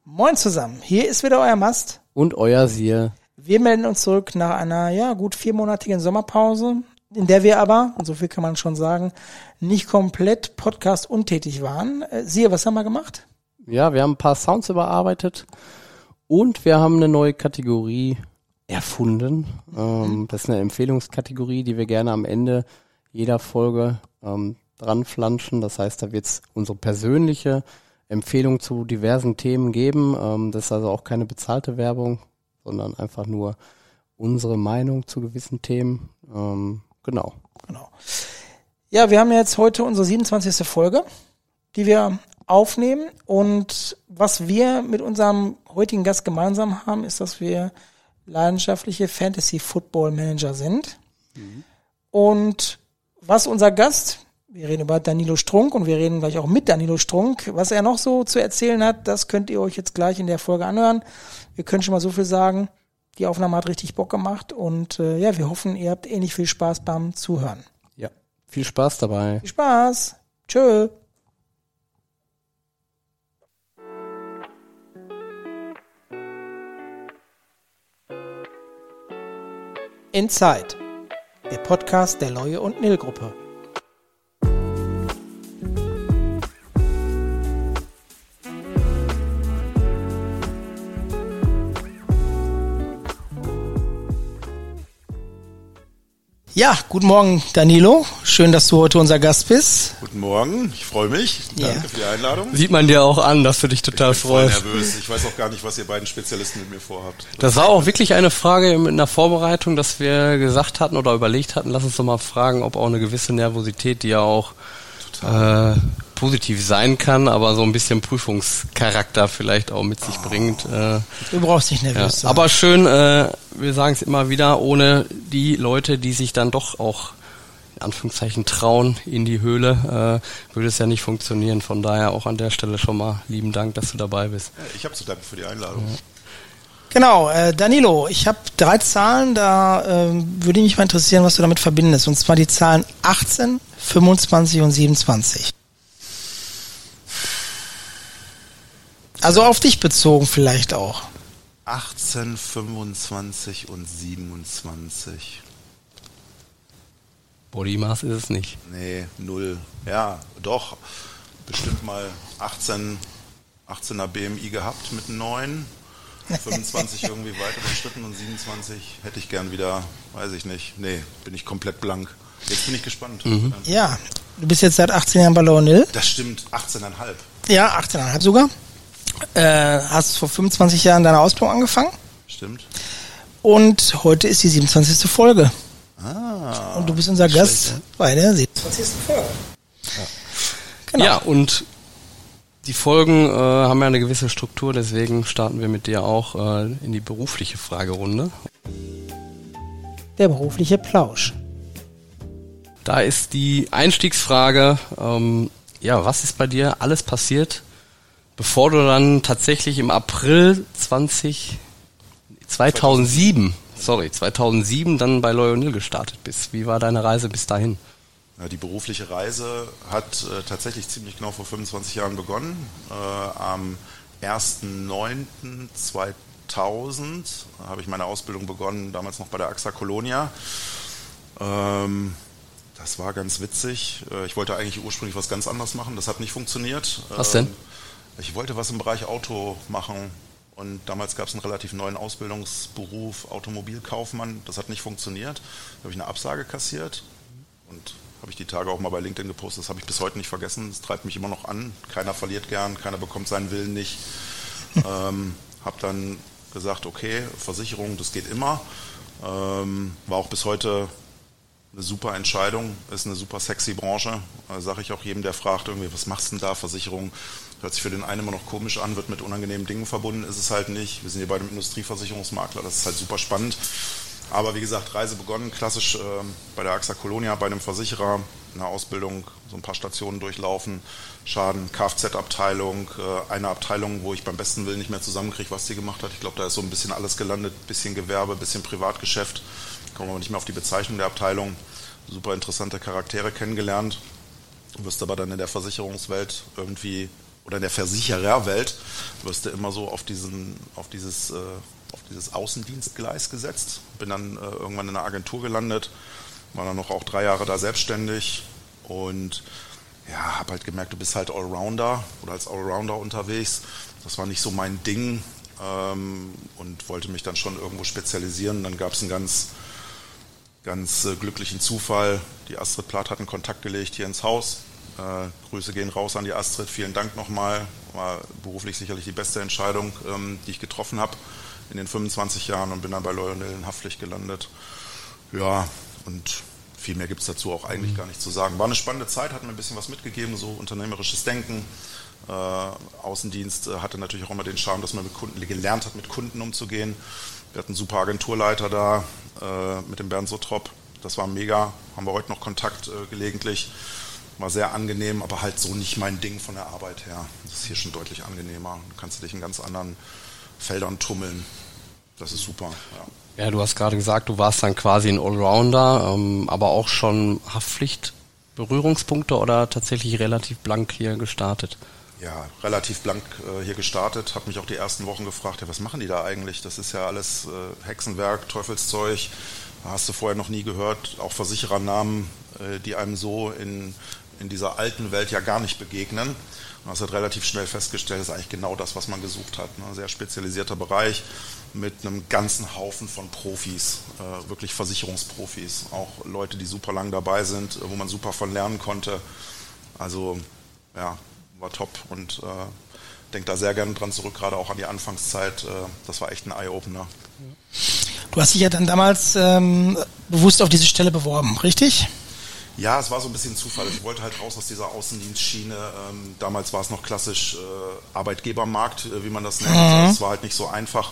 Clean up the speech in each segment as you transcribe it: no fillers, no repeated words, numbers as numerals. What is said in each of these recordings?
Moin zusammen, hier ist wieder euer Mast. Und euer Sier. Wir melden uns zurück nach einer, gut 4-monatigen Sommerpause, in der wir aber, und so viel kann man schon sagen, nicht komplett Podcast untätig waren. Sier, was haben wir gemacht? Ja, wir haben ein paar Sounds überarbeitet und wir haben eine neue Kategorie erfunden. Das ist eine Empfehlungskategorie, die wir gerne am Ende jeder Folge dran flanschen. Das heißt, da wird es unsere persönliche Empfehlung zu diversen Themen geben. Das ist also auch keine bezahlte Werbung, sondern einfach nur unsere Meinung zu gewissen Themen. Genau. Ja, wir haben jetzt heute unsere 27. Folge, die wir aufnehmen. Und was wir mit unserem heutigen Gast gemeinsam haben, ist, dass wir leidenschaftliche Fantasy-Football-Manager sind. Und was unser Gast, wir reden über Danilo Strunk und wir reden gleich auch mit Danilo Strunk, was er noch so zu erzählen hat, das könnt ihr euch jetzt gleich in der Folge anhören. Wir können schon mal so viel sagen, die Aufnahme hat richtig Bock gemacht und wir hoffen, ihr habt ähnlich viel Spaß beim Zuhören. Ja, viel Spaß dabei. Viel Spaß. Tschö. Inside, der Podcast der Loie und Nil Gruppe. Ja, guten Morgen Danilo, schön, dass du heute unser Gast bist. Guten Morgen, ich freue mich, danke für die Einladung. Sieht man dir auch an, dass du dich total freust. Ich bin voll nervös, ich weiß auch gar nicht, was ihr beiden Spezialisten mit mir vorhabt. Das war auch wirklich eine Frage in der Vorbereitung, dass wir gesagt hatten oder überlegt hatten, lass uns doch mal fragen, ob auch eine gewisse Nervosität, die ja auch positiv sein kann, aber so ein bisschen Prüfungscharakter vielleicht auch mit sich bringt. Du brauchst nicht nervös sein. Aber schön, wir sagen es immer wieder, ohne die Leute, die sich dann doch auch in Anführungszeichen trauen in die Höhle, würde es ja nicht funktionieren. Von daher auch an der Stelle schon mal lieben Dank, dass du dabei bist. Ja, ich habe zu danken für die Einladung. Ja. Genau, Danilo, ich habe 3 Zahlen, da würde mich mal interessieren, was du damit verbindest. Und zwar die Zahlen 18, 25 und 27. Also auf dich bezogen vielleicht auch. 18, 25 und 27. Body Mass ist es nicht. Nee, 0. Ja, doch. Bestimmt mal 18er BMI gehabt mit 9. 25 irgendwie weiter überschritten und 27 hätte ich gern wieder, weiß ich nicht. Nee, bin ich komplett blank. Jetzt bin ich gespannt. Ja, du bist jetzt seit 18 Jahren bei Loie. Das stimmt, 18,5. Ja, 18,5 sogar. Hast vor 25 Jahren deine Ausbildung angefangen. Stimmt. Und heute ist die 27. Folge. Ah. Und du bist unser Gast bei der 27. Folge. Ja. Genau. Ja, und die Folgen haben ja eine gewisse Struktur, deswegen starten wir mit dir auch in die berufliche Fragerunde. Der berufliche Plausch. Da ist die Einstiegsfrage, was ist bei dir alles passiert, bevor du dann tatsächlich im April 2007 dann bei Loie O'Neill gestartet bist. Wie war deine Reise bis dahin? Ja, die berufliche Reise hat tatsächlich ziemlich genau vor 25 Jahren begonnen. Am 1.9.2000 habe ich meine Ausbildung begonnen, damals noch bei der AXA Colonia. Das war ganz witzig. Ich wollte eigentlich ursprünglich was ganz anderes machen, das hat nicht funktioniert. Was denn? Ich wollte was im Bereich Auto machen und damals gab es einen relativ neuen Ausbildungsberuf, Automobilkaufmann. Das hat nicht funktioniert. Da habe ich eine Absage kassiert und habe ich die Tage auch mal bei LinkedIn gepostet. Das habe ich bis heute nicht vergessen. Das treibt mich immer noch an. Keiner verliert gern, keiner bekommt seinen Willen nicht. Habe dann gesagt, okay, Versicherung, das geht immer. War auch bis heute eine super Entscheidung, ist eine super sexy Branche. Sage ich auch jedem, der fragt, irgendwie, was machst du denn da? Versicherung hört sich für den einen immer noch komisch an, wird mit unangenehmen Dingen verbunden, ist es halt nicht. Wir sind hier bei einem Industrieversicherungsmakler, das ist halt super spannend. Aber wie gesagt, Reise begonnen, klassisch bei der AXA Colonia, bei einem Versicherer, in der Ausbildung so ein paar Stationen durchlaufen, Schaden, Kfz-Abteilung, eine Abteilung, wo ich beim besten Willen nicht mehr zusammenkriege, was die gemacht hat. Ich glaube, da ist so ein bisschen alles gelandet, bisschen Gewerbe, bisschen Privatgeschäft. Kommen wir nicht mehr auf die Bezeichnung der Abteilung. Super interessante Charaktere kennengelernt. Du wirst aber dann in der Versicherungswelt irgendwie oder in der Versichererwelt wirst du immer so auf dieses Außendienstgleis gesetzt. Bin dann irgendwann in einer Agentur gelandet, war dann noch auch 3 Jahre da selbstständig und ja, habe halt gemerkt, du bist halt Allrounder oder als Allrounder unterwegs. Das war nicht so mein Ding und wollte mich dann schon irgendwo spezialisieren. Dann gab es einen ganz glücklichen Zufall. Die Astrid Plath hat einen Kontakt gelegt hier ins Haus. Grüße gehen raus an die Astrid. Vielen Dank nochmal. War beruflich sicherlich die beste Entscheidung, die ich getroffen habe in den 25 Jahren und bin dann bei Loyal in Haftpflicht gelandet. Ja, und viel mehr gibt es dazu auch eigentlich gar nicht zu sagen. War eine spannende Zeit, hat mir ein bisschen was mitgegeben, so unternehmerisches Denken. Außendienst hatte natürlich auch immer den Charme, dass man gelernt hat, mit Kunden umzugehen. Wir hatten einen super Agenturleiter da mit dem Bernd Suttrop. Das war mega. Haben wir heute noch Kontakt gelegentlich. War sehr angenehm, aber halt so nicht mein Ding von der Arbeit her. Das ist hier schon deutlich angenehmer. Du kannst dich in ganz anderen Feldern tummeln. Das ist super, ja. Ja, du hast gerade gesagt, du warst dann quasi ein Allrounder, aber auch schon Haftpflicht-Berührungspunkte oder tatsächlich relativ blank hier gestartet? Ja, relativ blank hier gestartet. Habe mich auch die ersten Wochen gefragt, ja, was machen die da eigentlich? Das ist ja alles Hexenwerk, Teufelszeug. Hast du vorher noch nie gehört. Auch Versicherernamen, die einem so in dieser alten Welt ja gar nicht begegnen. Und hast halt relativ schnell festgestellt, das ist eigentlich genau das, was man gesucht hat. Ne? Sehr spezialisierter Bereich mit einem ganzen Haufen von Profis, wirklich Versicherungsprofis. Auch Leute, die super lang dabei sind, wo man super von lernen konnte. Also ja, war top und denke da sehr gerne dran zurück, gerade auch an die Anfangszeit. Das war echt ein Eye-Opener. Du hast dich ja dann damals bewusst auf diese Stelle beworben, richtig? Ja, es war so ein bisschen Zufall. Ich wollte halt raus aus dieser Außendienstschiene. Damals war es noch klassisch Arbeitgebermarkt, wie man das nennt. Also es war halt nicht so einfach.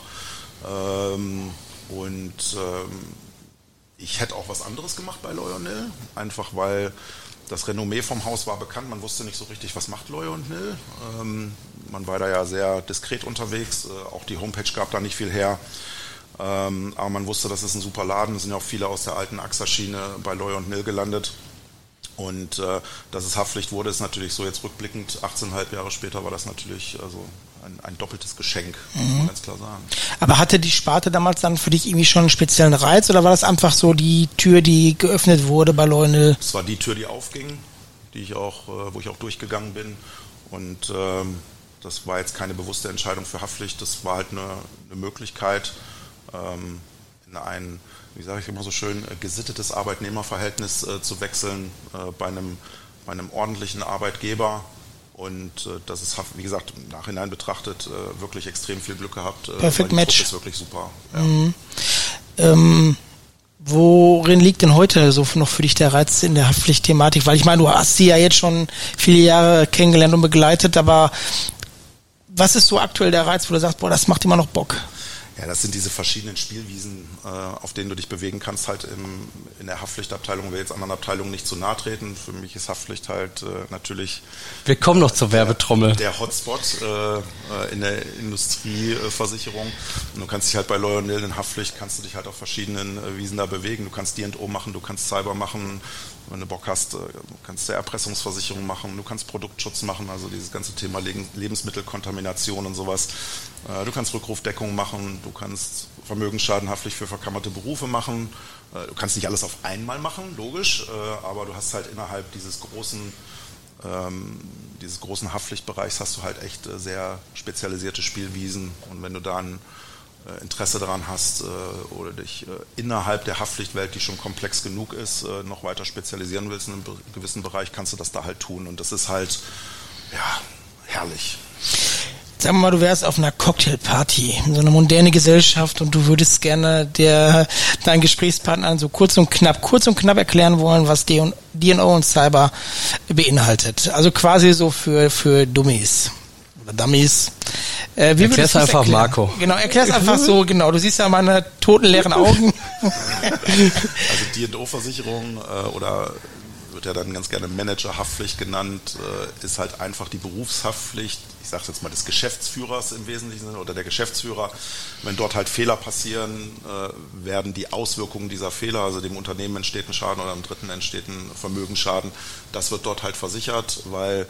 Ich hätte auch was anderes gemacht bei Loyal, einfach weil das Renommee vom Haus war bekannt. Man wusste nicht so richtig, was macht Loyal & Mill. Man war da ja sehr diskret unterwegs. Auch die Homepage gab da nicht viel her. Aber man wusste, das ist ein super Laden. Es sind ja auch viele aus der alten AXA-Schiene bei Loyal & Mill gelandet. Und dass es Haftpflicht wurde, ist natürlich so jetzt rückblickend, 18,5 Jahre später war das natürlich also ein doppeltes Geschenk, muss man ganz klar sagen. Aber hatte die Sparte damals dann für dich irgendwie schon einen speziellen Reiz oder war das einfach so die Tür, die geöffnet wurde bei Loyal & Mill? Es war die Tür, die aufging, wo ich auch durchgegangen bin. Und das war jetzt keine bewusste Entscheidung für Haftpflicht, das war halt eine Möglichkeit, in ein, wie sage ich immer so schön, gesittetes Arbeitnehmerverhältnis zu wechseln bei einem ordentlichen Arbeitgeber. Und das ist, wie gesagt, im Nachhinein betrachtet wirklich extrem viel Glück gehabt. Perfect Match. Das ist wirklich super. Ja. Worin liegt denn heute so noch für dich der Reiz in der Haftpflicht-Thematik? Weil ich meine, du hast sie ja jetzt schon viele Jahre kennengelernt und begleitet, aber was ist so aktuell der Reiz, wo du sagst, boah, das macht immer noch Bock? Ja, das sind diese verschiedenen Spielwiesen, auf denen du dich bewegen kannst, halt in der Haftpflichtabteilung. Will jetzt anderen Abteilungen nicht zu nahe treten. Für mich ist Haftpflicht halt natürlich... Wir kommen noch zur Werbetrommel. Der Hotspot in der Industrieversicherung. Und du kannst dich halt bei Loyal & Mill in Haftpflicht, kannst du dich halt auf verschiedenen Wiesen da bewegen. Du kannst D&O machen, du kannst Cyber machen. Wenn du Bock hast, kannst du Erpressungsversicherung machen, du kannst Produktschutz machen, also dieses ganze Thema Lebensmittelkontamination und sowas. Du kannst Rückrufdeckung machen, du kannst Vermögensschadenhaftpflicht für verkammerte Berufe machen. Du kannst nicht alles auf einmal machen, logisch, aber du hast halt innerhalb dieses großen Haftpflichtbereichs hast du halt echt sehr spezialisierte Spielwiesen. Und wenn du da ein Interesse daran hast oder dich innerhalb der Haftpflichtwelt, die schon komplex genug ist, noch weiter spezialisieren willst in einem gewissen Bereich, kannst du das da halt tun. Und das ist halt, ja, herrlich. Sagen wir mal, du wärst auf einer Cocktailparty, so eine moderne Gesellschaft und du würdest gerne deinen Gesprächspartnern so kurz und knapp erklären wollen, was D&O und Cyber beinhaltet. Also quasi so für Dummies. Oder Dummies. Erklär's einfach, Marco. Genau, erklär's einfach so, genau. Du siehst ja meine toten, leeren Augen. Also D&O-Versicherung oder wird ja dann ganz gerne Managerhaftpflicht genannt, ist halt einfach die Berufshaftpflicht, ich sage jetzt mal des Geschäftsführers im Wesentlichen oder der Geschäftsführer. Wenn dort halt Fehler passieren, werden die Auswirkungen dieser Fehler, also dem Unternehmen entsteht ein Schaden oder dem Dritten entsteht ein Vermögensschaden, das wird dort halt versichert, weil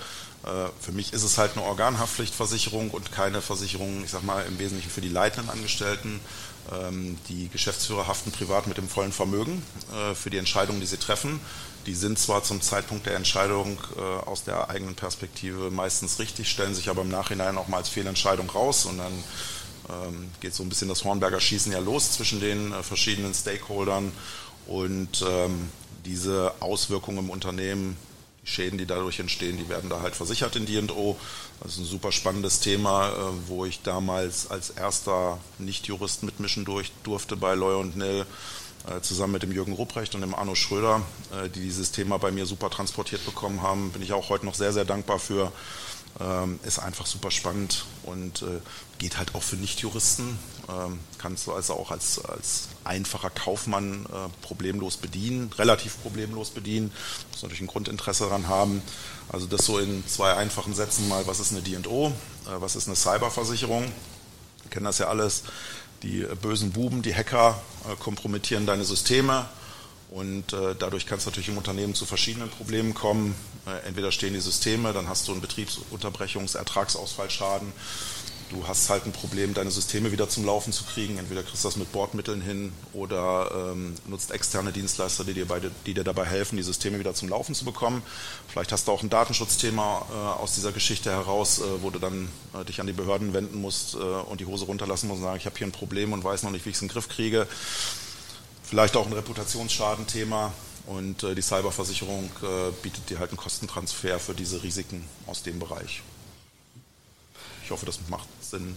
Für mich ist es halt eine Organhaftpflichtversicherung und keine Versicherung, ich sag mal, im Wesentlichen für die leitenden Angestellten. Die Geschäftsführer haften privat mit dem vollen Vermögen für die Entscheidungen, die sie treffen. Die sind zwar zum Zeitpunkt der Entscheidung aus der eigenen Perspektive meistens richtig, stellen sich aber im Nachhinein auch mal als Fehlentscheidung raus und dann geht so ein bisschen das Hornberger Schießen ja los zwischen den verschiedenen Stakeholdern und diese Auswirkungen im Unternehmen, die Schäden, die dadurch entstehen, die werden da halt versichert in D&O. Das ist ein super spannendes Thema, wo ich damals als erster Nicht-Jurist mitmischen durfte bei Leuer & Nil, zusammen mit dem Jürgen Rupprecht und dem Arno Schröder, die dieses Thema bei mir super transportiert bekommen haben. Bin ich auch heute noch sehr, sehr dankbar für. Ist einfach super spannend und geht halt auch für Nichtjuristen. Kannst du also auch als einfacher Kaufmann problemlos bedienen, relativ problemlos bedienen. Muss natürlich ein Grundinteresse daran haben. Also das so in 2 einfachen Sätzen mal, was ist eine D&O, was ist eine Cyberversicherung. Wir kennen das ja alles. Die bösen Buben, die Hacker kompromittieren deine Systeme. Und dadurch kann es natürlich im Unternehmen zu verschiedenen Problemen kommen. Entweder stehen die Systeme, dann hast du einen Betriebsunterbrechungs-, Ertragsausfallschaden. Du hast halt ein Problem, deine Systeme wieder zum Laufen zu kriegen. Entweder kriegst du das mit Bordmitteln hin oder nutzt externe Dienstleister, die dir dabei helfen, die Systeme wieder zum Laufen zu bekommen. Vielleicht hast du auch ein Datenschutzthema aus dieser Geschichte heraus, wo du dann dich an die Behörden wenden musst und die Hose runterlassen musst und sagen, ich habe hier ein Problem und weiß noch nicht, wie ich es in den Griff kriege. Vielleicht auch ein Reputationsschadenthema und die Cyberversicherung bietet dir halt einen Kostentransfer für diese Risiken aus dem Bereich. Ich hoffe, das macht Sinn.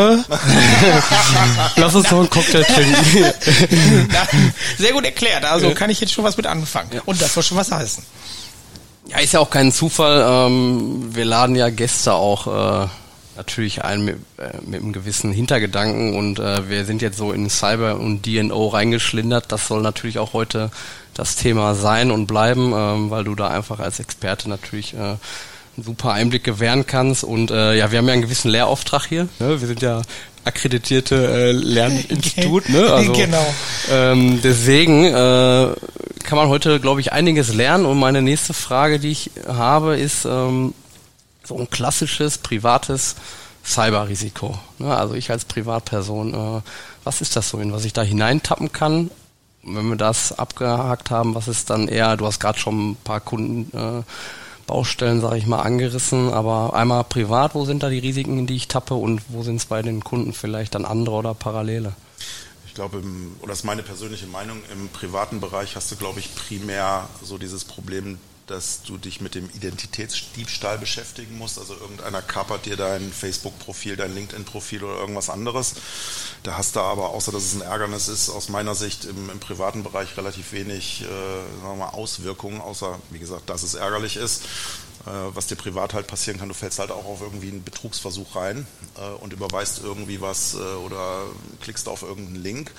Lass uns doch einen Cocktail trinken. Sehr gut erklärt, also kann ich jetzt schon was mit anfangen. Ja. Und das soll schon was heißen. Ja, ist ja auch kein Zufall. Wir laden ja Gäste auch natürlich ein mit einem gewissen Hintergedanken und wir sind jetzt so in Cyber und D&O reingeschlindert. Das soll natürlich auch heute das Thema sein und bleiben, weil du da einfach als Experte natürlich einen super Einblick gewähren kannst. Und ja, wir haben ja einen gewissen Lehrauftrag hier. Ne? Wir sind ja akkreditierte Lerninstitut. Ne? Also, genau. Deswegen kann man heute, glaube ich, einiges lernen. Und meine nächste Frage, die ich habe, ist so ein klassisches, privates Cyberrisiko. Ne? Also ich als Privatperson, was ist das so, in was ich da hineintappen kann? Wenn wir das abgehakt haben, was ist dann eher, du hast gerade schon ein paar Kundenbaustellen, sage ich mal, angerissen, aber einmal privat, wo sind da die Risiken, in die ich tappe und wo sind es bei den Kunden vielleicht dann andere oder Parallele? Ich glaube, oder das ist meine persönliche Meinung, im privaten Bereich hast du, glaube ich, primär so dieses Problem, dass du dich mit dem Identitätsdiebstahl beschäftigen musst. Also irgendeiner kapert dir dein Facebook-Profil, dein LinkedIn-Profil oder irgendwas anderes. Da hast du aber, außer dass es ein Ärgernis ist, aus meiner Sicht im privaten Bereich relativ wenig sagen wir mal, Auswirkungen, außer, wie gesagt, dass es ärgerlich ist. Was dir privat halt passieren kann, du fällst halt auch auf irgendwie einen Betrugsversuch rein und überweist irgendwie was oder klickst auf irgendeinen Link.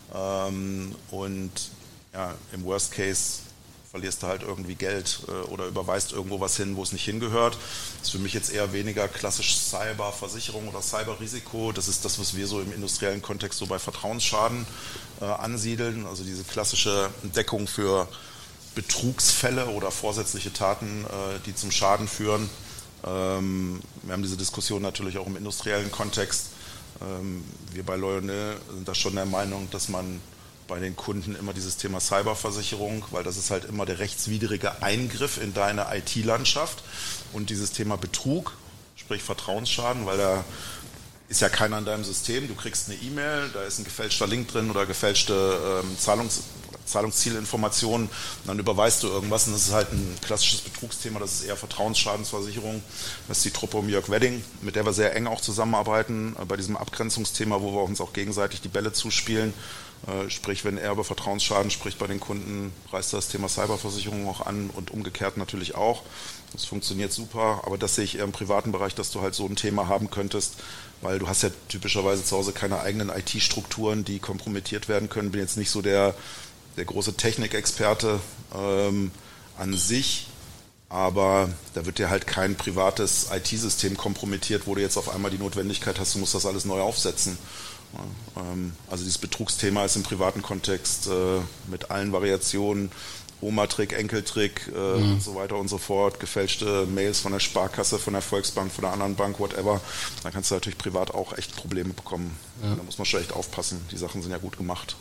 Und ja, im Worst Case verlierst du halt irgendwie Geld oder überweist irgendwo was hin, wo es nicht hingehört. Das ist für mich jetzt eher weniger klassisch Cyberversicherung oder Cyberrisiko. Das ist das, was wir so im industriellen Kontext so bei Vertrauensschaden ansiedeln. Also diese klassische Deckung für Betrugsfälle oder vorsätzliche Taten, die zum Schaden führen. Wir haben diese Diskussion natürlich auch im industriellen Kontext. Wir bei Leuer & Nil sind da schon der Meinung, dass man bei den Kunden immer dieses Thema Cyberversicherung, weil das ist halt immer der rechtswidrige Eingriff in deine IT-Landschaft und dieses Thema Betrug, sprich Vertrauensschaden, weil da ist ja keiner in deinem System, du kriegst eine E-Mail, da ist ein gefälschter Link drin oder gefälschte Zahlungszielinformationen, dann überweist du irgendwas und das ist halt ein klassisches Betrugsthema, das ist eher Vertrauensschadensversicherung. Das ist die Truppe um Jörg Wedding, mit der wir sehr eng auch zusammenarbeiten, bei diesem Abgrenzungsthema, wo wir uns auch gegenseitig die Bälle zuspielen. Sprich, wenn er über Vertrauensschaden spricht bei den Kunden, reißt er das Thema Cyberversicherung auch an und umgekehrt natürlich auch. Das funktioniert super, aber das sehe ich eher im privaten Bereich, dass du halt so ein Thema haben könntest, weil du hast ja typischerweise zu Hause keine eigenen IT-Strukturen, die kompromittiert werden können. Bin jetzt nicht so der große Technikexperte an sich, aber da wird dir halt kein privates IT-System kompromittiert, wo du jetzt auf einmal die Notwendigkeit hast, du musst das alles neu aufsetzen. Also dieses Betrugsthema ist im privaten Kontext mit allen Variationen Oma-Trick, Enkeltrick und so weiter und so fort, gefälschte Mails von der Sparkasse, von der Volksbank, von der anderen Bank, whatever, dann kannst du natürlich privat auch echt Probleme bekommen. Ja. Da muss man schon echt aufpassen. Die Sachen sind ja gut gemacht.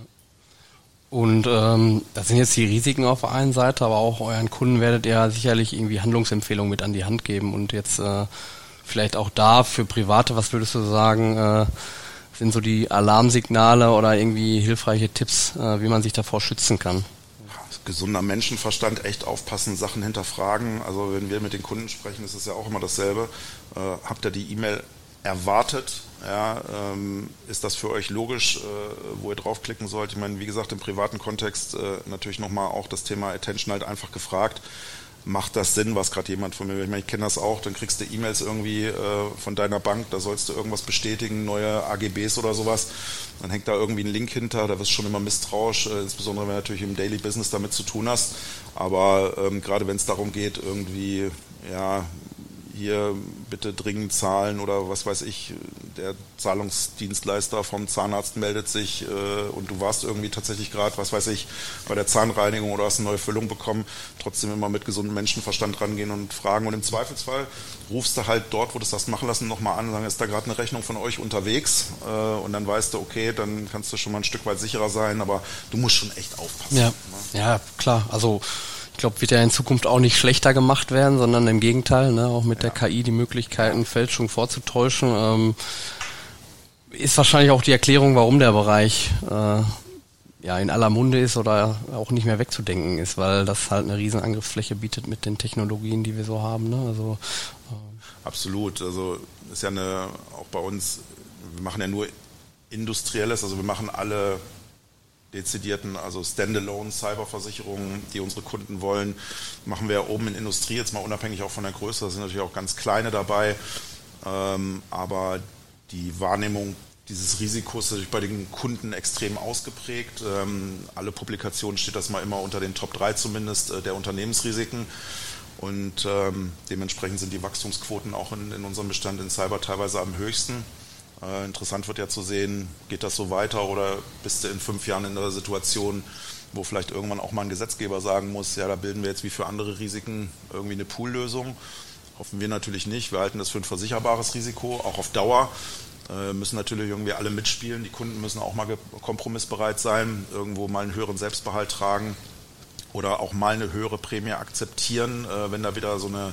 Und das sind jetzt die Risiken auf der einen Seite, aber auch euren Kunden werdet ihr sicherlich irgendwie Handlungsempfehlungen mit an die Hand geben und jetzt vielleicht auch da für Private, was würdest du sagen, sind so die Alarmsignale oder irgendwie hilfreiche Tipps, wie man sich davor schützen kann? Gesunder Menschenverstand, echt aufpassen, Sachen hinterfragen. Also wenn wir mit den Kunden sprechen, ist es ja auch immer dasselbe. Habt ihr die E-Mail erwartet? Ja, ist das für euch logisch, wo ihr draufklicken sollt? Ich meine, wie gesagt, im privaten Kontext natürlich nochmal auch das Thema Attention halt einfach gefragt. Macht das Sinn, was gerade jemand von mir, ich meine, ich kenne das auch, dann kriegst du E-Mails irgendwie von deiner Bank, da sollst du irgendwas bestätigen, neue AGBs oder sowas, dann hängt da irgendwie ein Link hinter, da wirst du schon immer misstrauisch, insbesondere wenn du natürlich im Daily Business damit zu tun hast, aber gerade wenn es darum geht, irgendwie, ja, hier bitte dringend zahlen oder was weiß ich, der Zahlungsdienstleister vom Zahnarzt meldet sich und du warst irgendwie tatsächlich gerade, was weiß ich, bei der Zahnreinigung oder hast eine neue Füllung bekommen, trotzdem immer mit gesundem Menschenverstand rangehen und fragen und im Zweifelsfall rufst du halt dort, wo du es hast machen lassen, nochmal an und sagen, ist da gerade eine Rechnung von euch unterwegs und dann weißt du, okay, dann kannst du schon mal ein Stück weit sicherer sein, aber du musst schon echt aufpassen. Ja, ne? Ja, klar, also ich glaube, wird ja in Zukunft auch nicht schlechter gemacht werden, sondern im Gegenteil, ne, auch mit der KI die Möglichkeiten, Fälschung vorzutäuschen. Ist wahrscheinlich auch die Erklärung, warum der Bereich in aller Munde ist oder auch nicht mehr wegzudenken ist, weil das halt eine riesen Angriffsfläche bietet mit den Technologien, die wir so haben. Ne? Also, absolut, also ist ja auch bei uns, wir machen ja nur Industrielles, also wir machen alle dezidierten, also Standalone Cyberversicherungen, die unsere Kunden wollen, machen wir ja oben in Industrie, jetzt mal unabhängig auch von der Größe, da sind natürlich auch ganz kleine dabei, aber die Wahrnehmung dieses Risikos ist natürlich bei den Kunden extrem ausgeprägt. Alle Publikationen steht das mal immer unter den Top 3 zumindest der Unternehmensrisiken und dementsprechend sind die Wachstumsquoten auch in unserem Bestand in Cyber teilweise am höchsten. Interessant wird ja zu sehen, geht das so weiter oder bist du in 5 Jahren in einer Situation, wo vielleicht irgendwann auch mal ein Gesetzgeber sagen muss, ja, da bilden wir jetzt wie für andere Risiken irgendwie eine Poollösung. Hoffen wir natürlich nicht. Wir halten das für ein versicherbares Risiko, auch auf Dauer. Müssen natürlich irgendwie alle mitspielen. Die Kunden müssen auch mal kompromissbereit sein, irgendwo mal einen höheren Selbstbehalt tragen oder auch mal eine höhere Prämie akzeptieren, wenn da wieder so eine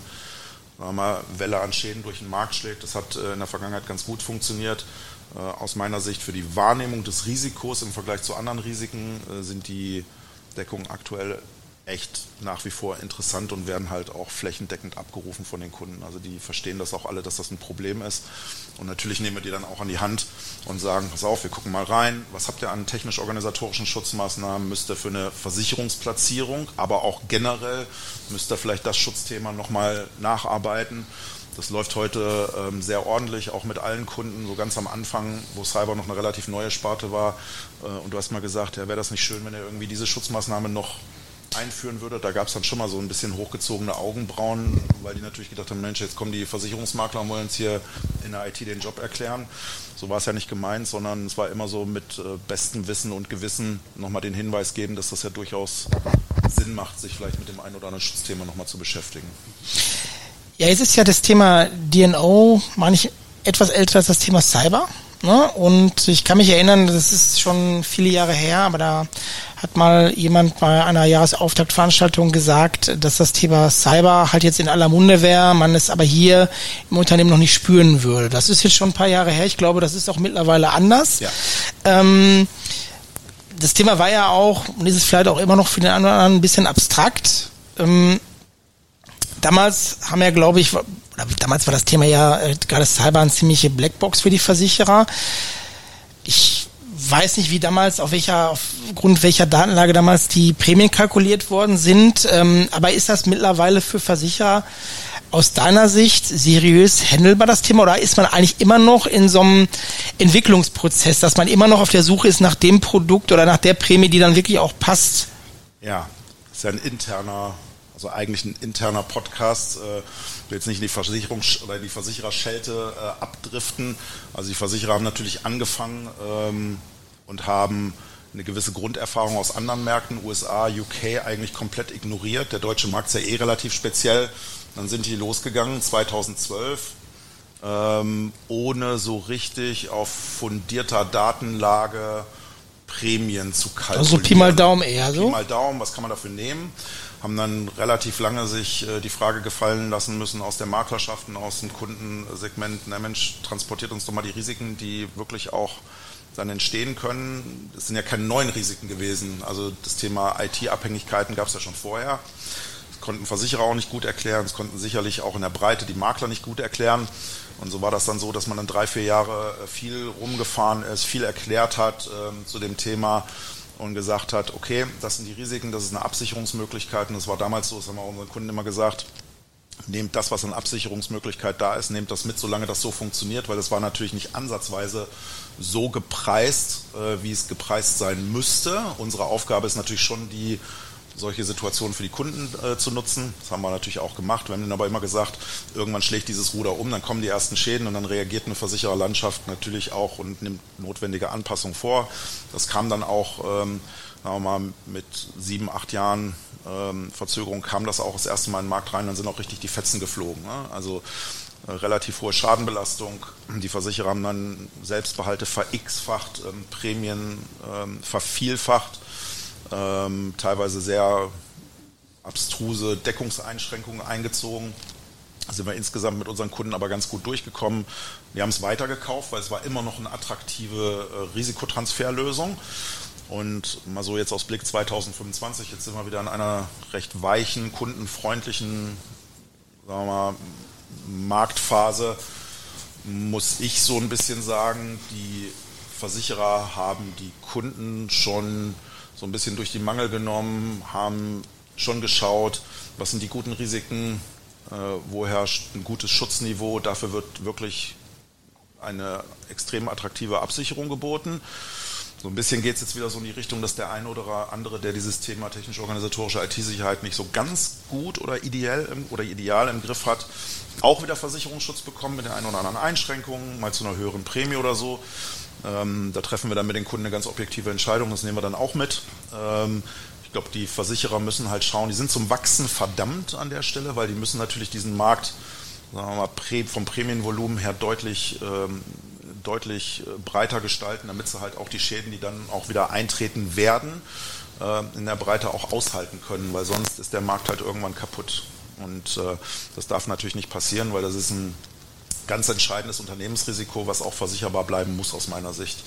Welle an Schäden durch den Markt schlägt. Das hat in der Vergangenheit ganz gut funktioniert. Aus meiner Sicht für die Wahrnehmung des Risikos im Vergleich zu anderen Risiken sind die Deckungen aktuell echt nach wie vor interessant und werden halt auch flächendeckend abgerufen von den Kunden. Also die verstehen das auch alle, dass das ein Problem ist. Und natürlich nehmen wir die dann auch an die Hand und sagen, pass auf, wir gucken mal rein, was habt ihr an technisch-organisatorischen Schutzmaßnahmen, müsst ihr für eine Versicherungsplatzierung, aber auch generell müsst ihr vielleicht das Schutzthema nochmal nacharbeiten. Das läuft heute sehr ordentlich, auch mit allen Kunden, so ganz am Anfang, wo Cyber noch eine relativ neue Sparte war. Und du hast mal gesagt, ja, wäre das nicht schön, wenn ihr irgendwie diese Schutzmaßnahme noch einführen würde. Da gab es dann schon mal so ein bisschen hochgezogene Augenbrauen, weil die natürlich gedacht haben, Mensch, jetzt kommen die Versicherungsmakler und wollen uns hier in der IT den Job erklären. So war es ja nicht gemeint, sondern es war immer so mit bestem Wissen und Gewissen nochmal den Hinweis geben, dass das ja durchaus Sinn macht, sich vielleicht mit dem einen oder anderen Schutzthema nochmal zu beschäftigen. Ja, jetzt ist ja das Thema D&O, manch etwas älter als das Thema Cyber. Ne? Und ich kann mich erinnern, das ist schon viele Jahre her, aber da hat mal jemand bei einer Jahresauftaktveranstaltung gesagt, dass das Thema Cyber halt jetzt in aller Munde wäre, man es aber hier im Unternehmen noch nicht spüren würde. Das ist jetzt schon ein paar Jahre her. Ich glaube, das ist auch mittlerweile anders. Ja. Das Thema war ja auch, und ist es vielleicht auch immer noch für den einen oder anderen ein bisschen abstrakt. Damals haben ja, glaube ich, damals war das Thema ja gerade Cyber eine ziemliche Blackbox für die Versicherer. Ich weiß nicht, wie damals, aufgrund welcher Datenlage damals die Prämien kalkuliert worden sind, aber ist das mittlerweile für Versicherer aus deiner Sicht seriös handelbar, das Thema, oder ist man eigentlich immer noch in so einem Entwicklungsprozess, dass man immer noch auf der Suche ist nach dem Produkt oder nach der Prämie, die dann wirklich auch passt? Ja, das ist ja eigentlich ein interner Podcast. Ich will jetzt nicht in die Versicherung oder die Versichererschelte abdriften. Also die Versicherer haben natürlich angefangen und haben eine gewisse Grunderfahrung aus anderen Märkten, USA, UK, eigentlich komplett ignoriert. Der deutsche Markt ist ja relativ speziell. Dann sind die losgegangen 2012, ohne so richtig auf fundierter Datenlage Prämien zu kalkulieren. Also Pi mal Daumen eher so? Pi mal Daumen, was kann man dafür nehmen? Haben dann relativ lange sich die Frage gefallen lassen müssen aus der Maklerschaft und aus dem Kundensegment, na Mensch, transportiert uns doch mal die Risiken, die wirklich auch dann entstehen können. Das sind ja keine neuen Risiken gewesen. Also das Thema IT-Abhängigkeiten gab es ja schon vorher. Das konnten Versicherer auch nicht gut erklären. Das konnten sicherlich auch in der Breite die Makler nicht gut erklären. Und so war das dann so, dass man dann 3-4 Jahre viel rumgefahren ist, viel erklärt hat zu dem Thema und gesagt hat, okay, das sind die Risiken, das ist eine Absicherungsmöglichkeit. Und das war damals so, das haben wir unseren Kunden immer gesagt, nehmt das, was an Absicherungsmöglichkeit da ist, nehmt das mit, solange das so funktioniert, weil das war natürlich nicht ansatzweise so gepreist, wie es gepreist sein müsste. Unsere Aufgabe ist natürlich schon, solche Situationen für die Kunden zu nutzen. Das haben wir natürlich auch gemacht. Wir haben ihnen aber immer gesagt, irgendwann schlägt dieses Ruder um, dann kommen die ersten Schäden und dann reagiert eine Versichererlandschaft natürlich auch und nimmt notwendige Anpassungen vor. Das kam dann auch, sagen wir mal, mit 7-8 Jahren Verzögerung kam das auch das erste Mal in den Markt rein, dann sind auch richtig die Fetzen geflogen. Ne? Also relativ hohe Schadenbelastung. Die Versicherer haben dann Selbstbehalte ver-x-facht, Prämien vervielfacht. Teilweise sehr abstruse Deckungseinschränkungen eingezogen. Da sind wir insgesamt mit unseren Kunden aber ganz gut durchgekommen. Wir haben es weitergekauft, weil es war immer noch eine attraktive Risikotransferlösung. Und mal so jetzt aus Blick 2025, jetzt sind wir wieder in einer recht weichen, kundenfreundlichen, sagen wir mal, Marktphase, muss ich so ein bisschen sagen, die Versicherer haben die Kunden schon so ein bisschen durch die Mangel genommen, haben schon geschaut, was sind die guten Risiken, wo herrscht ein gutes Schutzniveau, dafür wird wirklich eine extrem attraktive Absicherung geboten. So ein bisschen geht es jetzt wieder so in die Richtung, dass der eine oder andere, der dieses Thema technisch-organisatorische IT-Sicherheit nicht so ganz gut oder ideal im Griff hat, auch wieder Versicherungsschutz bekommen mit den ein oder anderen Einschränkungen, mal zu einer höheren Prämie oder so. Da treffen wir dann mit den Kunden eine ganz objektive Entscheidung, das nehmen wir dann auch mit. Ich glaube, die Versicherer müssen halt schauen, die sind zum Wachsen verdammt an der Stelle, weil die müssen natürlich diesen Markt, sagen wir mal, vom Prämienvolumen her deutlich breiter gestalten, damit sie halt auch die Schäden, die dann auch wieder eintreten werden, in der Breite auch aushalten können, weil sonst ist der Markt halt irgendwann kaputt. Und das darf natürlich nicht passieren, weil das ist ein ganz entscheidendes Unternehmensrisiko, was auch versicherbar bleiben muss aus meiner Sicht.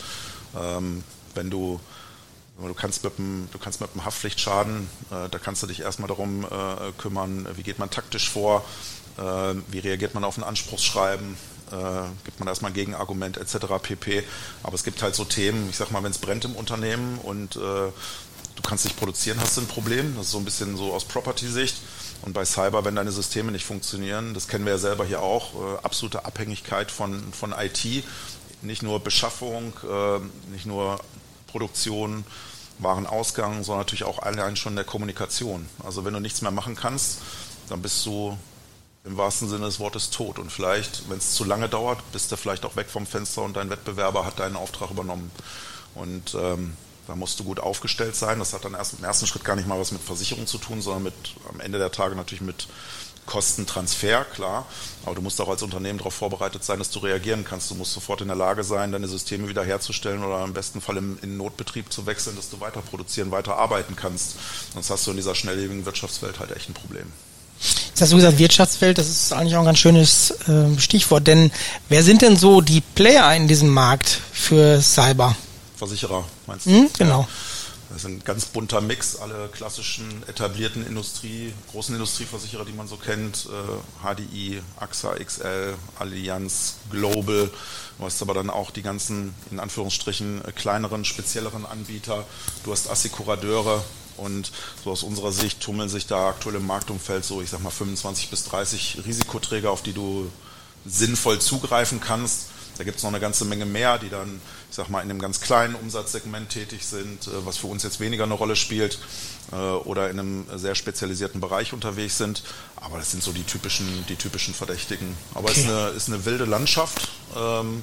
Du kannst mit dem Haftpflichtschaden, da kannst du dich erstmal darum kümmern, wie geht man taktisch vor, wie reagiert man auf ein Anspruchsschreiben, gibt man erstmal ein Gegenargument etc. pp. Aber es gibt halt so Themen, ich sag mal, wenn es brennt im Unternehmen und du kannst nicht produzieren, hast du ein Problem. Das ist so ein bisschen so aus Property-Sicht. Und bei Cyber, wenn deine Systeme nicht funktionieren, das kennen wir ja selber hier auch, absolute Abhängigkeit von IT, nicht nur Beschaffung, nicht nur Produktion, Warenausgang, sondern natürlich auch allein schon der Kommunikation. Also wenn du nichts mehr machen kannst, dann bist du im wahrsten Sinne des Wortes tot. Und vielleicht, wenn es zu lange dauert, bist du vielleicht auch weg vom Fenster und dein Wettbewerber hat deinen Auftrag übernommen. Und da musst du gut aufgestellt sein. Das hat dann im ersten Schritt gar nicht mal was mit Versicherung zu tun, sondern am Ende der Tage natürlich mit Kostentransfer, klar. Aber du musst auch als Unternehmen darauf vorbereitet sein, dass du reagieren kannst. Du musst sofort in der Lage sein, deine Systeme wieder herzustellen oder im besten Fall in Notbetrieb zu wechseln, dass du weiter produzieren, weiter arbeiten kannst. Sonst hast du in dieser schnelllebigen Wirtschaftswelt halt echt ein Problem. Jetzt hast du gesagt, Wirtschaftswelt, das ist eigentlich auch ein ganz schönes Stichwort, denn wer sind denn so die Player in diesem Markt für Cyber? Versicherer, meinst du? Genau. Ja. Das ist ein ganz bunter Mix, alle klassischen etablierten großen Industrieversicherer, die man so kennt, HDI, AXA XL, Allianz, Global, du hast aber dann auch die ganzen, in Anführungsstrichen, kleineren, spezielleren Anbieter, du hast Assekurateure und so aus unserer Sicht tummeln sich da aktuell im Marktumfeld so, ich sag mal 25 bis 30 Risikoträger, auf die du sinnvoll zugreifen kannst. Da gibt es noch eine ganze Menge mehr, die dann, ich sag mal, in einem ganz kleinen Umsatzsegment tätig sind, was für uns jetzt weniger eine Rolle spielt, oder in einem sehr spezialisierten Bereich unterwegs sind. Aber das sind so die typischen Verdächtigen. Aber es ist eine wilde Landschaft.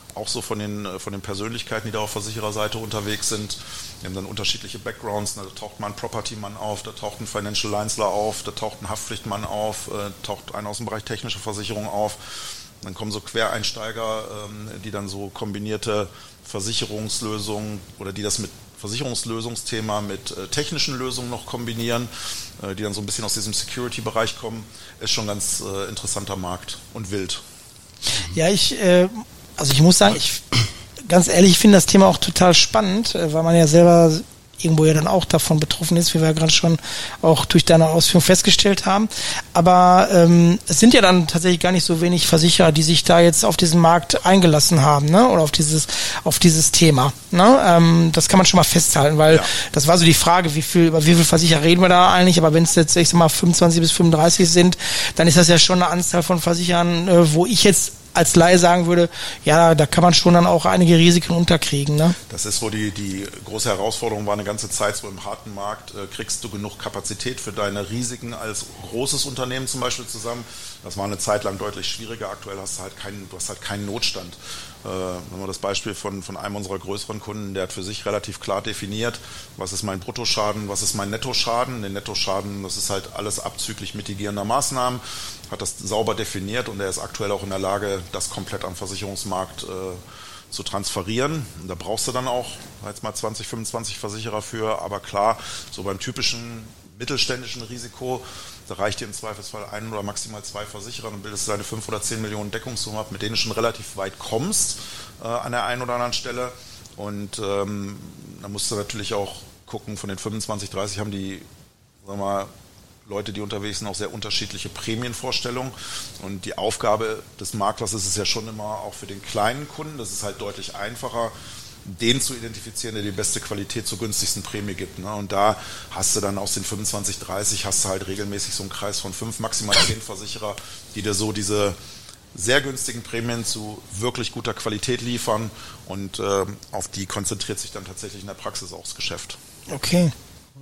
auch so von den Persönlichkeiten, die da auf Versichererseite unterwegs sind. Die haben dann unterschiedliche Backgrounds. Da taucht mal ein Property-Mann auf, da taucht ein Financial Linesler auf, da taucht ein Haftpflichtmann auf, taucht einer aus dem Bereich technische Versicherung auf. Dann kommen so Quereinsteiger, die dann so kombinierte Versicherungslösungen oder die das mit Versicherungslösungsthema mit technischen Lösungen noch kombinieren, die dann so ein bisschen aus diesem Security-Bereich kommen. Ist schon ein ganz interessanter Markt und wild. Ja, ich muss sagen, ganz ehrlich, ich finde das Thema auch total spannend, weil man ja selber irgendwo ja dann auch davon betroffen ist, wie wir ja gerade schon auch durch deine Ausführung festgestellt haben. Aber es sind ja dann tatsächlich gar nicht so wenig Versicherer, die sich da jetzt auf diesen Markt eingelassen haben, ne? Oder auf dieses Thema. Ne? Das kann man schon mal festhalten, weil das war so die Frage, über wie viel Versicherer reden wir da eigentlich? Aber wenn es jetzt, ich sag mal, 25 bis 35 sind, dann ist das ja schon eine Anzahl von Versicherern, wo ich jetzt als Laie sagen würde, ja, da kann man schon dann auch einige Risiken unterkriegen. Ne? Das ist, wo die große Herausforderung war, eine ganze Zeit so im harten Markt, kriegst du genug Kapazität für deine Risiken als großes Unternehmen zum Beispiel zusammen. Das war eine Zeit lang deutlich schwieriger. Aktuell hast du halt keinen Notstand. Wenn wir das Beispiel von einem unserer größeren Kunden, der hat für sich relativ klar definiert, was ist mein Bruttoschaden, was ist mein Nettoschaden. Den Nettoschaden, das ist halt alles abzüglich mitigierender Maßnahmen, hat das sauber definiert und er ist aktuell auch in der Lage, das komplett am Versicherungsmarkt zu transferieren. Und da brauchst du dann auch jetzt mal 20, 25 Versicherer für, aber klar, so beim typischen mittelständischen Risiko, da reicht dir im Zweifelsfall ein oder maximal zwei Versicherer und bildest du deine 5 oder 10 Millionen Deckungssumme ab, mit denen du schon relativ weit kommst an der einen oder anderen Stelle. Und da musst du natürlich auch gucken, von den 25, 30 haben die, sagen wir mal, Leute, die unterwegs sind, auch sehr unterschiedliche Prämienvorstellungen. Und die Aufgabe des Maklers ist es ja schon immer auch für den kleinen Kunden, das ist halt deutlich einfacher, den zu identifizieren, der die beste Qualität zur günstigsten Prämie gibt. Ne? Und da hast du dann aus den 25, 30 hast du halt regelmäßig so einen Kreis von 5, maximal 10 Versicherer, die dir so diese sehr günstigen Prämien zu wirklich guter Qualität liefern und auf die konzentriert sich dann tatsächlich in der Praxis auch das Geschäft. Okay.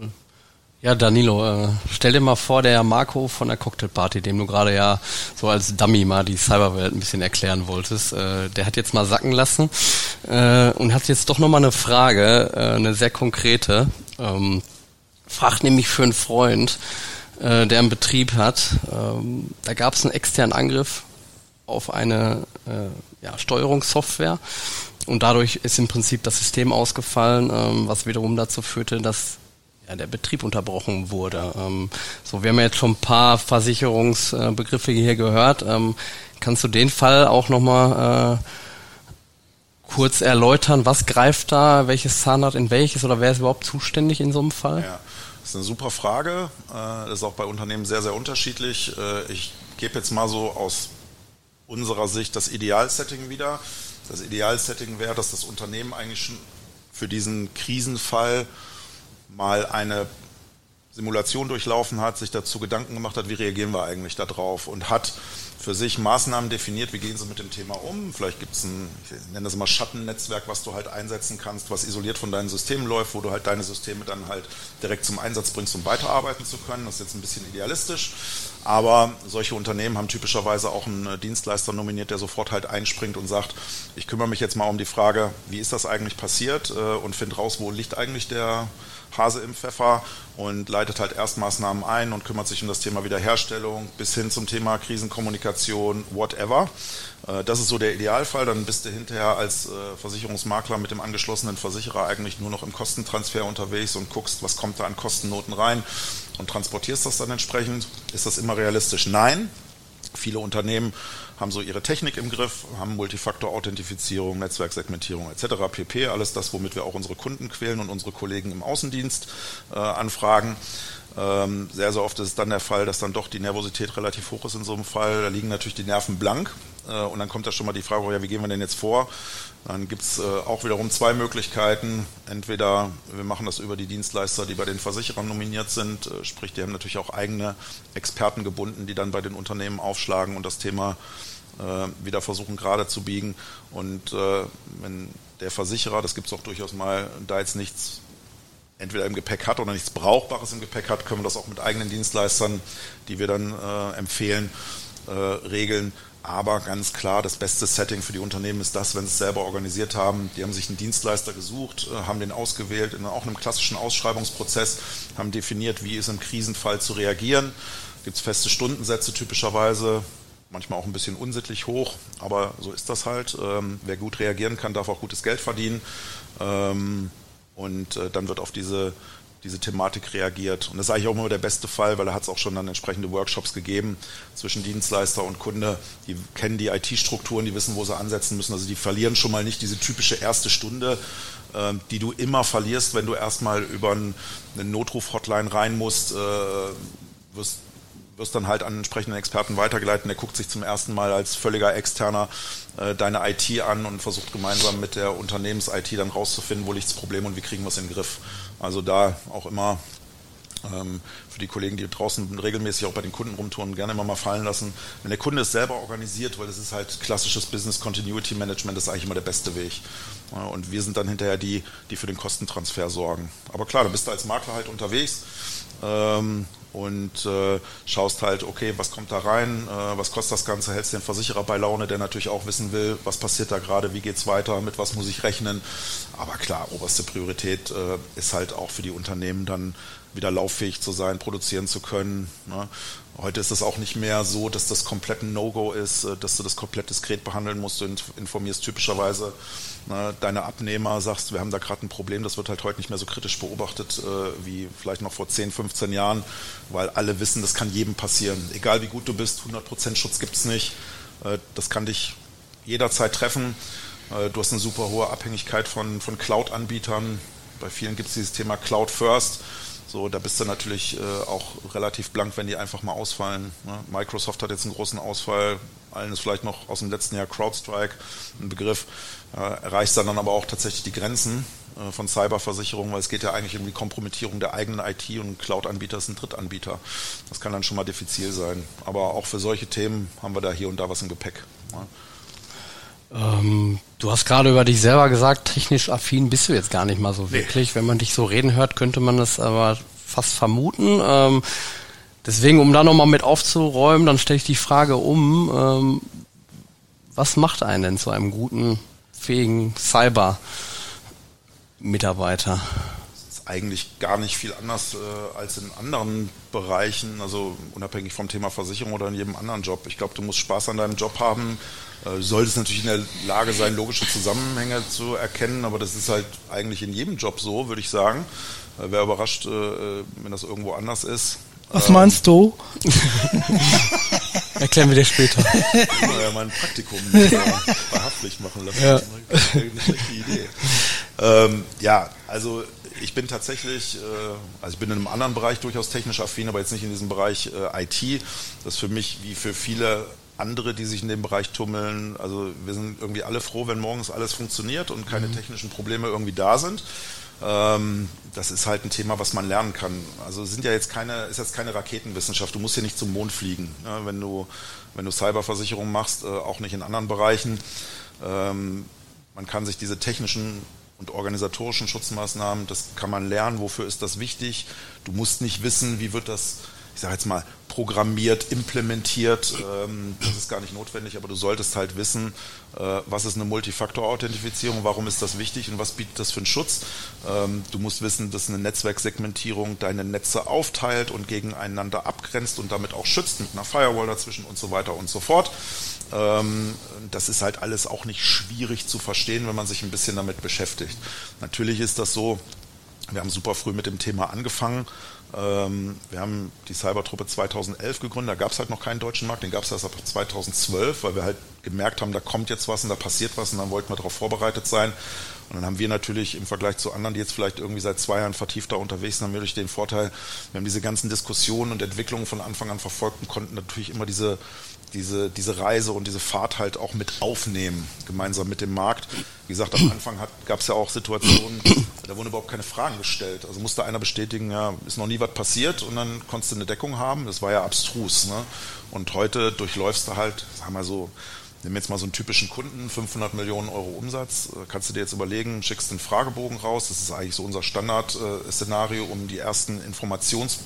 Ja, Danilo, stell dir mal vor, der Marco von der Cocktailparty, dem du gerade ja so als Dummy mal die Cyberwelt ein bisschen erklären wolltest, der hat jetzt mal sacken lassen und hat jetzt doch nochmal eine Frage, eine sehr konkrete. Fragt nämlich für einen Freund, der einen Betrieb hat. Da gab es einen externen Angriff auf eine Steuerungssoftware und dadurch ist im Prinzip das System ausgefallen, was wiederum dazu führte, dass der Betrieb unterbrochen wurde. Wir haben ja jetzt schon ein paar Versicherungsbegriffe hier gehört. Kannst du den Fall auch nochmal kurz erläutern? Was greift da? Welches Zahnrad in welches? Oder wer ist überhaupt zuständig in so einem Fall? Ja, das ist eine super Frage. Das ist auch bei Unternehmen sehr, sehr unterschiedlich. Ich gebe jetzt mal so aus unserer Sicht das Idealsetting wieder. Das Idealsetting wäre, dass das Unternehmen eigentlich schon für diesen Krisenfall mal eine Simulation durchlaufen hat, sich dazu Gedanken gemacht hat, wie reagieren wir eigentlich da drauf und hat für sich Maßnahmen definiert, wie gehen sie mit dem Thema um. Vielleicht gibt es ein, ich nenne das mal Schattennetzwerk, was du halt einsetzen kannst, was isoliert von deinen Systemen läuft, wo du halt deine Systeme dann halt direkt zum Einsatz bringst, um weiterarbeiten zu können. Das ist jetzt ein bisschen idealistisch, aber solche Unternehmen haben typischerweise auch einen Dienstleister nominiert, der sofort halt einspringt und sagt, ich kümmere mich jetzt mal um die Frage, wie ist das eigentlich passiert und finde raus, wo liegt eigentlich der Hase im Pfeffer und leitet halt erst Maßnahmen ein und kümmert sich um das Thema Wiederherstellung bis hin zum Thema Krisenkommunikation, whatever. Das ist so der Idealfall. Dann bist du hinterher als Versicherungsmakler mit dem angeschlossenen Versicherer eigentlich nur noch im Kostentransfer unterwegs und guckst, was kommt da an Kostennoten rein und transportierst das dann entsprechend. Ist das immer realistisch? Nein. Viele Unternehmen haben so ihre Technik im Griff, haben Multifaktor-Authentifizierung, Netzwerksegmentierung etc. pp. Alles das, womit wir auch unsere Kunden quälen und unsere Kollegen im Außendienst anfragen. Sehr, sehr oft ist es dann der Fall, dass dann doch die Nervosität relativ hoch ist in so einem Fall. Da liegen natürlich die Nerven blank und dann kommt da schon mal die Frage, ja, wie gehen wir denn jetzt vor? Dann gibt es auch wiederum zwei Möglichkeiten. Entweder wir machen das über die Dienstleister, die bei den Versicherern nominiert sind, sprich, die haben natürlich auch eigene Experten gebunden, die dann bei den Unternehmen aufschlagen und das Thema wieder versuchen gerade zu biegen. Und wenn der Versicherer, das gibt es auch durchaus mal, da jetzt nichts entweder im Gepäck hat oder nichts Brauchbares im Gepäck hat, können wir das auch mit eigenen Dienstleistern, die wir dann empfehlen, regeln. Aber ganz klar, das beste Setting für die Unternehmen ist das, wenn sie es selber organisiert haben. Die haben sich einen Dienstleister gesucht, haben den ausgewählt, in auch einem klassischen Ausschreibungsprozess, haben definiert, wie ist im Krisenfall zu reagieren. Gibt es feste Stundensätze typischerweise, manchmal auch ein bisschen unsittlich hoch, aber so ist das halt. Wer gut reagieren kann, darf auch gutes Geld verdienen. Und dann wird auf diese Thematik reagiert. Und das ist eigentlich auch immer der beste Fall, weil da hat es auch schon dann entsprechende Workshops gegeben zwischen Dienstleister und Kunde. Die kennen die IT-Strukturen, die wissen, wo sie ansetzen müssen. Also die verlieren schon mal nicht diese typische erste Stunde, die du immer verlierst, wenn du erstmal über eine Notruf-Hotline rein musst, wirst dann halt an einen entsprechenden Experten weitergeleitet. Der guckt sich zum ersten Mal als völliger Externer deine IT an und versucht gemeinsam mit der Unternehmens-IT dann rauszufinden, wo liegt das Problem und wie kriegen wir es in den Griff. Also da auch immer für die Kollegen, die draußen regelmäßig auch bei den Kunden rumtouren, gerne immer mal fallen lassen. Wenn der Kunde es selber organisiert, weil das ist halt klassisches Business Continuity Management, das ist eigentlich immer der beste Weg. Und wir sind dann hinterher die für den Kostentransfer sorgen. Aber klar, da bist du als Makler halt unterwegs und schaust halt, okay, was kommt da rein, was kostet das Ganze, hältst den Versicherer bei Laune, der natürlich auch wissen will, was passiert da gerade, wie geht's weiter, mit was muss ich rechnen. Aber klar, oberste Priorität ist halt auch für die Unternehmen dann wieder lauffähig zu sein, produzieren zu können. Ne? Heute ist es auch nicht mehr so, dass das komplett ein No-Go ist, dass du das komplett diskret behandeln musst. Du informierst typischerweise deine Abnehmer, sagst, wir haben da gerade ein Problem. Das wird halt heute nicht mehr so kritisch beobachtet wie vielleicht noch vor 10, 15 Jahren, weil alle wissen, das kann jedem passieren. Egal wie gut du bist, 100% Schutz gibt es nicht. Das kann dich jederzeit treffen. Du hast eine super hohe Abhängigkeit von Cloud-Anbietern. Bei vielen gibt es dieses Thema Cloud First. So, da bist du natürlich auch relativ blank, wenn die einfach mal ausfallen. Ne? Microsoft hat jetzt einen großen Ausfall, allen ist vielleicht noch aus dem letzten Jahr CrowdStrike ein Begriff. Erreicht dann aber auch tatsächlich die Grenzen von Cyberversicherung, weil es geht ja eigentlich um die Kompromittierung der eigenen IT und ein Cloud-Anbieter ist ein Drittanbieter. Das kann dann schon mal diffizil sein. Aber auch für solche Themen haben wir da hier und da was im Gepäck. Ne? Du hast gerade über dich selber gesagt, technisch affin bist du jetzt gar nicht mal so wirklich. Wenn man dich so reden hört, könnte man das aber fast vermuten. Deswegen, um da nochmal mit aufzuräumen, dann stelle ich die Frage was macht einen denn zu einem guten, fähigen Cyber-Mitarbeiter? Eigentlich gar nicht viel anders als in anderen Bereichen, also unabhängig vom Thema Versicherung oder in jedem anderen Job. Ich glaube, du musst Spaß an deinem Job haben. Du solltest natürlich in der Lage sein, logische Zusammenhänge zu erkennen, aber das ist halt eigentlich in jedem Job so, würde ich sagen. Wäre überrascht, wenn das irgendwo anders ist. Was meinst du? Erklären wir dir später. Ja, mal ein Praktikum bei Haftpflicht machen lassen. Ja. Das ist eine schlechte Idee. Also ich bin tatsächlich, ich bin in einem anderen Bereich durchaus technisch affin, aber jetzt nicht in diesem Bereich IT. Das ist für mich wie für viele andere, die sich in dem Bereich tummeln. Also wir sind irgendwie alle froh, wenn morgens alles funktioniert und keine technischen Probleme irgendwie da sind. Das ist halt ein Thema, was man lernen kann. Also ist jetzt keine Raketenwissenschaft. Du musst hier nicht zum Mond fliegen, ja, wenn du Cyberversicherung machst, auch nicht in anderen Bereichen. Man kann sich diese technischen und organisatorischen Schutzmaßnahmen, das kann man lernen. Wofür ist das wichtig? Du musst nicht wissen, wie wird das, ich sage jetzt mal, programmiert, implementiert. Das ist gar nicht notwendig, aber du solltest halt wissen, was ist eine Multifaktor-Authentifizierung, warum ist das wichtig und was bietet das für einen Schutz. Du musst wissen, dass eine Netzwerksegmentierung deine Netze aufteilt und gegeneinander abgrenzt und damit auch schützt mit einer Firewall dazwischen und so weiter und so fort. Das ist halt alles auch nicht schwierig zu verstehen, wenn man sich ein bisschen damit beschäftigt. Natürlich ist das so, wir haben super früh mit dem Thema angefangen. Wir haben die Cybertruppe 2011 gegründet, da gab es halt noch keinen deutschen Markt, den gab es erst ab 2012, weil wir halt gemerkt haben, da kommt jetzt was und da passiert was und dann wollten wir darauf vorbereitet sein. Und dann haben wir natürlich im Vergleich zu anderen, die jetzt vielleicht irgendwie seit 2 Jahren vertiefter unterwegs sind, haben wir durch den Vorteil, wir haben diese ganzen Diskussionen und Entwicklungen von Anfang an verfolgt und konnten natürlich immer diese Reise und diese Fahrt halt auch mit aufnehmen, gemeinsam mit dem Markt. Wie gesagt, am Anfang gab es ja auch Situationen, da wurden überhaupt keine Fragen gestellt. Also musste einer bestätigen, ja, ist noch nie was passiert und dann konntest du eine Deckung haben. Das war ja abstrus. Ne? Und heute durchläufst du halt, sagen wir so, nimm jetzt mal so einen typischen Kunden, 500 Millionen Euro Umsatz, kannst du dir jetzt überlegen, schickst einen Fragebogen raus, das ist eigentlich so unser Standardszenario, um die ersten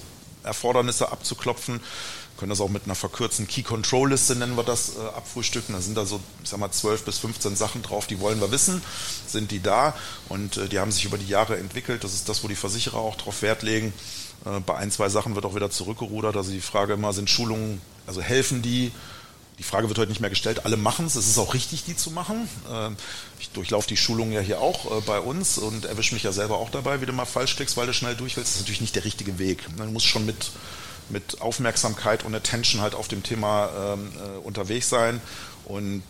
Erfordernisse abzuklopfen. Können das auch mit einer verkürzten Key-Control-Liste, nennen wir das, abfrühstücken. Da sind da so, ich sag mal, 12 bis 15 Sachen drauf, die wollen wir wissen, sind die da und die haben sich über die Jahre entwickelt. Das ist das, wo die Versicherer auch drauf Wert legen. Bei 1, 2 Sachen wird auch wieder zurückgerudert. Also die Frage immer, sind Schulungen, also helfen die? Die Frage wird heute nicht mehr gestellt, alle machen es. Es ist auch richtig, die zu machen. Ich durchlaufe die Schulungen ja hier auch bei uns und erwische mich ja selber auch dabei, wie du mal falsch klickst, weil du schnell durch willst. Das ist natürlich nicht der richtige Weg. Du musst schon mit Aufmerksamkeit und Attention halt auf dem Thema unterwegs sein. Und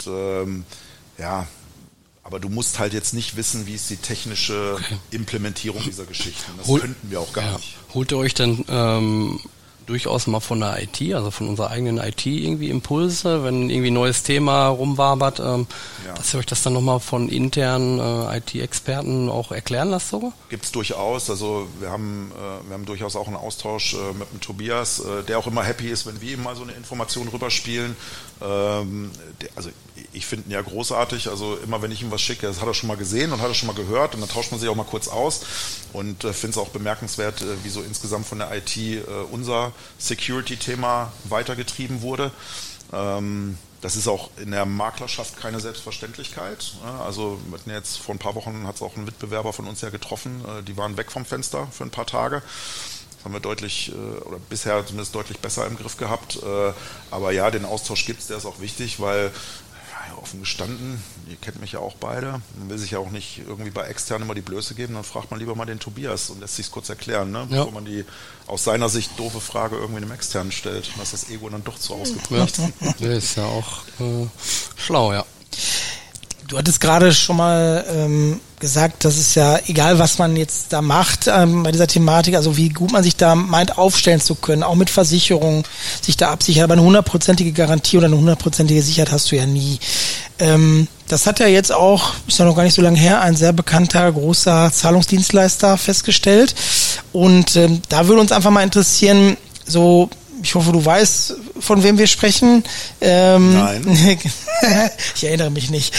aber du musst halt jetzt nicht wissen, wie ist die technische Implementierung dieser Geschichten. Das könnten wir auch gar nicht. Holt ihr euch dann durchaus mal von der IT, also von unserer eigenen IT irgendwie Impulse, wenn irgendwie ein neues Thema rumwabert, dass ihr euch das dann nochmal von internen IT-Experten auch erklären lasst sogar? Gibt's durchaus, also wir haben durchaus auch einen Austausch mit dem Tobias, der auch immer happy ist, wenn wir ihm mal so eine Information rüberspielen. Also ich finde ihn ja großartig, also immer wenn ich ihm was schicke, das hat er schon mal gesehen und hat er schon mal gehört und dann tauscht man sich auch mal kurz aus und finde es auch bemerkenswert, wie so insgesamt von der IT unser Security-Thema weitergetrieben wurde. Das ist auch in der Maklerschaft keine Selbstverständlichkeit. Also jetzt vor ein paar Wochen hat es auch ein Mitbewerber von uns ja getroffen, die waren weg vom Fenster für ein paar Tage. Das haben wir deutlich, oder bisher zumindest deutlich besser im Griff gehabt. Aber ja, den Austausch gibt's, der ist auch wichtig, weil offen gestanden, ihr kennt mich ja auch beide, man will sich ja auch nicht irgendwie bei externen immer die Blöße geben, dann fragt man lieber mal den Tobias und lässt sich's kurz erklären, ne? Bevor man die aus seiner Sicht doofe Frage irgendwie einem externen stellt. Und das ist das Ego dann doch zu ausgeprägt. Ja, ist ja auch schlau, ja. Du hattest gerade schon mal gesagt, dass es ja egal, was man jetzt da macht bei dieser Thematik, also wie gut man sich da meint, aufstellen zu können, auch mit Versicherungen, sich da absichern, aber eine 100%ige Garantie oder eine 100%ige Sicherheit hast du ja nie. Das hat ja jetzt auch, ist ja noch gar nicht so lange her, ein sehr bekannter, großer Zahlungsdienstleister festgestellt. Und da würde uns einfach mal interessieren, so, ich hoffe, du weißt, von wem wir sprechen. Nein. Ich erinnere mich nicht.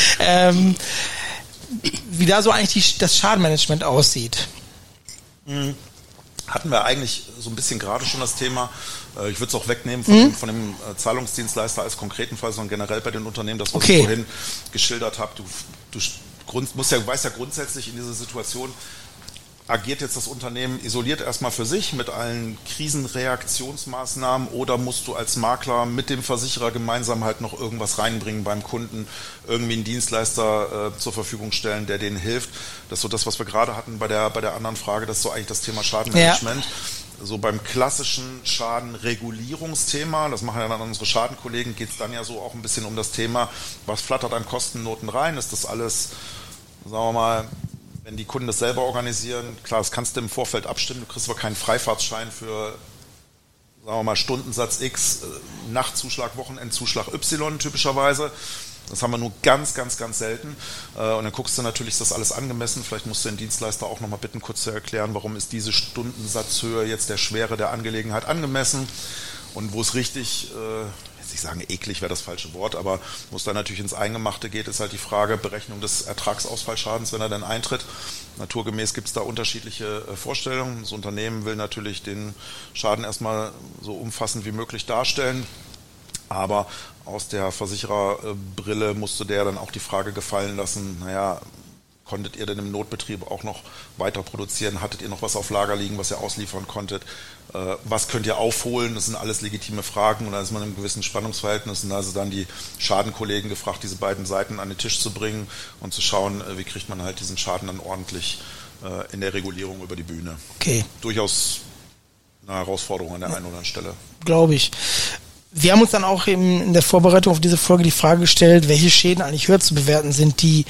Wie da so eigentlich das Schadenmanagement aussieht. Hatten wir eigentlich so ein bisschen gerade schon das Thema. Ich würde es auch wegnehmen von dem Zahlungsdienstleister als konkreten Fall, sondern generell bei den Unternehmen, das, was ich vorhin geschildert habe. Du weißt ja grundsätzlich in dieser Situation, agiert jetzt das Unternehmen isoliert erstmal für sich mit allen Krisenreaktionsmaßnahmen oder musst du als Makler mit dem Versicherer gemeinsam halt noch irgendwas reinbringen beim Kunden, irgendwie einen Dienstleister zur Verfügung stellen, der denen hilft. Das ist so das, was wir gerade hatten bei der anderen Frage, das ist so eigentlich das Thema Schadenmanagement. Ja. So beim klassischen Schadenregulierungsthema, das machen ja dann unsere Schadenkollegen, geht es dann ja so auch ein bisschen um das Thema, was flattert an Kostennoten rein, ist das alles, sagen wir mal, wenn die Kunden das selber organisieren, klar, das kannst du im Vorfeld abstimmen, du kriegst aber keinen Freifahrtschein für, sagen wir mal, Stundensatz X, Nachtzuschlag, Wochenendzuschlag Y typischerweise. Das haben wir nur ganz, ganz, ganz selten. Und dann guckst du natürlich, ist das alles angemessen? Vielleicht musst du den Dienstleister auch nochmal bitten, kurz zu erklären, warum ist diese Stundensatzhöhe jetzt der Schwere der Angelegenheit angemessen? Und wo es richtig, ich sagen, eklig wäre das falsche Wort, aber wo es dann natürlich ins Eingemachte geht, ist halt die Frage Berechnung des Ertragsausfallschadens, wenn er dann eintritt. Naturgemäß gibt es da unterschiedliche Vorstellungen. Das Unternehmen will natürlich den Schaden erstmal so umfassend wie möglich darstellen, aber aus der Versichererbrille musste der dann auch die Frage gefallen lassen, naja, konntet ihr denn im Notbetrieb auch noch weiter produzieren? Hattet ihr noch was auf Lager liegen, was ihr ausliefern konntet? Was könnt ihr aufholen? Das sind alles legitime Fragen und da ist man in einem gewissen Spannungsverhältnis und da sind dann die Schadenkollegen gefragt, diese beiden Seiten an den Tisch zu bringen und zu schauen, wie kriegt man halt diesen Schaden dann ordentlich in der Regulierung über die Bühne. Okay. Durchaus eine Herausforderung an der einen oder anderen Stelle. Glaube ich. Wir haben uns dann auch in der Vorbereitung auf diese Folge die Frage gestellt, welche Schäden eigentlich höher zu bewerten sind, die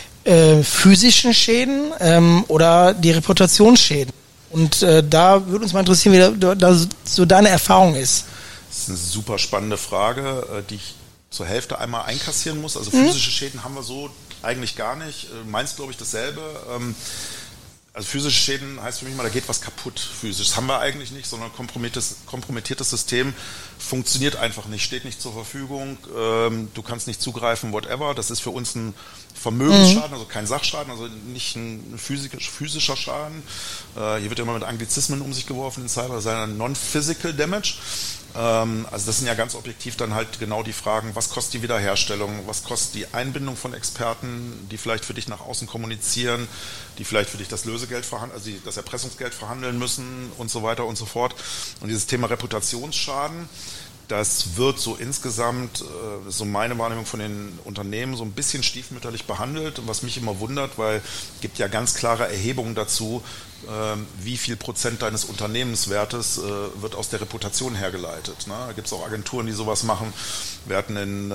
physischen Schäden oder die Reputationsschäden. Und da würde uns mal interessieren, wie da so deine Erfahrung ist. Das ist eine super spannende Frage, die ich zur Hälfte einmal einkassieren muss. Also physische Schäden haben wir so eigentlich gar nicht. Meinst, glaube ich, dasselbe. Also physische Schäden heißt für mich mal, da geht was kaputt physisch. Das haben wir eigentlich nicht, sondern kompromittiertes System funktioniert einfach nicht, steht nicht zur Verfügung, du kannst nicht zugreifen, whatever. Das ist für uns ein Vermögensschaden, also kein Sachschaden, also nicht ein physischer Schaden. Hier wird immer mit Anglizismen um sich geworfen in Cyber, das ist ein Non-Physical Damage. Also das sind ja ganz objektiv dann halt genau die Fragen, was kostet die Wiederherstellung, was kostet die Einbindung von Experten, die vielleicht für dich nach außen kommunizieren, die vielleicht für dich das Lösegeld verhandeln, also das Erpressungsgeld verhandeln müssen und so weiter und so fort. Und dieses Thema Reputationsschaden, das wird so insgesamt, so meine Wahrnehmung von den Unternehmen, so ein bisschen stiefmütterlich behandelt, was mich immer wundert, weil es gibt ja ganz klare Erhebungen dazu, wie viel Prozent deines Unternehmenswertes wird aus der Reputation hergeleitet. Ne? Da gibt es auch Agenturen, die sowas machen. Wir hatten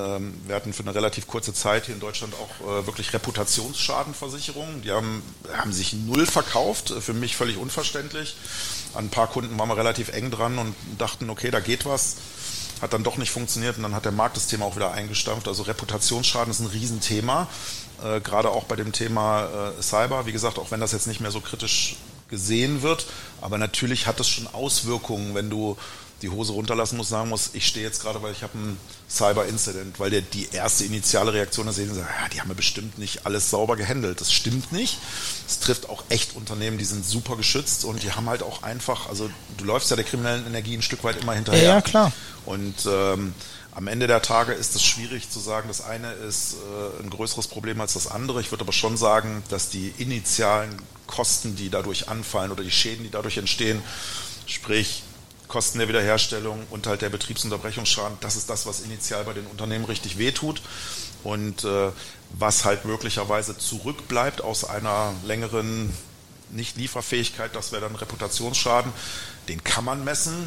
für eine relativ kurze Zeit hier in Deutschland auch wirklich Reputationsschadenversicherungen. Die haben sich null verkauft, für mich völlig unverständlich. An ein paar Kunden waren wir relativ eng dran und dachten, okay, da geht was. Hat dann doch nicht funktioniert und dann hat der Markt das Thema auch wieder eingestampft. Also Reputationsschaden ist ein Riesenthema, gerade auch bei dem Thema Cyber. Wie gesagt, auch wenn das jetzt nicht mehr so kritisch gesehen wird, aber natürlich hat es schon Auswirkungen, wenn du die Hose runterlassen musst, sagen musst, ich stehe jetzt gerade, weil ich habe einen Cyber-Incident, weil die erste initiale Reaktion ist, die haben ja bestimmt nicht alles sauber gehandelt. Das stimmt nicht. Es trifft auch echt Unternehmen, die sind super geschützt und die haben halt auch einfach, also du läufst ja der kriminellen Energie ein Stück weit immer hinterher. Ja, klar. Und am Ende der Tage ist es schwierig zu sagen, das eine ist ein größeres Problem als das andere. Ich würde aber schon sagen, dass die initialen Kosten, die dadurch anfallen oder die Schäden, die dadurch entstehen, sprich Kosten der Wiederherstellung und halt der Betriebsunterbrechungsschaden, das ist das, was initial bei den Unternehmen richtig wehtut und was halt möglicherweise zurückbleibt aus einer längeren Nicht-Lieferfähigkeit, das wäre dann Reputationsschaden, den kann man messen.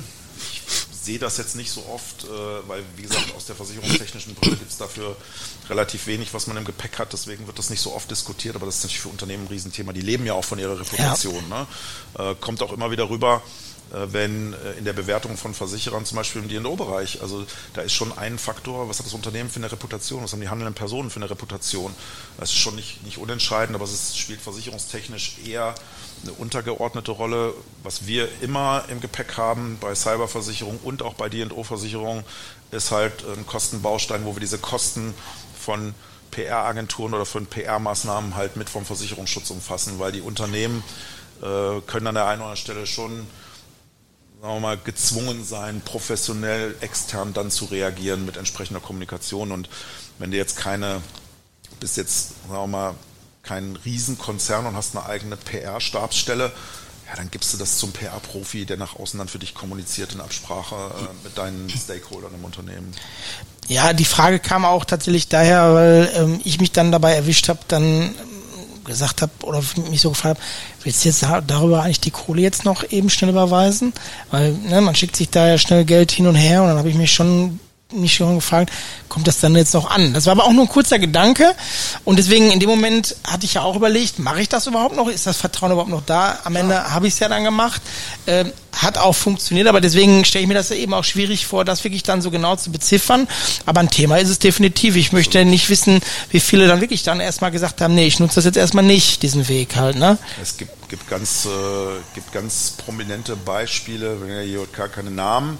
Ich sehe das jetzt nicht so oft, weil, wie gesagt, aus der versicherungstechnischen Brille gibt es dafür relativ wenig, was man im Gepäck hat. Deswegen wird das nicht so oft diskutiert, aber das ist natürlich für Unternehmen ein Riesenthema. Die leben ja auch von ihrer Reputation. Ja. Ne? Kommt auch immer wieder rüber, wenn in der Bewertung von Versicherern, zum Beispiel im D&O-Bereich, also da ist schon ein Faktor, was hat das Unternehmen für eine Reputation, was haben die handelnden Personen für eine Reputation. Das ist schon nicht unentscheidend, aber es spielt versicherungstechnisch eher eine untergeordnete Rolle. Was wir immer im Gepäck haben bei Cyberversicherung und auch bei D&O-Versicherung ist halt ein Kostenbaustein, wo wir diese Kosten von PR-Agenturen oder von PR-Maßnahmen halt mit vom Versicherungsschutz umfassen, weil die Unternehmen können an der einen oder anderen Stelle schon, sagen wir mal, gezwungen sein, professionell extern dann zu reagieren mit entsprechender Kommunikation. Und wenn du jetzt bist jetzt, sagen wir mal, kein Riesenkonzern und hast eine eigene PR-Stabsstelle, ja, dann gibst du das zum PR-Profi, der nach außen dann für dich kommuniziert in Absprache mit deinen Stakeholdern im Unternehmen. Ja, die Frage kam auch tatsächlich daher, weil ich mich dann dabei erwischt habe, dann gesagt habe oder mich so gefragt habe, willst du jetzt darüber eigentlich die Kohle jetzt noch eben schnell überweisen? Weil man schickt sich da ja schnell Geld hin und her und dann habe ich mich schon gefragt, kommt das dann jetzt noch an? Das war aber auch nur ein kurzer Gedanke und deswegen in dem Moment hatte ich ja auch überlegt, mache ich das überhaupt noch? Ist das Vertrauen überhaupt noch da? Am Ende habe ich es ja dann gemacht. Hat auch funktioniert, aber deswegen stelle ich mir das ja eben auch schwierig vor, das wirklich dann so genau zu beziffern. Aber ein Thema ist es definitiv. Ich möchte nicht wissen, wie viele dann wirklich dann erstmal gesagt haben, nee, ich nutze das jetzt erstmal nicht, diesen Weg halt, ne? Es gibt ganz prominente Beispiele, wenn ja JK keine Namen,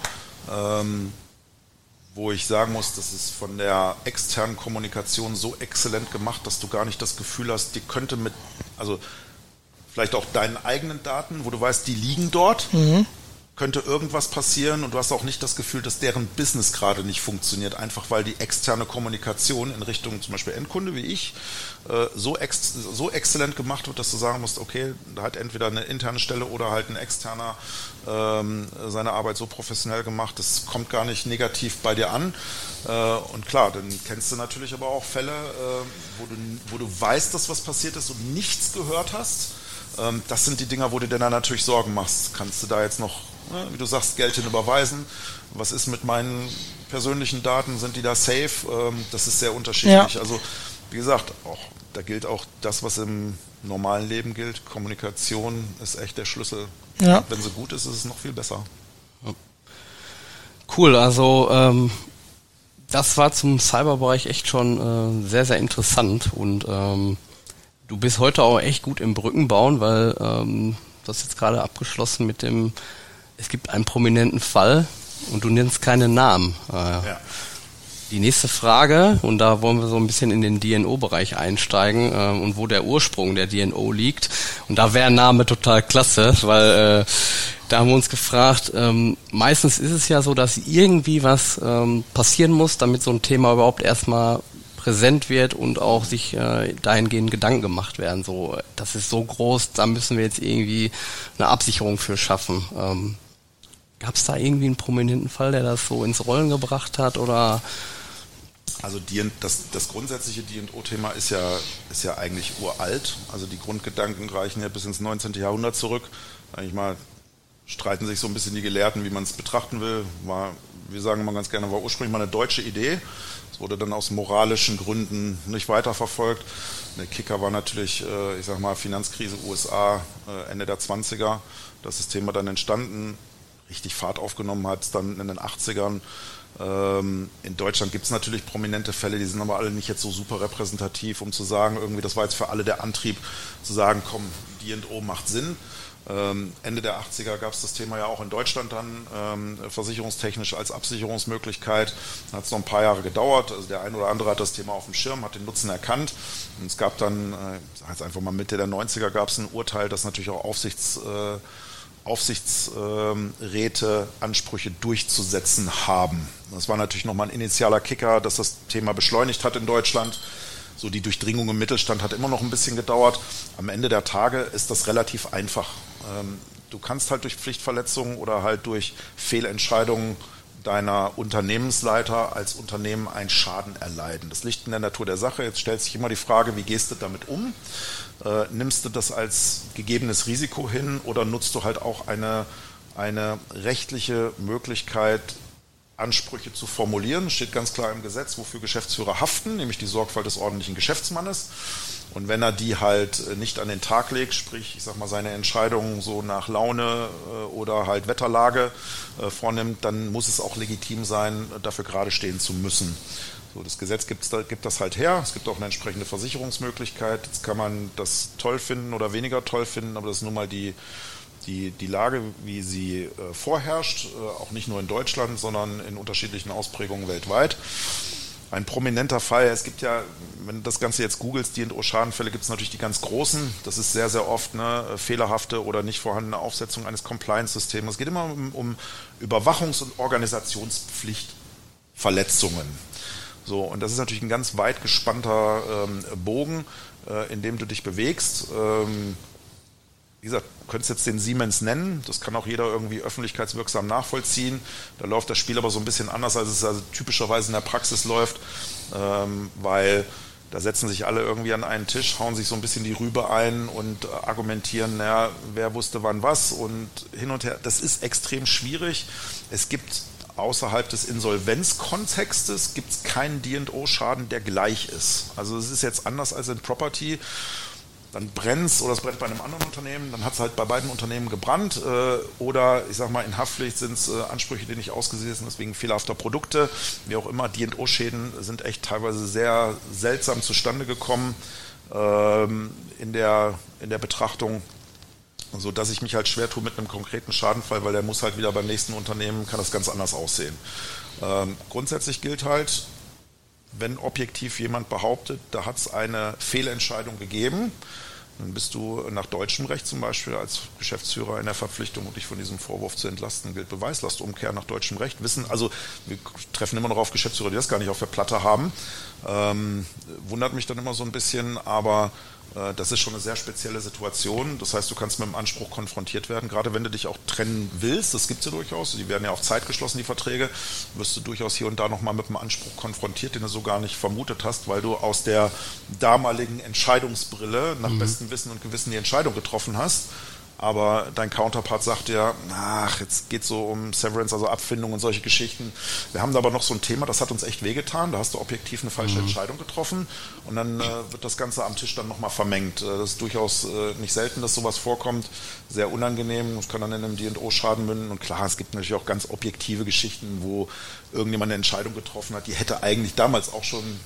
wo ich sagen muss, das ist von der externen Kommunikation so exzellent gemacht, dass du gar nicht das Gefühl hast, die könnte also vielleicht auch deinen eigenen Daten, wo du weißt, die liegen dort, könnte irgendwas passieren und du hast auch nicht das Gefühl, dass deren Business gerade nicht funktioniert, einfach weil die externe Kommunikation in Richtung zum Beispiel Endkunde wie ich so exzellent gemacht wird, dass du sagen musst, okay, da hat entweder eine interne Stelle oder halt ein externer seine Arbeit so professionell gemacht, das kommt gar nicht negativ bei dir an. Und klar, dann kennst du natürlich aber auch Fälle, wo du weißt, dass was passiert ist und nichts gehört hast. Das sind die Dinger, wo du dir dann natürlich Sorgen machst. Kannst du da jetzt noch, wie du sagst, Geld hin überweisen? Was ist mit meinen persönlichen Daten? Sind die da safe? Das ist sehr unterschiedlich. Ja. Also wie gesagt, da gilt auch das, was im normalen Leben gilt. Kommunikation ist echt der Schlüssel. Ja. Wenn sie gut ist, ist es noch viel besser. Cool, also das war zum Cyberbereich echt schon sehr, sehr interessant und Du bist heute auch echt gut im Brückenbauen, weil du hast jetzt gerade abgeschlossen mit dem, es gibt einen prominenten Fall und du nennst keinen Namen. Ja. Die nächste Frage, und da wollen wir so ein bisschen in den DNO-Bereich einsteigen und wo der Ursprung der DNO liegt. Und da wäre ein Name total klasse, weil da haben wir uns gefragt, meistens ist es ja so, dass irgendwie was passieren muss, damit so ein Thema überhaupt erstmal präsent wird und auch sich dahingehend Gedanken gemacht werden. So, das ist so groß, da müssen wir jetzt irgendwie eine Absicherung für schaffen. Gab es da irgendwie einen prominenten Fall, der das so ins Rollen gebracht hat, oder? Also das grundsätzliche D&O-Thema ist ja eigentlich uralt. Also die Grundgedanken reichen ja bis ins 19. Jahrhundert zurück. Eigentlich mal streiten sich so ein bisschen die Gelehrten, wie man es betrachten will. Wir sagen immer ganz gerne, war ursprünglich mal eine deutsche Idee. Es wurde dann aus moralischen Gründen nicht weiterverfolgt. Der Kicker war natürlich, ich sag mal, Finanzkrise USA, Ende der 20er. Das ist Thema dann entstanden. Richtig Fahrt aufgenommen hat es dann in den 80ern. In Deutschland gibt es natürlich prominente Fälle, die sind aber alle nicht jetzt so super repräsentativ, um zu sagen, irgendwie, das war jetzt für alle der Antrieb, zu sagen, komm, D&O macht Sinn. Ende der 80er gab es das Thema ja auch in Deutschland dann, versicherungstechnisch als Absicherungsmöglichkeit. Dann hat es noch ein paar Jahre gedauert. Also der ein oder andere hat das Thema auf dem Schirm, hat den Nutzen erkannt. Und es gab dann, ich sage jetzt einfach mal Mitte der 90er, gab es ein Urteil, das natürlich auch Aufsichtsräte Ansprüche durchzusetzen haben. Das war natürlich nochmal ein initialer Kicker, dass das Thema beschleunigt hat in Deutschland. So die Durchdringung im Mittelstand hat immer noch ein bisschen gedauert. Am Ende der Tage ist das relativ einfach. Du kannst halt durch Pflichtverletzungen oder halt durch Fehlentscheidungen deiner Unternehmensleiter als Unternehmen einen Schaden erleiden. Das liegt in der Natur der Sache. Jetzt stellt sich immer die Frage, wie gehst du damit um? Nimmst du das als gegebenes Risiko hin oder nutzt du halt auch eine rechtliche Möglichkeit, Ansprüche zu formulieren? Steht ganz klar im Gesetz, wofür Geschäftsführer haften, nämlich die Sorgfalt des ordentlichen Geschäftsmannes. Und wenn er die halt nicht an den Tag legt, sprich, ich sag mal, seine Entscheidungen so nach Laune oder halt Wetterlage vornimmt, dann muss es auch legitim sein, dafür gerade stehen zu müssen. So, das Gesetz gibt das halt her. Es gibt auch eine entsprechende Versicherungsmöglichkeit. Jetzt kann man das toll finden oder weniger toll finden, aber das ist nun mal die Lage, wie sie vorherrscht, auch nicht nur in Deutschland, sondern in unterschiedlichen Ausprägungen weltweit. Ein prominenter Fall, es gibt ja, wenn du das Ganze jetzt googelst, D&O-Schadenfälle, gibt es natürlich die ganz großen. Das ist sehr, sehr oft eine fehlerhafte oder nicht vorhandene Aufsetzung eines Compliance-Systems. Es geht immer um Überwachungs- und Organisationspflichtverletzungen. So, und das ist natürlich ein ganz weit gespannter Bogen, in dem du dich bewegst. Wie gesagt, du könntest jetzt den Siemens nennen, das kann auch jeder irgendwie öffentlichkeitswirksam nachvollziehen. Da läuft das Spiel aber so ein bisschen anders, als es also typischerweise in der Praxis läuft, weil da setzen sich alle irgendwie an einen Tisch, hauen sich so ein bisschen die Rübe ein und argumentieren, naja, wer wusste wann was und hin und her. Das ist extrem schwierig. Es gibt außerhalb des Insolvenzkontextes gibt es keinen D&O-Schaden, der gleich ist. Also es ist jetzt anders als in Property. Dann brennt es oder es brennt bei einem anderen Unternehmen, dann hat es halt bei beiden Unternehmen gebrannt oder ich sag mal in Haftpflicht sind es Ansprüche, die nicht ausgesehen sind, deswegen fehlerhafter Produkte, wie auch immer. D&O-Schäden sind echt teilweise sehr seltsam zustande gekommen in der Betrachtung, so dass ich mich halt schwer tue mit einem konkreten Schadenfall, weil der muss halt wieder beim nächsten Unternehmen, kann das ganz anders aussehen. Grundsätzlich gilt halt, wenn objektiv jemand behauptet, da hat es eine Fehlentscheidung gegeben, dann bist du nach deutschem Recht zum Beispiel als Geschäftsführer in der Verpflichtung, dich von diesem Vorwurf zu entlasten, gilt Beweislastumkehr nach deutschem Recht. Also wir treffen immer noch auf Geschäftsführer, die das gar nicht auf der Platte haben. Wundert mich dann immer so ein bisschen, aber das ist schon eine sehr spezielle Situation. Das heißt, du kannst mit dem Anspruch konfrontiert werden, gerade wenn du dich auch trennen willst, das gibt es ja durchaus, die werden ja auf Zeit geschlossen, die Verträge, wirst du durchaus hier und da nochmal mit dem Anspruch konfrontiert, den du so gar nicht vermutet hast, weil du aus der damaligen Entscheidungsbrille nach bestem Wissen und Gewissen die Entscheidung getroffen hast. Aber dein Counterpart sagt ja, ach, jetzt geht es so um Severance, also Abfindung und solche Geschichten. Wir haben da aber noch so ein Thema, das hat uns echt wehgetan. Da hast du objektiv eine falsche Entscheidung getroffen und dann wird das Ganze am Tisch dann nochmal vermengt. Das ist durchaus nicht selten, dass sowas vorkommt. Sehr unangenehm. Das kann dann in einem D&O-Schaden münden. Und klar, es gibt natürlich auch ganz objektive Geschichten, wo irgendjemand eine Entscheidung getroffen hat, die hätte eigentlich damals auch schon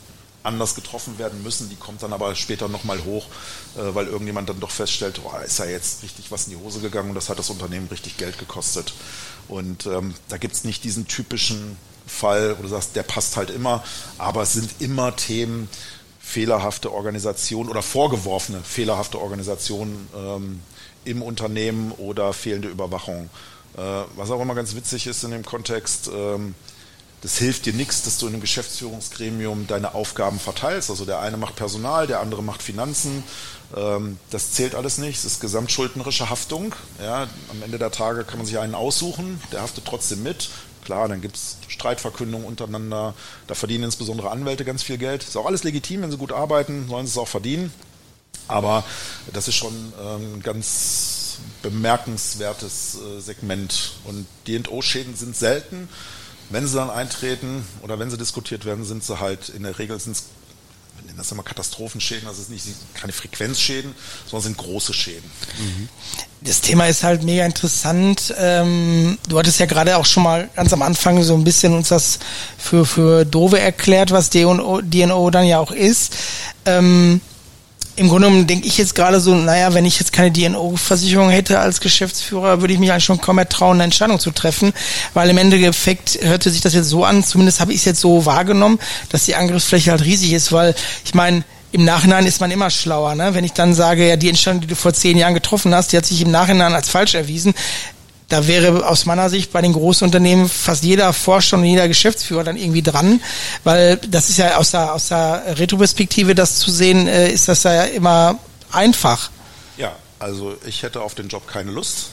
anders getroffen werden müssen. Die kommt dann aber später nochmal hoch, weil irgendjemand dann doch feststellt, ist ja jetzt richtig was in die Hose gegangen und das hat das Unternehmen richtig Geld gekostet. Und da gibt es nicht diesen typischen Fall, wo du sagst, der passt halt immer, aber es sind immer Themen, fehlerhafte Organisation oder vorgeworfene fehlerhafte Organisation im Unternehmen oder fehlende Überwachung. Was auch immer ganz witzig ist in dem Kontext, das hilft dir nichts, dass du in einem Geschäftsführungsgremium deine Aufgaben verteilst. Also der eine macht Personal, der andere macht Finanzen. Das zählt alles nicht. Es ist gesamtschuldnerische Haftung. Ja, am Ende der Tage kann man sich einen aussuchen, der haftet trotzdem mit. Klar, dann gibt es Streitverkündungen untereinander. Da verdienen insbesondere Anwälte ganz viel Geld. Ist auch alles legitim, wenn sie gut arbeiten, sollen sie es auch verdienen. Aber das ist schon ein ganz bemerkenswertes Segment. Und D&O-Schäden sind selten. Wenn sie dann eintreten oder wenn sie diskutiert werden, sind sie halt in der Regel, wir nennen das immer Katastrophenschäden, also es sind nicht keine Frequenzschäden, sondern sind große Schäden. Das Thema ist halt mega interessant. Du hattest ja gerade auch schon mal ganz am Anfang so ein bisschen uns das für Dove erklärt, was D&O dann ja auch ist. Im Grunde genommen denke ich jetzt gerade so, naja, wenn ich jetzt keine D&O-Versicherung hätte als Geschäftsführer, würde ich mich eigentlich schon kaum mehr trauen, eine Entscheidung zu treffen, weil im Endeffekt hörte sich das jetzt so an, zumindest habe ich es jetzt so wahrgenommen, dass die Angriffsfläche halt riesig ist, weil ich meine, im Nachhinein ist man immer schlauer, ne? Wenn ich dann sage, ja, die Entscheidung, die du vor 10 Jahren getroffen hast, die hat sich im Nachhinein als falsch erwiesen, da wäre aus meiner Sicht bei den großen Unternehmen fast jeder Vorstand und jeder Geschäftsführer dann irgendwie dran, weil das ist ja aus der Retroperspektive das zu sehen, ist das ja immer einfach. Ja, also ich hätte auf den Job keine Lust,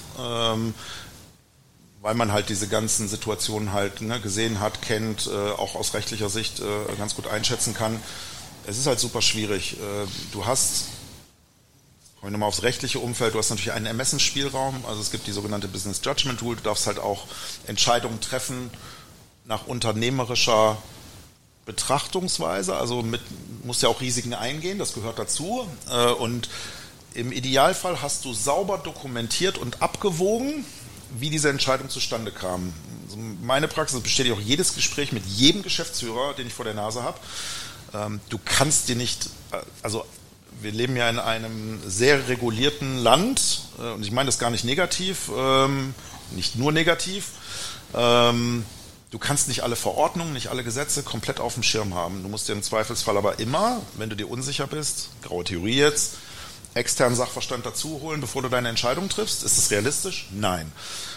weil man halt diese ganzen Situationen halt gesehen hat, kennt, auch aus rechtlicher Sicht ganz gut einschätzen kann. Es ist halt super schwierig. Du hast... Kommen wir nochmal aufs rechtliche Umfeld. Du hast natürlich einen Ermessensspielraum. Also es gibt die sogenannte Business Judgment Rule. Du darfst halt auch Entscheidungen treffen nach unternehmerischer Betrachtungsweise. Also musst ja auch Risiken eingehen. Das gehört dazu. Und im Idealfall hast du sauber dokumentiert und abgewogen, wie diese Entscheidung zustande kam. Also meine Praxis, das bestätigt auch jedes Gespräch mit jedem Geschäftsführer, den ich vor der Nase habe. Du kannst dir nicht, also wir leben ja in einem sehr regulierten Land und ich meine das gar nicht negativ, nicht nur negativ. Du kannst nicht alle Verordnungen, nicht alle Gesetze komplett auf dem Schirm haben. Du musst dir im Zweifelsfall aber immer, wenn du dir unsicher bist, graue Theorie jetzt, externen Sachverstand dazu holen, bevor du deine Entscheidung triffst. Ist es realistisch? Nein.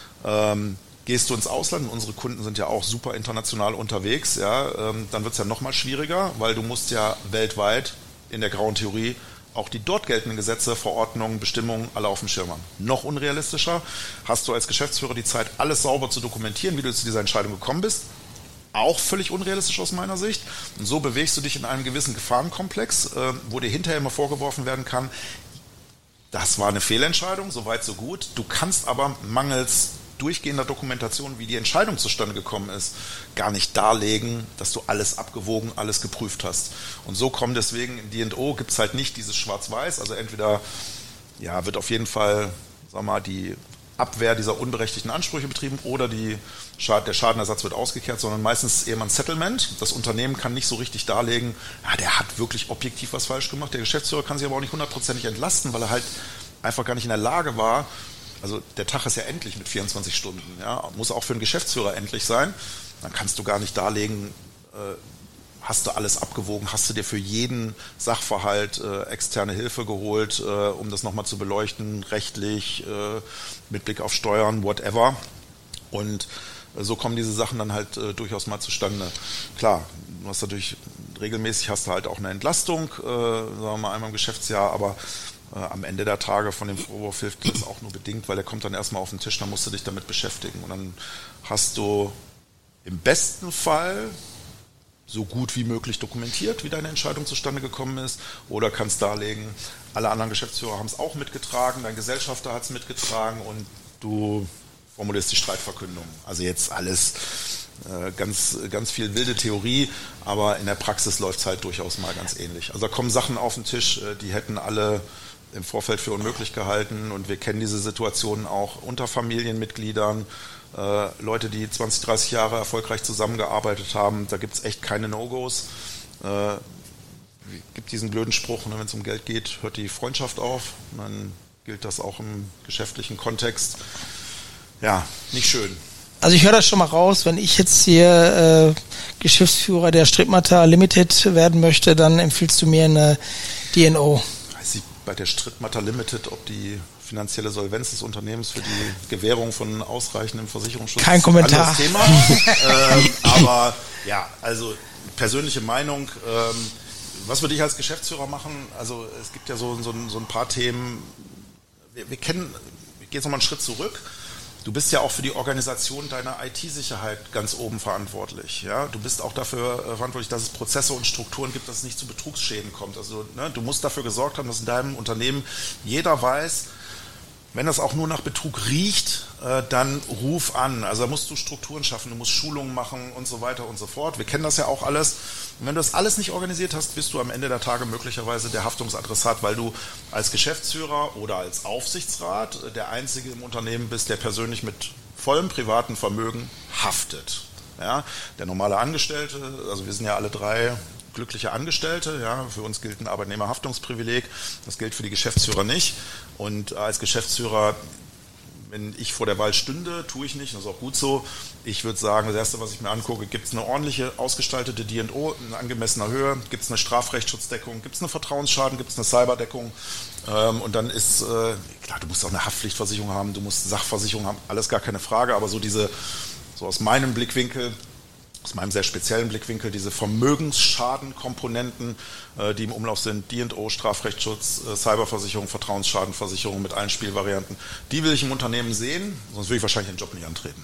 Gehst du ins Ausland, und unsere Kunden sind ja auch super international unterwegs, ja, dann wird es ja nochmal schwieriger, weil du musst ja weltweit in der grauen Theorie auch die dort geltenden Gesetze, Verordnungen, Bestimmungen alle auf dem Schirm haben. Noch unrealistischer, hast du als Geschäftsführer die Zeit, alles sauber zu dokumentieren, wie du zu dieser Entscheidung gekommen bist. Auch völlig unrealistisch aus meiner Sicht. Und so bewegst du dich in einem gewissen Gefahrenkomplex, wo dir hinterher immer vorgeworfen werden kann, das war eine Fehlentscheidung, so weit, so gut. Du kannst aber mangels durchgehender Dokumentation, wie die Entscheidung zustande gekommen ist, gar nicht darlegen, dass du alles abgewogen, alles geprüft hast. Und so kommen deswegen in D&O gibt es halt nicht dieses Schwarz-Weiß, also entweder ja, wird auf jeden Fall, sag mal, die Abwehr dieser unberechtigten Ansprüche betrieben oder der Schadenersatz wird ausgekehrt, sondern meistens eher mal ein Settlement. Das Unternehmen kann nicht so richtig darlegen, ja, der hat wirklich objektiv was falsch gemacht. Der Geschäftsführer kann sich aber auch nicht 100%ig entlasten, weil er halt einfach gar nicht in der Lage war. Also der Tag ist ja endlich mit 24 Stunden, ja, muss auch für einen Geschäftsführer endlich sein. Dann kannst du gar nicht darlegen, hast du alles abgewogen, hast du dir für jeden Sachverhalt externe Hilfe geholt, um das nochmal zu beleuchten, rechtlich, mit Blick auf Steuern, whatever. Und so kommen diese Sachen dann halt durchaus mal zustande. Klar, du hast natürlich regelmäßig hast du halt auch eine Entlastung, sagen wir mal einmal im Geschäftsjahr, aber am Ende der Tage von dem Vorwurf hilft das auch nur bedingt, weil der kommt dann erstmal auf den Tisch, dann musst du dich damit beschäftigen. Und dann hast du im besten Fall so gut wie möglich dokumentiert, wie deine Entscheidung zustande gekommen ist, oder kannst darlegen, alle anderen Geschäftsführer haben es auch mitgetragen, dein Gesellschafter hat es mitgetragen und du formulierst die Streitverkündung. Also jetzt alles ganz, ganz viel wilde Theorie, aber in der Praxis läuft es halt durchaus mal ganz ähnlich. Also da kommen Sachen auf den Tisch, die hätten alle im Vorfeld für unmöglich gehalten und wir kennen diese Situationen auch unter Familienmitgliedern, Leute, die 20, 30 Jahre erfolgreich zusammengearbeitet haben, da gibt es echt keine No-Gos. gibt diesen blöden Spruch, ne, wenn es um Geld geht, hört die Freundschaft auf. Und dann gilt das auch im geschäftlichen Kontext. Ja, nicht schön. Also ich höre das schon mal raus, wenn ich jetzt hier Geschäftsführer der Strittmatter Limited werden möchte, dann empfiehlst du mir eine DNO. Weiß ich bei der Strittmatter Limited, ob die finanzielle Solvenz des Unternehmens für die Gewährung von ausreichendem Versicherungsschutz kein Kommentar. Anderes Thema. Aber ja, also persönliche Meinung, was würde ich als Geschäftsführer machen? Also es gibt ja so ein paar Themen, wir kennen, ich gehe jetzt nochmal einen Schritt zurück. Du bist ja auch für die Organisation deiner IT-Sicherheit ganz oben verantwortlich. Ja? Du bist auch dafür verantwortlich, dass es Prozesse und Strukturen gibt, dass es nicht zu Betrugsschäden kommt. Also ne, du musst dafür gesorgt haben, dass in deinem Unternehmen jeder weiß, wenn das auch nur nach Betrug riecht, dann ruf an. Also da musst du Strukturen schaffen, du musst Schulungen machen und so weiter und so fort. Wir kennen das ja auch alles. Und wenn du das alles nicht organisiert hast, bist du am Ende der Tage möglicherweise der Haftungsadressat, weil du als Geschäftsführer oder als Aufsichtsrat der Einzige im Unternehmen bist, der persönlich mit vollem privaten Vermögen haftet. Ja, der normale Angestellte, also wir sind ja alle drei glückliche Angestellte, ja, für uns gilt ein Arbeitnehmerhaftungsprivileg, das gilt für die Geschäftsführer nicht. Und als Geschäftsführer, wenn ich vor der Wahl stünde, tue ich nicht, das ist auch gut so. Ich würde sagen, das Erste, was ich mir angucke, gibt es eine ordentliche, ausgestaltete D&O in angemessener Höhe, gibt es eine Strafrechtsschutzdekung, gibt es eine Vertrauensschaden, gibt es eine Cyberdeckung und dann ist, klar, du musst auch eine Haftpflichtversicherung haben, du musst Sachversicherung haben, alles gar keine Frage, aber so aus meinem Blickwinkel, aus meinem sehr speziellen Blickwinkel, diese Vermögensschadenkomponenten, die im Umlauf sind, D&O, Strafrechtsschutz, Cyberversicherung, Vertrauensschadenversicherung mit allen Spielvarianten, die will ich im Unternehmen sehen, sonst will ich wahrscheinlich den Job nicht antreten.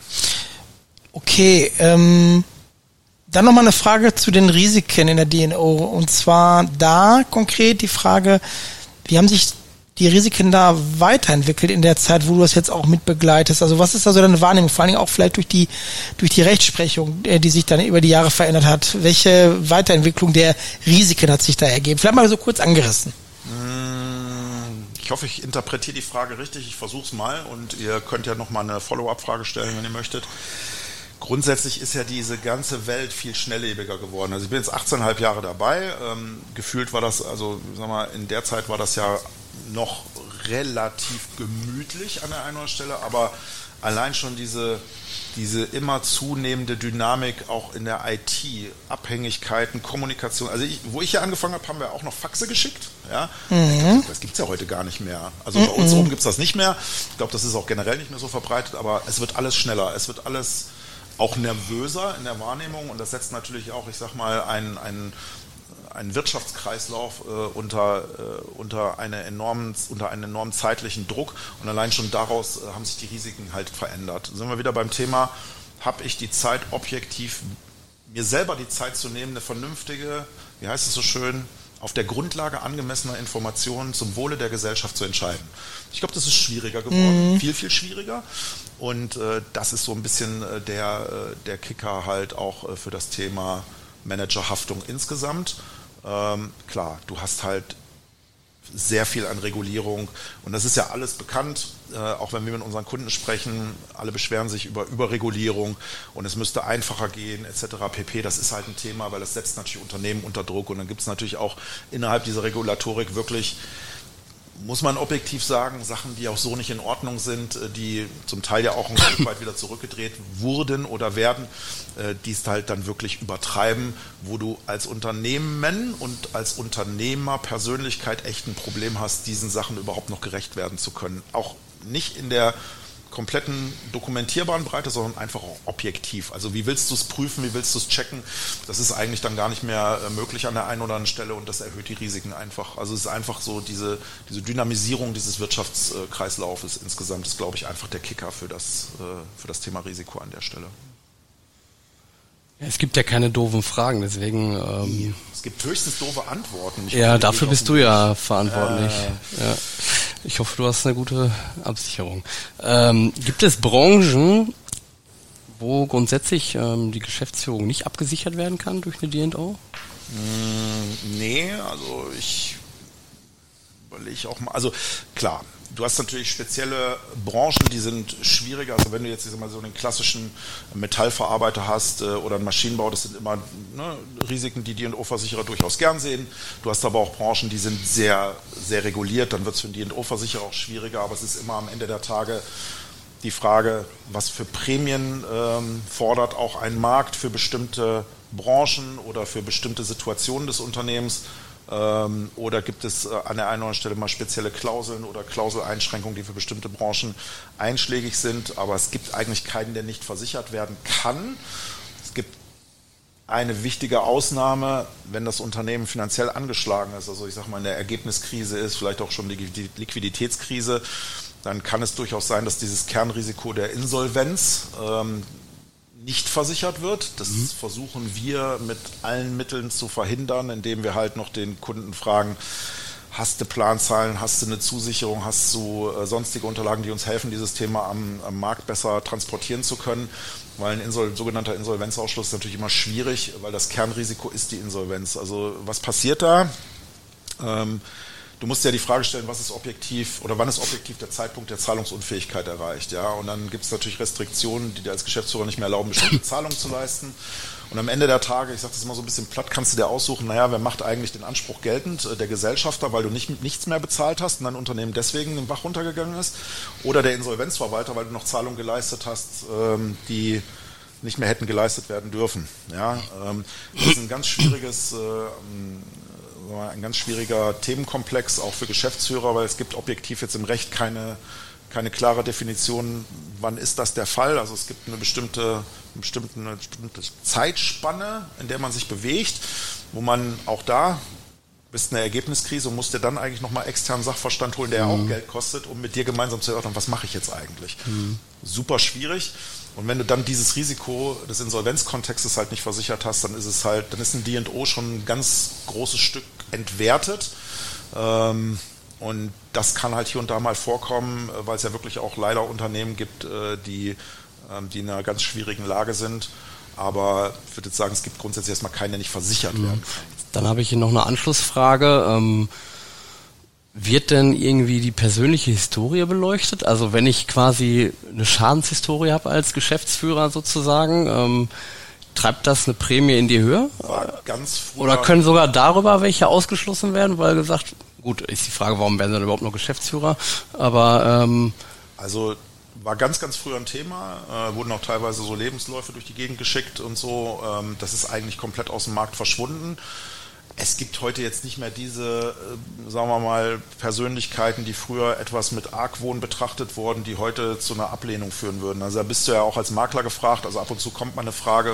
Okay, dann nochmal eine Frage zu den Risiken in der DNO. Und zwar da konkret die Frage, wie haben sich die Risiken da weiterentwickelt in der Zeit, wo du das jetzt auch mit begleitest? Also was ist da so deine Wahrnehmung, vor allen Dingen auch vielleicht durch die Rechtsprechung, die sich dann über die Jahre verändert hat? Welche Weiterentwicklung der Risiken hat sich da ergeben? Vielleicht mal so kurz angerissen. Ich hoffe, ich interpretiere die Frage richtig. Ich versuche es mal und ihr könnt ja nochmal eine Follow-up-Frage stellen, wenn ihr möchtet. Grundsätzlich ist ja diese ganze Welt viel schnelllebiger geworden. Also ich bin jetzt 18,5 Jahre dabei. Gefühlt war das, also sag mal, in der Zeit war das ja noch relativ gemütlich an der einen oder anderen Stelle, aber allein schon diese immer zunehmende Dynamik auch in der IT, Abhängigkeiten, Kommunikation. Also wo ich hier angefangen habe, haben wir auch noch Faxe geschickt. Ja? Das gibt es ja heute gar nicht mehr. Also bei uns oben gibt es das nicht mehr. Ich glaube, das ist auch generell nicht mehr so verbreitet, aber es wird alles schneller. Es wird alles auch nervöser in der Wahrnehmung und das setzt natürlich auch, ich sag mal, einen Wirtschaftskreislauf unter einen enormen zeitlichen Druck und allein schon daraus haben sich die Risiken halt verändert. Sind wir wieder beim Thema, habe ich die Zeit objektiv, mir selber die Zeit zu nehmen, eine vernünftige, wie heißt es so schön, auf der Grundlage angemessener Informationen zum Wohle der Gesellschaft zu entscheiden. Ich glaube, das ist schwieriger geworden, viel, viel schwieriger. Und das ist so ein bisschen der Kicker halt auch für das Thema Managerhaftung insgesamt. Klar, du hast halt sehr viel an Regulierung und das ist ja alles bekannt, auch wenn wir mit unseren Kunden sprechen, alle beschweren sich über Überregulierung und es müsste einfacher gehen etc. pp. Das ist halt ein Thema, weil das setzt natürlich Unternehmen unter Druck und dann gibt es natürlich auch innerhalb dieser Regulatorik wirklich, muss man objektiv sagen, Sachen, die auch so nicht in Ordnung sind, die zum Teil ja auch ein Stück weit wieder zurückgedreht wurden oder werden, die es halt dann wirklich übertreiben, wo du als Unternehmen und als Unternehmerpersönlichkeit echt ein Problem hast, diesen Sachen überhaupt noch gerecht werden zu können. Auch nicht in der kompletten dokumentierbaren Breite, sondern einfach auch objektiv. Also wie willst du es prüfen, wie willst du es checken? Das ist eigentlich dann gar nicht mehr möglich an der einen oder anderen Stelle und das erhöht die Risiken einfach. Also es ist einfach so diese Dynamisierung dieses Wirtschaftskreislaufes insgesamt ist, glaube ich, einfach der Kicker für das Thema Risiko an der Stelle. Es gibt ja keine doofen Fragen, deswegen... es gibt höchstens doofe Antworten. Dafür bist du ja verantwortlich. Ja. Ich hoffe, du hast eine gute Absicherung. Gibt es Branchen, wo grundsätzlich die Geschäftsführung nicht abgesichert werden kann durch eine D&O? Nee, also ich überlege auch mal. Also klar, Du hast natürlich spezielle Branchen, die sind schwieriger. Also wenn du jetzt mal so einen klassischen Metallverarbeiter hast oder einen Maschinenbau, das sind immer Risiken, die D&O-Versicherer durchaus gern sehen. Du hast aber auch Branchen, die sind sehr, sehr reguliert. Dann wird es für den D&O-Versicherer auch schwieriger. Aber es ist immer am Ende der Tage die Frage, was für Prämien fordert auch ein Markt für bestimmte Branchen oder für bestimmte Situationen des Unternehmens. Oder gibt es an der einen oder anderen Stelle mal spezielle Klauseln oder Klauseleinschränkungen, die für bestimmte Branchen einschlägig sind. Aber es gibt eigentlich keinen, der nicht versichert werden kann. Es gibt eine wichtige Ausnahme, wenn das Unternehmen finanziell angeschlagen ist, also ich sage mal in der Ergebniskrise ist, vielleicht auch schon die Liquiditätskrise, dann kann es durchaus sein, dass dieses Kernrisiko der Insolvenz nicht versichert wird. Das versuchen wir mit allen Mitteln zu verhindern, indem wir halt noch den Kunden fragen, hast du Planzahlen, hast du eine Zusicherung, hast du sonstige Unterlagen, die uns helfen, dieses Thema am Markt besser transportieren zu können. Weil ein sogenannter Insolvenzausschluss ist natürlich immer schwierig, weil das Kernrisiko ist die Insolvenz. Also was passiert da? Du musst ja die Frage stellen, was ist objektiv oder wann ist objektiv der Zeitpunkt der Zahlungsunfähigkeit erreicht, ja? Und dann gibt es natürlich Restriktionen, die dir als Geschäftsführer nicht mehr erlauben, bestimmte Zahlungen zu leisten. Und am Ende der Tage, ich sage das immer so ein bisschen platt, kannst du dir aussuchen, naja, wer macht eigentlich den Anspruch geltend? Der Gesellschafter, weil du nichts mehr bezahlt hast und dein Unternehmen deswegen den Bach runtergegangen ist, oder der Insolvenzverwalter, weil du noch Zahlungen geleistet hast, die nicht mehr hätten geleistet werden dürfen. Ja? Das ist ein ganz schwieriger Themenkomplex, auch für Geschäftsführer, weil es gibt objektiv jetzt im Recht keine klare Definition, wann ist das der Fall. Also es gibt eine bestimmte Zeitspanne, in der man sich bewegt, wo man auch da, bist in der Ergebniskrise und musst dir dann eigentlich nochmal externen Sachverstand holen, der ja auch Geld kostet, um mit dir gemeinsam zu erörtern, was mache ich jetzt eigentlich. Super schwierig. Und wenn du dann dieses Risiko des Insolvenzkontextes halt nicht versichert hast, dann ist ein D&O schon ein ganz großes Stück entwertet. Und das kann halt hier und da mal vorkommen, weil es ja wirklich auch leider Unternehmen gibt, die in einer ganz schwierigen Lage sind. Aber ich würde jetzt sagen, es gibt grundsätzlich erstmal keinen, der nicht versichert werden kann. Dann habe ich hier noch eine Anschlussfrage. Wird denn irgendwie die persönliche Historie beleuchtet? Also wenn ich quasi eine Schadenshistorie habe als Geschäftsführer sozusagen, treibt das eine Prämie in die Höhe? Oder können sogar darüber welche ausgeschlossen werden, weil gesagt, gut, ist die Frage, warum werden sie dann überhaupt noch Geschäftsführer? Aber also war ganz, ganz früher ein Thema, wurden auch teilweise so Lebensläufe durch die Gegend geschickt und so. Das ist eigentlich komplett aus dem Markt verschwunden. Es gibt heute jetzt nicht mehr diese, sagen wir mal, Persönlichkeiten, die früher etwas mit Argwohn betrachtet wurden, die heute zu einer Ablehnung führen würden. Also da bist du ja auch als Makler gefragt, also ab und zu kommt mal eine Frage,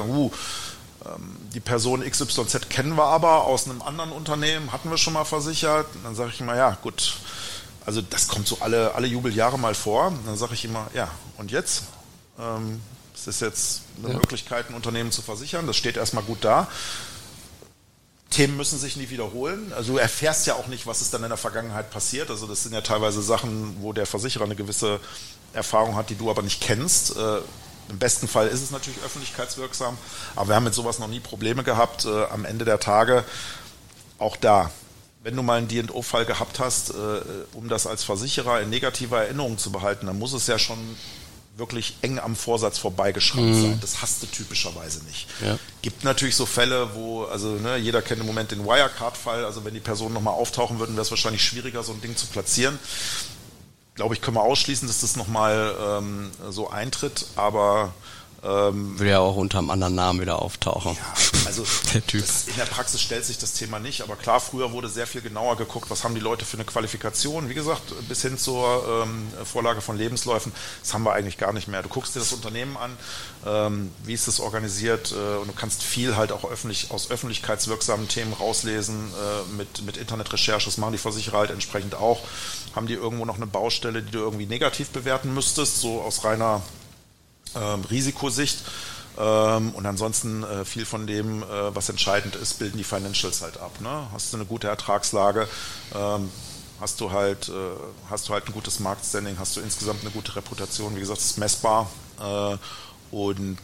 die Person XYZ kennen wir aber aus einem anderen Unternehmen, hatten wir schon mal versichert. Und dann sage ich immer, ja gut, also das kommt so alle Jubeljahre mal vor. Und dann sage ich immer, ja und jetzt? Es ist jetzt eine Möglichkeit, ein Unternehmen zu versichern, das steht erstmal gut da. Themen müssen sich nie wiederholen. Also du erfährst ja auch nicht, was ist dann in der Vergangenheit passiert. Also das sind ja teilweise Sachen, wo der Versicherer eine gewisse Erfahrung hat, die du aber nicht kennst. Im besten Fall ist es natürlich öffentlichkeitswirksam, aber wir haben mit sowas noch nie Probleme gehabt. Am Ende der Tage auch da, wenn du mal einen D&O-Fall gehabt hast, um das als Versicherer in negativer Erinnerung zu behalten, dann muss es ja schon wirklich eng am Vorsatz vorbeigeschrammt sein. Das hast du typischerweise nicht. Ja. Gibt natürlich so Fälle, wo, also jeder kennt im Moment den Wirecard-Fall, also wenn die Personen nochmal auftauchen würden, wäre es wahrscheinlich schwieriger, so ein Ding zu platzieren. Glaube ich, können wir ausschließen, dass das nochmal so eintritt, aber will ja auch unter einem anderen Namen wieder auftauchen. Ja, also der Typ. In der Praxis stellt sich das Thema nicht, aber klar, früher wurde sehr viel genauer geguckt, was haben die Leute für eine Qualifikation, wie gesagt, bis hin zur Vorlage von Lebensläufen, das haben wir eigentlich gar nicht mehr. Du guckst dir das Unternehmen an, wie ist das organisiert und du kannst viel halt auch aus öffentlichkeitswirksamen Themen rauslesen, mit Internetrecherche, das machen die Versicherer halt entsprechend auch. Haben die irgendwo noch eine Baustelle, die du irgendwie negativ bewerten müsstest, so aus reiner Risikosicht und ansonsten viel von dem, was entscheidend ist, bilden die Financials halt ab. Ne? Hast du eine gute Ertragslage, hast du halt ein gutes Marktstanding, hast du insgesamt eine gute Reputation, wie gesagt, es ist messbar und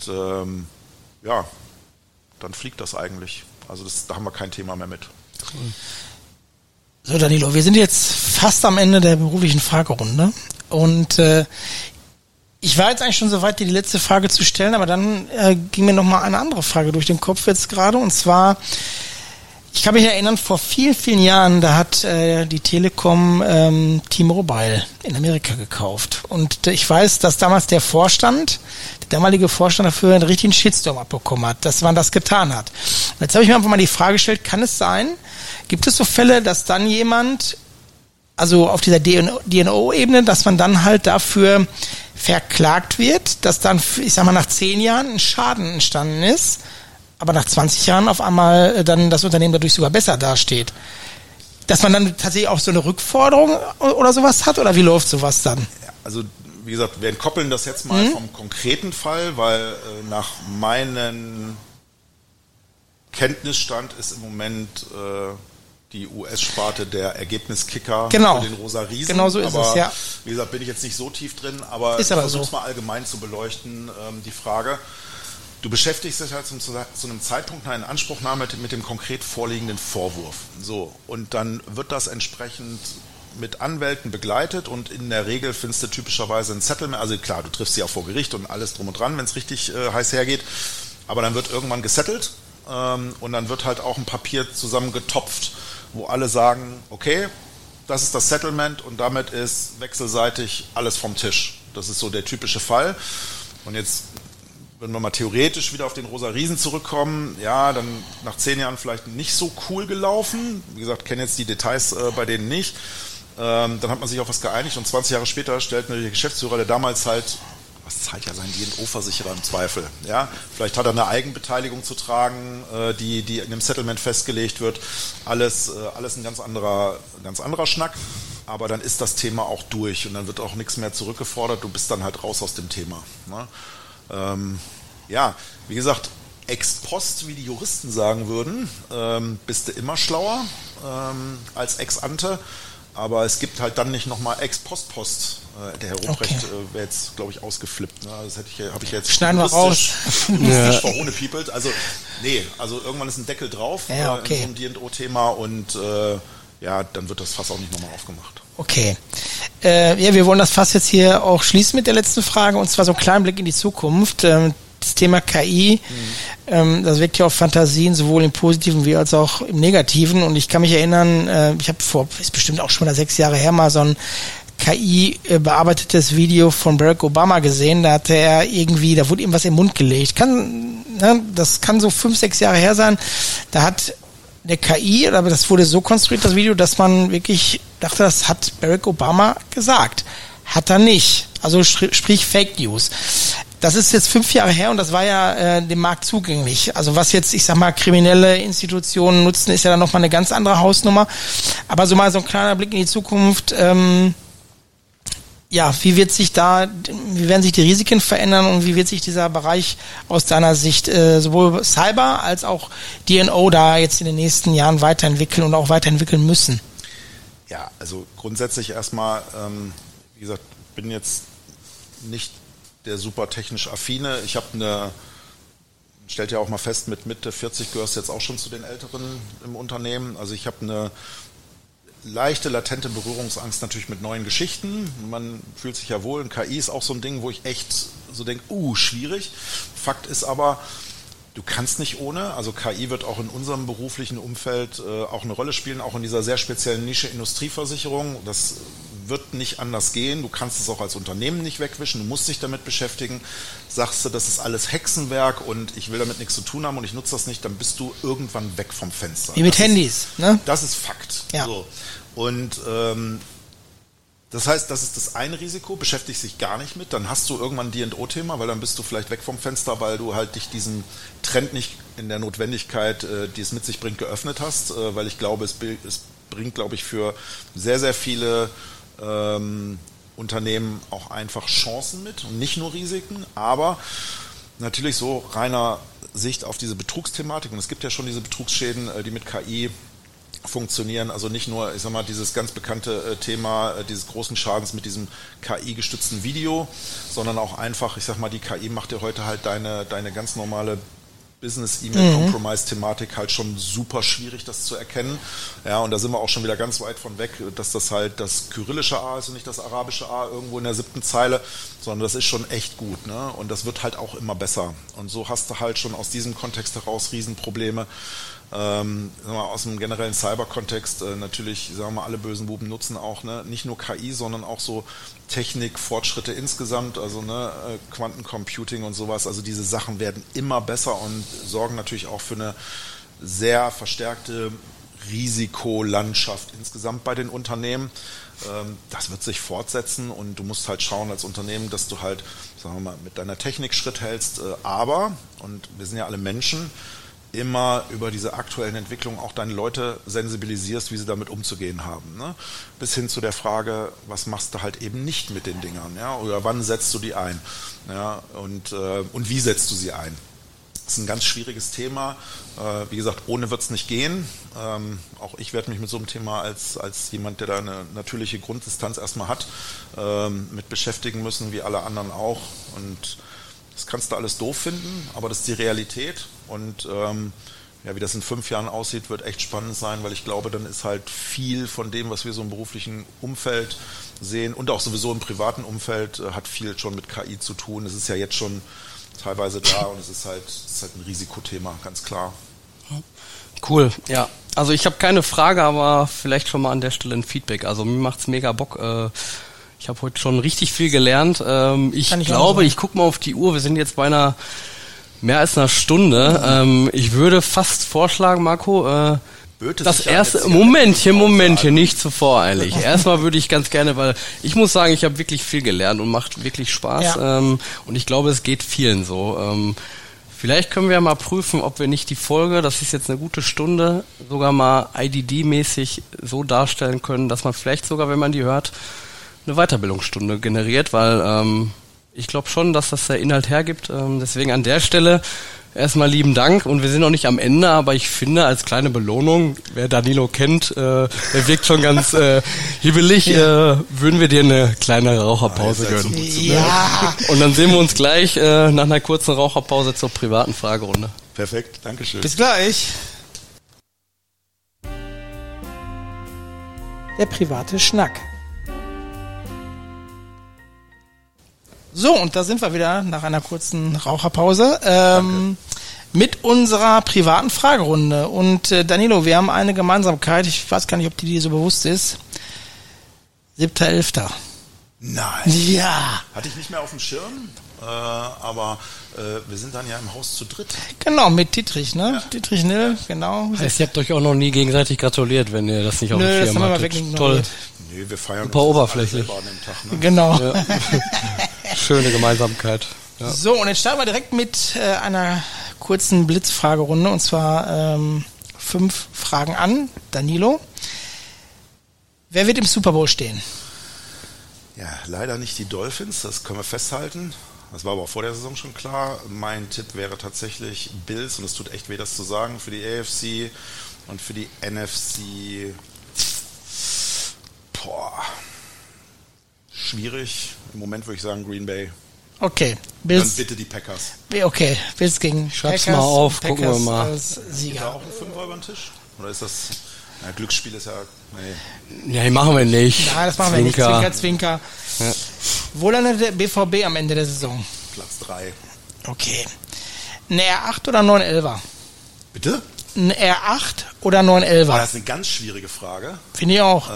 dann fliegt das eigentlich. Also da haben wir kein Thema mehr mit. So, Danilo, wir sind jetzt fast am Ende der beruflichen Fragerunde und ich war jetzt eigentlich schon so weit, dir die letzte Frage zu stellen, aber dann ging mir nochmal eine andere Frage durch den Kopf jetzt gerade, und zwar, ich kann mich erinnern, vor vielen, vielen Jahren, da hat die Telekom T-Mobile in Amerika gekauft, und ich weiß, dass damals der damalige Vorstand dafür einen richtigen Shitstorm abbekommen hat, dass man das getan hat. Und jetzt habe ich mir einfach mal die Frage gestellt, kann es sein, gibt es so Fälle, dass dann jemand, also auf dieser DNO-Ebene, dass man dann halt dafür verklagt wird, dass dann, ich sag mal, nach 10 Jahren ein Schaden entstanden ist, aber nach 20 Jahren auf einmal dann das Unternehmen dadurch sogar besser dasteht? Dass man dann tatsächlich auch so eine Rückforderung oder sowas hat, oder wie läuft sowas dann? Also wie gesagt, wir entkoppeln das jetzt mal vom konkreten Fall, weil nach meinem Kenntnisstand ist im Moment die US-Sparte der Ergebniskicker für den Rosa Riesen. Genau so ist es, ja. Wie gesagt, bin ich jetzt nicht so tief drin, aber ich versuche es mal allgemein zu beleuchten, die Frage. Du beschäftigst dich halt zu einem Zeitpunkt einer Inanspruchnahme mit dem konkret vorliegenden Vorwurf. So, und dann wird das entsprechend mit Anwälten begleitet, und in der Regel findest du typischerweise ein Settlement. Also klar, du triffst sie auch vor Gericht und alles drum und dran, wenn es richtig heiß hergeht. Aber dann wird irgendwann gesettelt und dann wird halt auch ein Papier zusammengetopft, wo alle sagen, okay, das ist das Settlement und damit ist wechselseitig alles vom Tisch. Das ist so der typische Fall. Und jetzt, wenn wir mal theoretisch wieder auf den Rosa Riesen zurückkommen, ja, dann nach 10 Jahren vielleicht nicht so cool gelaufen. Wie gesagt, kenne jetzt die Details bei denen nicht. Dann hat man sich auf was geeinigt, und 20 Jahre später stellt der Geschäftsführer, der damals halt, was zahlt ja sein DNO-Versicherer im Zweifel, ja, vielleicht hat er eine Eigenbeteiligung zu tragen, die in dem Settlement festgelegt wird, alles ein ganz anderer Schnack, aber dann ist das Thema auch durch und dann wird auch nichts mehr zurückgefordert, du bist dann halt raus aus dem Thema, ne? Ja, wie gesagt, ex post, wie die Juristen sagen würden, bist du immer schlauer als ex ante. Aber es gibt halt dann nicht nochmal Ex-Post-Post. Der Herr Ruprecht wäre jetzt, glaube ich, ausgeflippt. Ne? Das habe ich jetzt schneiden wir raus. verhohnepiepelt. Also, nee, also irgendwann ist ein Deckel drauf in so einem D&O-Thema, und dann wird das Fass auch nicht nochmal aufgemacht. Okay. Wir wollen das Fass jetzt hier auch schließen mit der letzten Frage, und zwar so einen kleinen Blick in die Zukunft. Das Thema KI, das weckt ja auch Fantasien, sowohl im Positiven wie als auch im Negativen. Und ich kann mich erinnern, ich habe ist bestimmt auch schon mal 6 Jahre her, mal so ein KI-bearbeitetes Video von Barack Obama gesehen. Da hatte er da wurde ihm was im Mund gelegt. Das kann so 5, 6 Jahre her sein. Da hat eine KI, aber das wurde so konstruiert, das Video, dass man wirklich dachte, das hat Barack Obama gesagt. Hat er nicht. Also sprich Fake News. Das ist jetzt 5 Jahre her, und das war ja dem Markt zugänglich. Also was jetzt, ich sag mal, kriminelle Institutionen nutzen, ist ja dann nochmal eine ganz andere Hausnummer. Aber so mal so ein kleiner Blick in die Zukunft. Wie werden sich die Risiken verändern, und wie wird sich dieser Bereich aus deiner Sicht sowohl Cyber als auch DNO da jetzt in den nächsten Jahren weiterentwickeln und auch weiterentwickeln müssen? Ja, also grundsätzlich erstmal, wie gesagt, bin jetzt nicht der super technisch affine. Ich habe stellt ja auch mal fest, mit Mitte 40 gehörst du jetzt auch schon zu den Älteren im Unternehmen. Also ich habe eine leichte, latente Berührungsangst natürlich mit neuen Geschichten. Man fühlt sich ja wohl. Und KI ist auch so ein Ding, wo ich echt so denke, schwierig. Fakt ist aber, du kannst nicht ohne. Also KI wird auch in unserem beruflichen Umfeld auch eine Rolle spielen, auch in dieser sehr speziellen Nische Industrieversicherung. Das wird nicht anders gehen. Du kannst es auch als Unternehmen nicht wegwischen. Du musst dich damit beschäftigen. Sagst du, das ist alles Hexenwerk und ich will damit nichts zu tun haben und ich nutze das nicht, dann bist du irgendwann weg vom Fenster. Wie mit Handys, ne? Das ist Fakt. Ja. So. Und das heißt, das ist das eine Risiko, beschäftigst dich gar nicht mit, dann hast du irgendwann ein D&O-Thema, weil dann bist du vielleicht weg vom Fenster, weil du halt dich diesem Trend nicht in der Notwendigkeit, die es mit sich bringt, geöffnet hast, weil ich glaube, es bringt, glaube ich, für sehr, sehr viele Unternehmen auch einfach Chancen mit und nicht nur Risiken, aber natürlich so reiner Sicht auf diese Betrugsthematik, und es gibt ja schon diese Betrugsschäden, die mit KI funktionieren, also nicht nur, ich sag mal, dieses ganz bekannte Thema dieses großen Schadens mit diesem KI-gestützten Video, sondern auch einfach, ich sag mal, die KI macht dir heute halt deine ganz normale Business-E-Mail-Compromise-Thematik halt schon super schwierig, das zu erkennen. Ja, und da sind wir auch schon wieder ganz weit von weg, dass das halt das kyrillische A ist und nicht das arabische A irgendwo in der 7. Zeile, sondern das ist schon echt gut, ne? Und das wird halt auch immer besser. Und so hast du halt schon aus diesem Kontext heraus Riesenprobleme. Sagen wir mal, aus dem generellen Cyber-Kontext natürlich, sagen wir mal, alle bösen Buben nutzen auch nicht nur KI, sondern auch so Technikfortschritte insgesamt, also Quantencomputing und sowas. Also diese Sachen werden immer besser und sorgen natürlich auch für eine sehr verstärkte Risikolandschaft insgesamt bei den Unternehmen. Das wird sich fortsetzen und du musst halt schauen als Unternehmen, dass du halt, sagen wir mal, mit deiner Technik Schritt hältst, aber, und wir sind ja alle Menschen, immer über diese aktuellen Entwicklungen auch deine Leute sensibilisierst, wie sie damit umzugehen haben. Ne? Bis hin zu der Frage, was machst du halt eben nicht mit den Dingern? Ja? Oder wann setzt du die ein? Ja? Und wie setzt du sie ein? Das ist ein ganz schwieriges Thema. Wie gesagt, ohne wird es nicht gehen. Auch ich werde mich mit so einem Thema als jemand, der da eine natürliche Grunddistanz erstmal hat, mit beschäftigen müssen, wie alle anderen auch. Und das kannst du alles doof finden, aber das ist die Realität. Und wie das in 5 Jahren aussieht, wird echt spannend sein, weil ich glaube, dann ist halt viel von dem, was wir so im beruflichen Umfeld sehen und auch sowieso im privaten Umfeld, hat viel schon mit KI zu tun. Es ist ja jetzt schon teilweise da und es ist halt ein Risikothema, ganz klar. Cool, ja. Also ich habe keine Frage, aber vielleicht schon mal an der Stelle ein Feedback. Also mir macht's mega Bock. Ich habe heute schon richtig viel gelernt. Ich glaube, ich gucke mal auf die Uhr. Wir sind jetzt bei mehr als einer Stunde. Ich würde fast vorschlagen, Marco, das erste Momentchen, nicht zu voreilig. Erstmal würde ich ganz gerne, weil ich muss sagen, ich habe wirklich viel gelernt und macht wirklich Spaß. Ja. Und ich glaube, es geht vielen so. Vielleicht können wir ja mal prüfen, ob wir nicht die Folge, das ist jetzt eine gute Stunde, sogar mal IDD-mäßig so darstellen können, dass man vielleicht sogar, wenn man die hört, eine Weiterbildungsstunde generiert, weil ich glaube schon, dass das der Inhalt hergibt. Deswegen an der Stelle erstmal lieben Dank und wir sind noch nicht am Ende, aber ich finde als kleine Belohnung, wer Danilo kennt, der wirkt schon ganz hibbelig, würden wir dir eine kleine Raucherpause gönnen. Ja. Und dann sehen wir uns gleich nach einer kurzen Raucherpause zur privaten Fragerunde. Perfekt, Dankeschön. Bis gleich. Der private Schnack. So, und da sind wir wieder nach einer kurzen Raucherpause mit unserer privaten Fragerunde. Und Danilo, wir haben eine Gemeinsamkeit, ich weiß gar nicht, ob die dir so bewusst ist. 7.11. Nein. Ja. Hatte ich nicht mehr auf dem Schirm, aber wir sind dann ja im Haus zu dritt. Genau, mit Dietrich, ne? Ja. Dietrich Nil, genau. Heißt, ihr habt euch auch noch nie gegenseitig gratuliert, wenn ihr das nicht auf dem Schirm hattet. Das haben wir wirklich Toll. Nee, wir feiern ein paar oberflächlich. An dem Tag, ne? Genau. Ja. Schöne Gemeinsamkeit. Ja. So, und jetzt starten wir direkt mit einer kurzen Blitzfragerunde, und zwar 5 Fragen an Danilo. Wer wird im Super Bowl stehen? Ja, leider nicht die Dolphins, das können wir festhalten. Das war aber auch vor der Saison schon klar. Mein Tipp wäre tatsächlich Bills, und es tut echt weh, das zu sagen, für die AFC und für die NFC. Schwierig. Im Moment würde ich sagen Green Bay. Okay, Bills. Dann bitte die Packers. Okay, Bills gegen Schreib's Packers. mal auf, Packers gucken wir mal. Als Ist da Sieger. auch ein Fünfer über den Tisch? Oder ist das... Ja, Glücksspiel ist ja... Nee. Ja, die machen wir nicht. Nein, das machen wir nicht. Zwinker, Zwinker. Ja. Wo landet der BVB am Ende der Saison? Platz 3. Okay. Ein R8 oder 911er? Bitte? Ein R8 oder 911er? Das ist eine ganz schwierige Frage. Finde ich auch.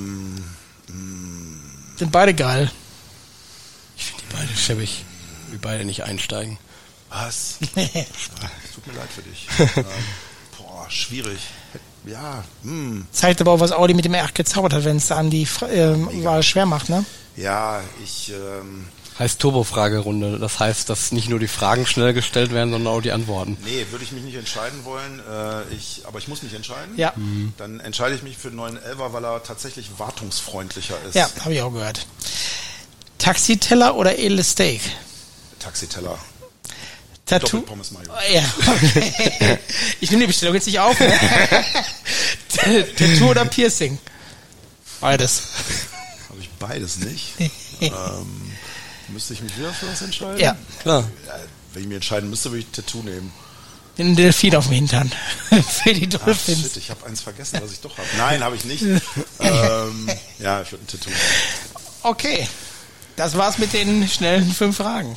Sind beide geil. Ich finde die beide schäbig. Wir beide nicht einsteigen. Was? Tut mir leid für dich. Schwierig. Ja, Zeigt aber auch, was Audi mit dem R8 gezaubert hat, wenn es dann die Wahl schwer macht, ne? Ja, Heißt Turbo-Fragerunde. Das heißt, dass nicht nur die Fragen schnell gestellt werden, sondern auch die Antworten. Nee, würde ich mich nicht entscheiden wollen. Aber ich muss mich entscheiden. Ja. Dann entscheide ich mich für den 911er, weil er tatsächlich wartungsfreundlicher ist. Ja, habe ich auch gehört. Taxiteller oder edles Steak? Taxiteller. Tattoo? Doppelpommes Mayo. Ja, okay. Ich nehme die Bestellung jetzt nicht auf. Ne? Tattoo oder Piercing? Beides. Habe ich beides nicht. Müsste ich mich wieder für was entscheiden? Ja. Klar. Wenn ich mich entscheiden müsste, würde ich Tattoo nehmen. Den Delfin auf dem Hintern. Für die Dolphins. Shit, ich habe eins vergessen, was ich doch habe. Nein, habe ich nicht. Ja, ich würde ein Tattoo machen. Okay. Das war's mit den schnellen 5 Fragen.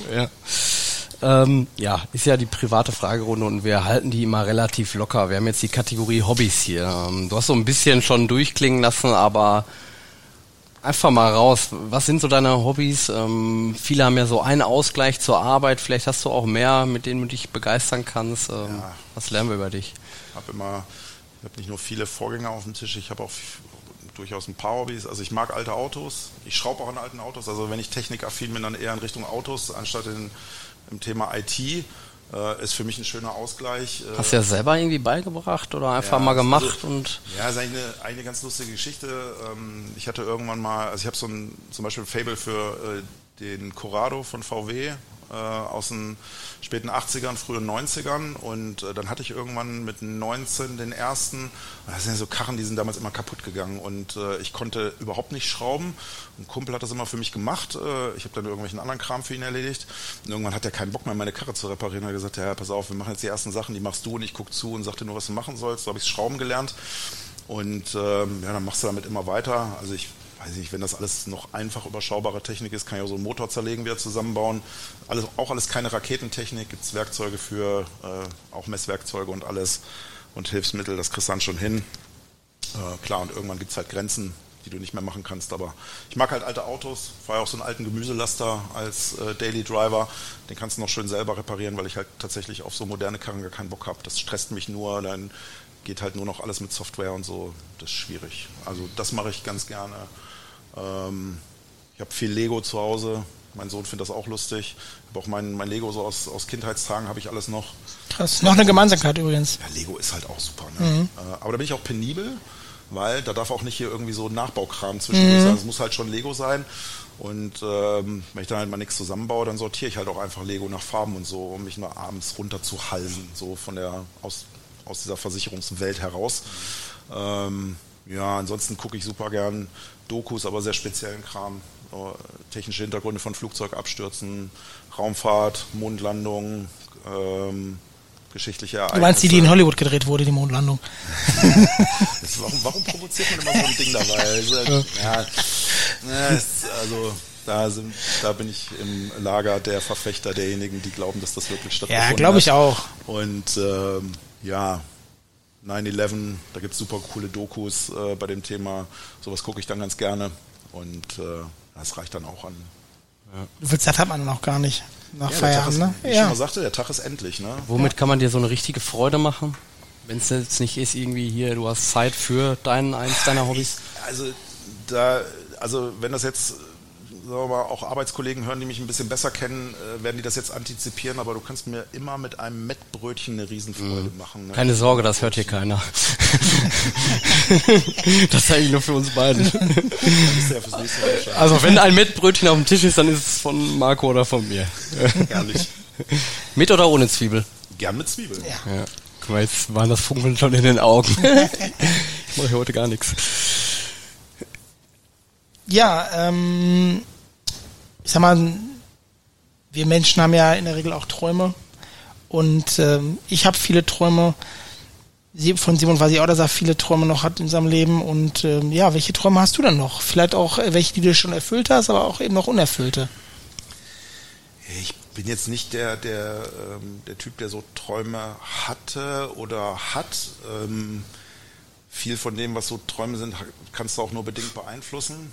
Ja. Ist ja die private Fragerunde und wir halten die immer relativ locker. Wir haben jetzt die Kategorie Hobbys hier. Du hast so ein bisschen schon durchklingen lassen, aber einfach mal raus. Was sind so deine Hobbys? Viele haben ja so einen Ausgleich zur Arbeit. Vielleicht hast du auch mehr, mit denen du dich begeistern kannst. Was lernen wir über dich? Ich habe nicht nur viele Vorgänger auf dem Tisch, ich habe auch durchaus ein paar Hobbys. Also ich mag alte Autos. Ich schraube auch an alten Autos. Also wenn ich technikaffin bin, dann eher in Richtung Autos, anstatt im Thema IT. Ist für mich ein schöner Ausgleich. Hast du ja selber irgendwie beigebracht oder einfach mal gemacht? Ja, ist eigentlich eine ganz lustige Geschichte. Ich hatte irgendwann mal, also ich habe zum Beispiel ein Faible für den Corrado von VW aus den späten 80ern, frühen 90ern und dann hatte ich irgendwann mit 19 den ersten, das sind ja so Karren, die sind damals immer kaputt gegangen und ich konnte überhaupt nicht schrauben. Ein Kumpel hat das immer für mich gemacht, ich habe dann irgendwelchen anderen Kram für ihn erledigt und irgendwann hat er keinen Bock mehr, meine Karre zu reparieren. Er hat gesagt, ja, pass auf, wir machen jetzt die ersten Sachen, die machst du und ich gucke zu und sag dir nur, was du machen sollst. So habe ich Schrauben gelernt und dann machst du damit immer weiter. Also ich weiß nicht, wenn das alles noch einfach überschaubare Technik ist, kann ich auch so einen Motor zerlegen, wieder zusammenbauen. Alles keine Raketentechnik, gibt es Werkzeuge für, auch Messwerkzeuge und alles und Hilfsmittel, das kriegst du dann schon hin. Klar, und irgendwann gibt es halt Grenzen, die du nicht mehr machen kannst, aber ich mag halt alte Autos, fahre auch so einen alten Gemüselaster als Daily Driver, den kannst du noch schön selber reparieren, weil ich halt tatsächlich auf so moderne Karren gar keinen Bock habe. Das stresst mich nur, dann geht halt nur noch alles mit Software und so, das ist schwierig. Also das mache ich ganz gerne. Ich habe viel Lego zu Hause. Mein Sohn findet das auch lustig. Ich habe auch mein Lego so aus Kindheitstagen, habe ich alles noch. Krass, noch eine Gemeinsamkeit übrigens. Ja, Lego ist halt auch super. Ne? Aber da bin ich auch penibel, weil da darf auch nicht hier irgendwie so Nachbaukram zwischendurch sein. Es muss halt schon Lego sein. Und wenn ich dann halt mal nichts zusammenbaue, dann sortiere ich halt auch einfach Lego nach Farben und so, um mich nur abends runterzuhalsen, so aus dieser Versicherungswelt heraus. Ja, ansonsten gucke ich super gern Dokus, aber sehr speziellen Kram. Technische Hintergründe von Flugzeugabstürzen, Raumfahrt, Mondlandung, geschichtliche Ereignisse. Du meinst die in Hollywood gedreht wurde, die Mondlandung? Warum provoziert man immer so ein Ding dabei? Da bin ich im Lager der Verfechter derjenigen, die glauben, dass das wirklich stattgefunden hat. Ja, glaube ich auch. Und 9/11, da gibt es super coole Dokus bei dem Thema. Sowas gucke ich dann ganz gerne. Und das reicht dann auch an. Ja. Du willst, das hat man noch gar nicht nach Feierabend, ne? Wie ich schon mal sagte, der Tag ist endlich, ne? Womit kann man dir so eine richtige Freude machen? Wenn es jetzt nicht ist, irgendwie hier, du hast Zeit für eins deiner Hobbys? Also wenn das jetzt, sagen wir mal, auch Arbeitskollegen hören, die mich ein bisschen besser kennen, werden die das jetzt antizipieren, aber du kannst mir immer mit einem Mettbrötchen eine Riesenfreude machen. Ne? Keine Sorge, das hört hier keiner. Das ist eigentlich nur für uns beide. Also wenn ein Mettbrötchen auf dem Tisch ist, dann ist es von Marco oder von mir. Ehrlich. Mit oder ohne Zwiebel? Gern mit Zwiebeln. Ja. Guck mal, jetzt waren das Funkeln schon in den Augen. Ich mache heute gar nichts. Ja, ich sag mal, wir Menschen haben ja in der Regel auch Träume und ich habe viele Träume. Von Simon weiß ich auch, dass er viele Träume noch hat in seinem Leben und welche Träume hast du dann noch? Vielleicht auch welche, die du schon erfüllt hast, aber auch eben noch unerfüllte. Ich bin jetzt nicht der Typ, der so Träume hatte oder hat. Viel von dem, was so Träume sind, kannst du auch nur bedingt beeinflussen.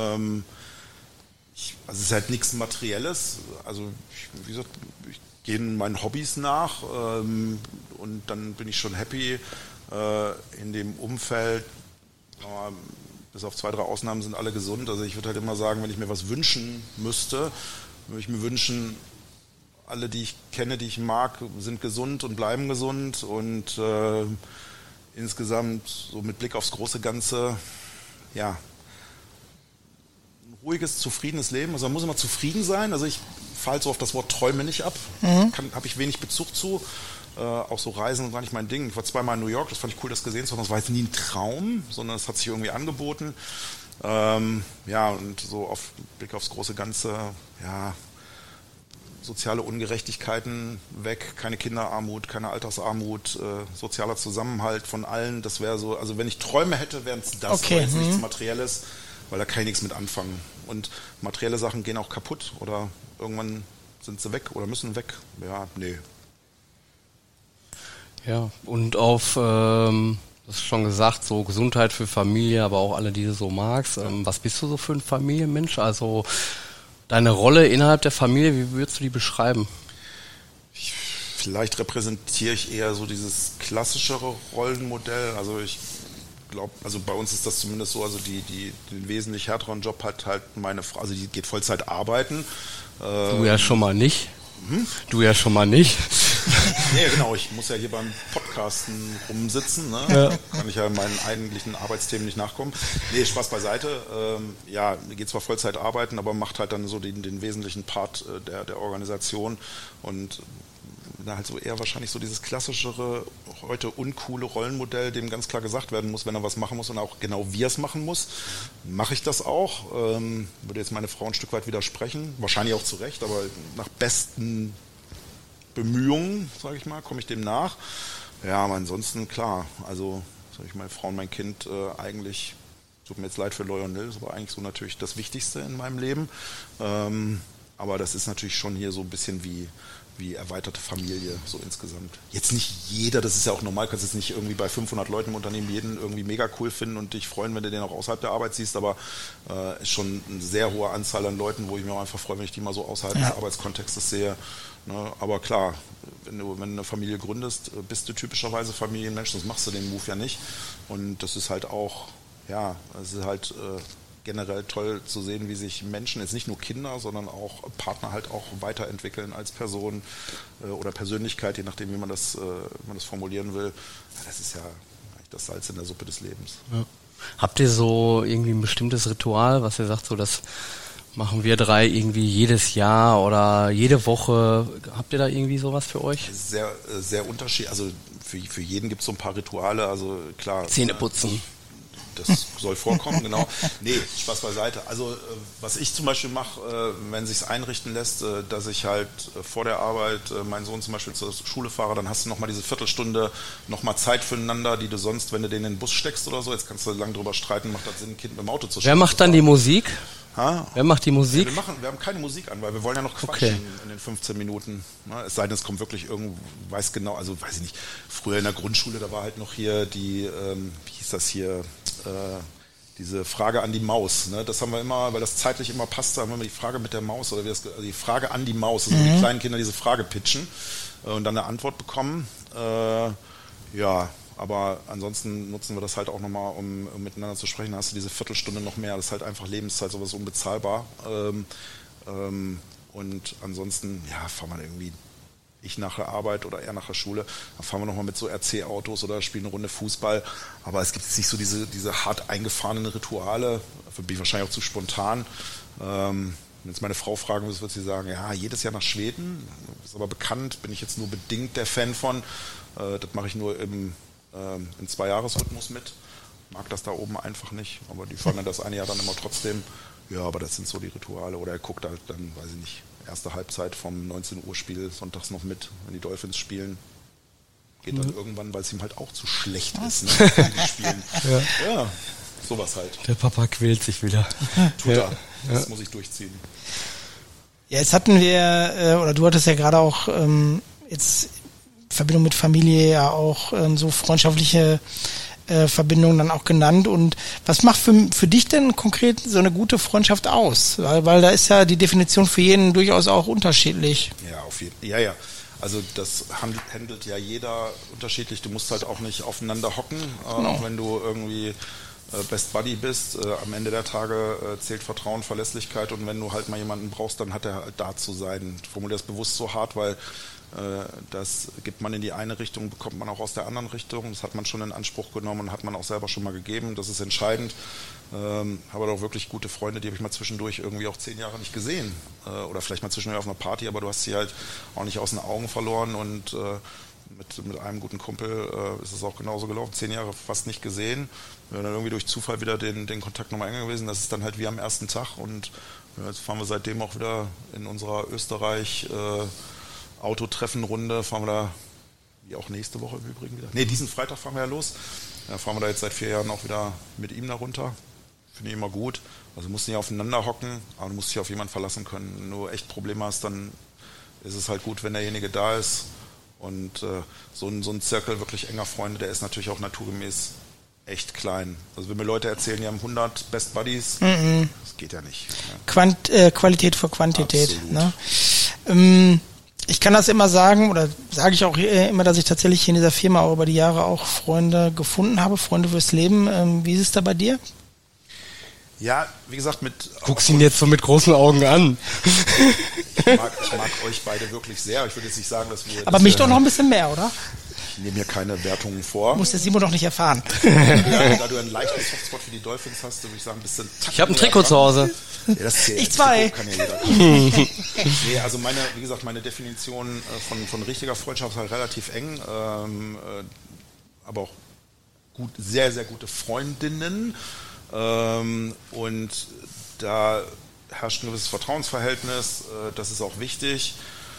Es ist halt nichts Materielles. Also, wie gesagt, ich gehe meinen Hobbys nach und dann bin ich schon happy in dem Umfeld. Bis auf 2, 3 Ausnahmen sind alle gesund. Also ich würde halt immer sagen, wenn ich mir was wünschen müsste, würde ich mir wünschen, alle, die ich kenne, die ich mag, sind gesund und bleiben gesund und insgesamt so mit Blick aufs große Ganze, ja, ein ruhiges, zufriedenes Leben. Also man muss immer zufrieden sein. Also ich falle so auf das Wort Träume nicht ab. Habe ich wenig Bezug zu. Auch so Reisen war nicht mein Ding. Ich war 2-mal in New York, das fand ich cool, das gesehen zu haben. Das war jetzt nie ein Traum, sondern es hat sich irgendwie angeboten. Und so auf Blick aufs große Ganze, ja, soziale Ungerechtigkeiten weg, keine Kinderarmut, keine Altersarmut, sozialer Zusammenhalt von allen. Das wäre so, also wenn ich Träume hätte, wären es das, aber jetzt nichts Materielles, weil da kann ich nichts mit anfangen. Und materielle Sachen gehen auch kaputt oder irgendwann sind sie weg oder müssen weg. Ja, nee. Ja, und auf, du hast schon gesagt, so Gesundheit für Familie, aber auch alle, die du so magst. Was bist du so für ein Familienmensch? Also deine Rolle innerhalb der Familie, wie würdest du die beschreiben? Vielleicht repräsentiere ich eher so dieses klassischere Rollenmodell. Also ich glaube, also bei uns ist das zumindest so, also den wesentlich härteren Job hat halt meine Frau, also die geht Vollzeit arbeiten. Du ja schon mal nicht. Du ja schon mal nicht. Nee, genau, ich muss ja hier beim Podcasten rumsitzen, ne? Kann ich ja meinen eigentlichen Arbeitsthemen nicht nachkommen. Nee, Spaß beiseite. Ja, geht zwar Vollzeit arbeiten, aber macht halt dann so den wesentlichen Part der Organisation und halt so eher wahrscheinlich so dieses klassischere, heute uncoole Rollenmodell, dem ganz klar gesagt werden muss, wenn er was machen muss und auch genau wie er es machen muss. Mache ich das auch. Würde jetzt meine Frau ein Stück weit widersprechen. Wahrscheinlich auch zu Recht, aber nach besten Bemühungen, sage ich mal, komme ich dem nach. Ja, aber ansonsten klar, also sage ich meine Frau und mein Kind eigentlich, tut mir jetzt leid für Loy und Nils, aber eigentlich so natürlich das Wichtigste in meinem Leben. Aber das ist natürlich schon hier so ein bisschen wie erweiterte Familie, so insgesamt. Jetzt nicht jeder, das ist ja auch normal, kannst jetzt nicht irgendwie bei 500 Leuten im Unternehmen jeden irgendwie mega cool finden und dich freuen, wenn du den auch außerhalb der Arbeit siehst, aber ist schon eine sehr hohe Anzahl an Leuten, wo ich mich auch einfach freue, wenn ich die mal so außerhalb des Arbeitskontextes sehe. Ne? Aber klar, wenn du eine Familie gründest, bist du typischerweise Familienmensch, sonst machst du den Move ja nicht. Und das ist halt auch, ja, es ist halt generell toll zu sehen, wie sich Menschen, jetzt nicht nur Kinder, sondern auch Partner halt auch weiterentwickeln als Person oder Persönlichkeit, je nachdem, wie man das formulieren will. Ja, das ist ja eigentlich das Salz in der Suppe des Lebens. Ja. Habt ihr so irgendwie ein bestimmtes Ritual, was ihr sagt, so das machen wir drei irgendwie jedes Jahr oder jede Woche? Habt ihr da irgendwie sowas für euch? Sehr, sehr unterschiedlich. Also für jeden gibt es so ein paar Rituale. Also klar. Zähne putzen. Das soll vorkommen, genau. Nee, Spaß beiseite. Also was ich zum Beispiel mache, wenn sich's einrichten lässt, dass ich halt vor der Arbeit meinen Sohn zum Beispiel zur Schule fahre, dann hast du nochmal diese Viertelstunde nochmal Zeit füreinander, die du sonst, wenn du den in den Bus steckst oder so, jetzt kannst du lang drüber streiten, macht das Sinn, ein Kind mit dem Auto zu schicken. Wer macht dann die Musik? Ha? Wer macht die Musik? Ja, wir haben keine Musik an, weil wir wollen ja noch quatschen in den 15 Minuten. Es sei denn, es kommt wirklich irgendwo, weiß genau, also weiß ich nicht, früher in der Grundschule, da war halt noch hier die, wie hieß das hier, diese Frage an die Maus. Ne? Das haben wir immer, weil das zeitlich immer passte, haben wir immer die Frage mit der Maus, oder also die Frage an die Maus, also die kleinen Kinder diese Frage pitchen und dann eine Antwort bekommen. Ja, aber ansonsten nutzen wir das halt auch nochmal, um miteinander zu sprechen. Da hast du diese Viertelstunde noch mehr. Das ist halt einfach Lebenszeit, sowas unbezahlbar. Und ansonsten, ja, fahren wir irgendwie, ich nach der Arbeit oder er nach der Schule, dann fahren wir nochmal mit so RC-Autos oder spielen eine Runde Fußball. Aber es gibt jetzt nicht so diese hart eingefahrenen Rituale. Dafür bin ich wahrscheinlich auch zu spontan. Wenn jetzt meine Frau fragen würde, würde sie sagen, ja, jedes Jahr nach Schweden. Ist aber bekannt, bin ich jetzt nur bedingt der Fan von. Das mache ich nur im 2-Jahres-Rhythmus mit. Mag das da oben einfach nicht, aber die fahren dann das eine Jahr dann immer trotzdem. Ja, aber das sind so die Rituale. Oder er guckt halt dann, weiß ich nicht, erste Halbzeit vom 19-Uhr-Spiel sonntags noch mit, wenn die Dolphins spielen. Geht dann irgendwann, weil es ihm halt auch zu schlecht ist, ne, wenn die spielen. Ja, sowas halt. Der Papa quält sich wieder. Tut er. Das muss ich durchziehen. Ja, jetzt hatten wir, oder du hattest ja gerade auch jetzt Verbindung mit Familie ja auch so freundschaftliche Verbindungen dann auch genannt. Und was macht für dich denn konkret so eine gute Freundschaft aus? Weil da ist ja die Definition für jeden durchaus auch unterschiedlich. Ja, auf jeden Fall. Ja. Also das handelt ja jeder unterschiedlich. Du musst halt auch nicht aufeinander hocken, auch wenn du irgendwie Best Buddy bist. Am Ende der Tage zählt Vertrauen, Verlässlichkeit, und wenn du halt mal jemanden brauchst, dann hat er halt da zu sein. Ich formuliere das bewusst so hart, weil das gibt man in die eine Richtung, bekommt man auch aus der anderen Richtung. Das hat man schon in Anspruch genommen und hat man auch selber schon mal gegeben. Das ist entscheidend. Habe doch wirklich gute Freunde, die habe ich mal zwischendurch irgendwie auch 10 Jahre nicht gesehen. Oder vielleicht mal zwischendurch auf einer Party, aber du hast sie halt auch nicht aus den Augen verloren. Und mit einem guten Kumpel ist es auch genauso gelaufen. 10 Jahre fast nicht gesehen. Wir haben dann irgendwie durch Zufall wieder den Kontakt nochmal enger gewesen. Das ist dann halt wie am ersten Tag, und Ja, jetzt fahren wir seitdem auch wieder in unserer Österreich Autotreffenrunde, fahren wir da, wie auch nächste Woche im Übrigen wieder. Diesen Freitag fahren wir ja los. Da fahren wir da jetzt seit 4 Jahren auch wieder mit ihm da runter. Finde ich immer gut. Also du musst nicht aufeinander hocken, aber du musst dich auf jemanden verlassen können. Wenn du echt Probleme hast, dann ist es halt gut, wenn derjenige da ist. Und so ein Zirkel wirklich enger Freunde, der ist natürlich auch naturgemäß echt klein. Also wenn mir Leute erzählen, die haben 100 Best Buddies, das geht ja nicht. Ne? Qualität vor Quantität. Ne? Ich kann das immer sagen, oder sage ich auch immer, dass ich tatsächlich hier in dieser Firma auch über die Jahre auch Freunde gefunden habe, Freunde fürs Leben. Wie ist es da bei dir? Ja, wie gesagt, Guckst ihn jetzt so mit großen Augen an. Ich mag euch beide wirklich sehr. Ich würde jetzt nicht sagen, dass wir... Aber mich doch noch ein bisschen mehr, oder? Ich nehme mir keine Wertungen vor. Muss der Simon doch nicht erfahren. Ja, da du einen leichten Softspot für die Dolphins hast, würde ich sagen, ein bisschen... Ich habe ein Trikot zu Hause. Ja, das zählt. Ich 2. Kann ja jeder. Nee, also meine Definition von richtiger Freundschaft ist halt relativ eng, aber auch sehr, sehr gute Freundinnen. Und da herrscht ein gewisses Vertrauensverhältnis, das ist auch wichtig.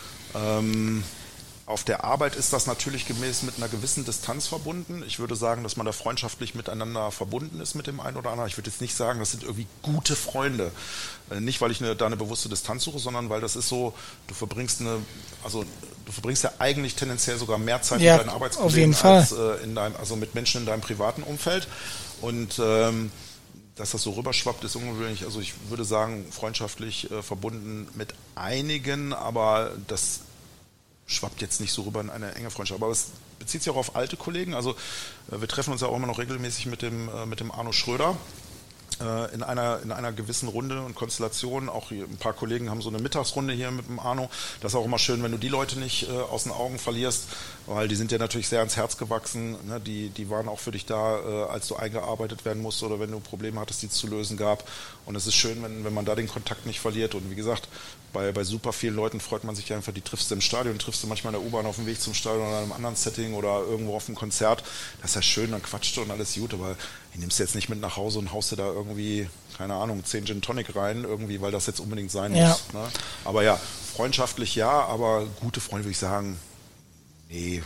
Auf der Arbeit ist das natürlich gemäß mit einer gewissen Distanz verbunden. Ich würde sagen, dass man da freundschaftlich miteinander verbunden ist mit dem einen oder anderen. Ich würde jetzt nicht sagen, das sind irgendwie gute Freunde. Nicht, weil ich da eine bewusste Distanz suche, sondern weil das ist so, du verbringst ja eigentlich tendenziell sogar mehr Zeit mit deinen Arbeitskollegen als mit Menschen in deinem privaten Umfeld. Und dass das so rüberschwappt, ist ungewöhnlich. Also ich würde sagen, freundschaftlich verbunden mit einigen, aber das schwappt jetzt nicht so rüber in eine enge Freundschaft. Aber es bezieht sich auch auf alte Kollegen. Also wir treffen uns ja auch immer noch regelmäßig mit dem Arno Schröder in einer gewissen Runde und Konstellation. Auch hier, ein paar Kollegen haben so eine Mittagsrunde hier mit dem Arno. Das ist auch immer schön, wenn du die Leute nicht aus den Augen verlierst, weil die sind dir natürlich sehr ans Herz gewachsen. Ne? Die waren auch für dich da, als du eingearbeitet werden musst oder wenn du Probleme hattest, die es zu lösen gab. Und es ist schön, wenn man da den Kontakt nicht verliert. Und wie gesagt, bei super vielen Leuten freut man sich einfach, die triffst du im Stadion, triffst du manchmal in der U-Bahn auf dem Weg zum Stadion oder in einem anderen Setting oder irgendwo auf einem Konzert. Das ist ja schön, dann quatscht du und alles gut, aber die nimmst du jetzt nicht mit nach Hause und haust dir da irgendwie, keine Ahnung, 10 Gin Tonic rein, irgendwie, weil das jetzt unbedingt sein muss. Ne? Aber ja, freundschaftlich ja, aber gute Freunde würde ich sagen, nee.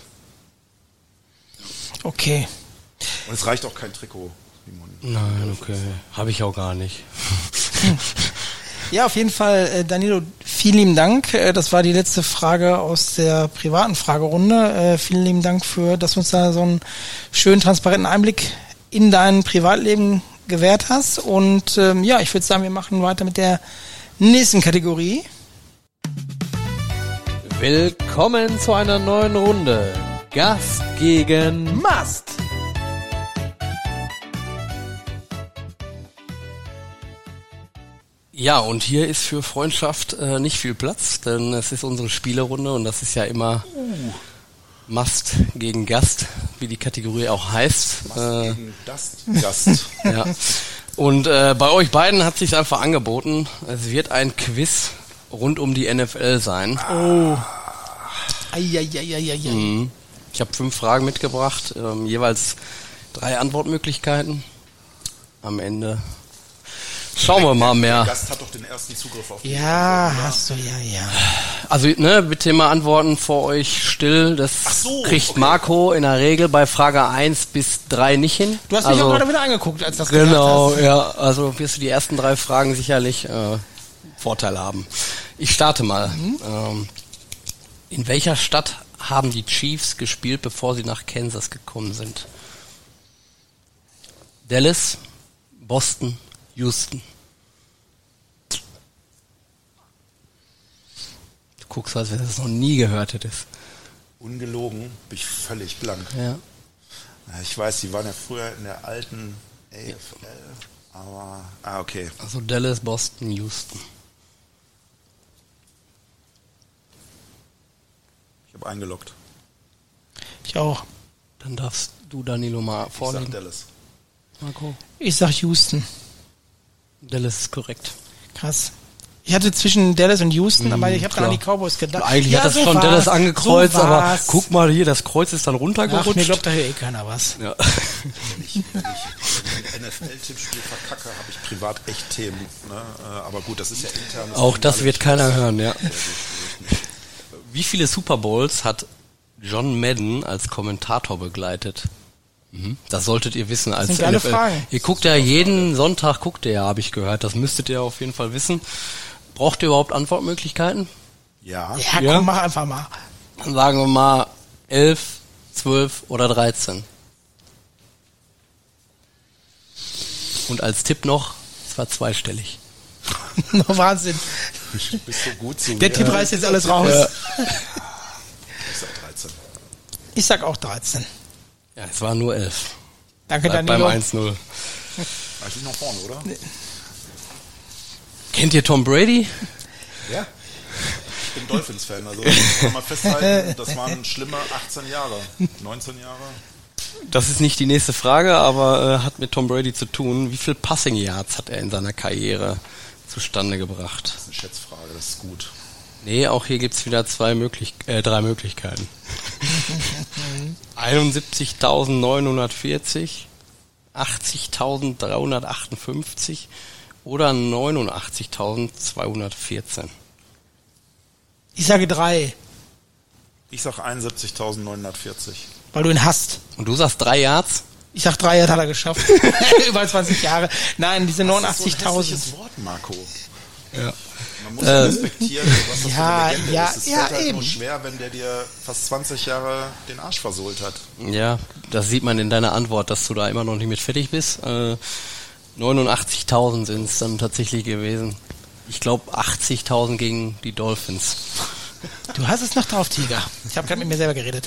Okay. Und es reicht auch kein Trikot, Simon. Nein, okay. Habe ich auch gar nicht. Ja, auf jeden Fall, Danilo, vielen lieben Dank. Das war die letzte Frage aus der privaten Fragerunde. Vielen lieben Dank dass du uns da so einen schönen, transparenten Einblick in dein Privatleben gewährt hast. Und ich würde sagen, wir machen weiter mit der nächsten Kategorie. Willkommen zu einer neuen Runde. Gast gegen Must. Ja, und hier ist für Freundschaft nicht viel Platz, denn es ist unsere Spielerunde und das ist ja immer Must gegen Gast, wie die Kategorie auch heißt. Must gegen Gast. Ja. Und bei euch beiden hat sich einfach angeboten, es wird ein Quiz rund um die NFL sein. Oh. Ich habe 5 Fragen mitgebracht, jeweils 3 Antwortmöglichkeiten. Am Ende schauen wir mal mehr. Der Gast hat doch den ersten Zugriff auf die hast du, ja. Also, bitte mal antworten vor euch still. Das kriegt Marco in der Regel bei Frage 1 bis 3 nicht hin. Du hast mich auch gerade wieder angeguckt, als das gesagt hast. Genau, ja. Also wirst du die ersten 3 Fragen sicherlich Vorteil haben. Ich starte mal. In welcher Stadt haben die Chiefs gespielt, bevor sie nach Kansas gekommen sind? Dallas, Boston, Houston. Du guckst, als wenn du das noch nie gehört hättest. Ungelogen, bin ich völlig blank. Ja. Ich weiß, die waren ja früher in der alten AFL, aber... okay. Also Dallas, Boston, Houston. Ich habe eingeloggt. Ich auch. Dann darfst du, Danilo, mal vorlegen. Ich sag Dallas. Marco? Ich sag Houston. Dallas ist korrekt. Krass. Ich hatte zwischen Dallas und Houston, aber ich habe dann an die Cowboys gedacht. Eigentlich hat das schon Dallas angekreuzt, aber guck mal hier, das Kreuz ist dann runtergerutscht. Ach, mir glaubt da eh keiner was. Ja. Wenn NFL-Tippspiel verkacke, habe ich privat echt Themen. Ne? Aber gut, das ist ja intern. Auch das wird keiner hören, ja. Wie viele Super Bowls hat John Madden als Kommentator begleitet? Das solltet ihr wissen als NFL. Fragen. Ihr guckt ja jeden Sonntag, habe ich gehört. Das müsstet ihr auf jeden Fall wissen. Braucht ihr überhaupt Antwortmöglichkeiten? Ja. Ja, komm, mach einfach mal. Dann sagen wir mal 11, 12 oder 13. Und als Tipp noch, es war zweistellig. Wahnsinn. Du bist so gut zu Der Tipp reißt jetzt alles raus. Ja. Ich sag 13. Ich sag auch 13. Ja, es war nur 11. Danke, Danilo. Beim 1-0. Eigentlich noch vorne, oder? Nee. Kennt ihr Tom Brady? Ja. Ich bin Dolphins-Fan, also kann man festhalten, das waren schlimme 18 Jahre, 19 Jahre. Das ist nicht die nächste Frage, aber hat mit Tom Brady zu tun. Wie viel Passing Yards hat er in seiner Karriere zustande gebracht? Das ist eine Schätzfrage, das ist gut. Nee, auch hier gibt's wieder 3 Möglichkeiten. 71.940, 80.358 oder 89.214. Ich sage 3. Ich sage 71.940. Weil du ihn hast. Und du sagst 3 Yards? Ich sag 3 Yards hat er geschafft. Über 20 Jahre. Nein, diese 89.000. Das ist so ein hässliches Wort, Marco. Ja. Man muss respektieren, was das für eine Legende ist. Es fällt halt eben. nur schwer, wenn der dir fast 20 Jahre den Arsch versohlt hat. Ja, das sieht man in deiner Antwort, dass du da immer noch nicht mit fertig bist. 89.000 sind es dann tatsächlich gewesen. Ich glaube 80.000 gegen die Dolphins. Du hast es noch drauf, Tiger. Ich habe gerade mit mir selber geredet.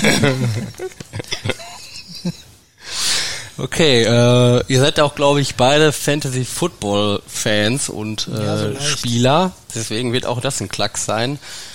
Okay, ihr seid auch, glaube ich, beide Fantasy-Football-Fans und so Spieler. Deswegen wird auch das ein Klacks sein.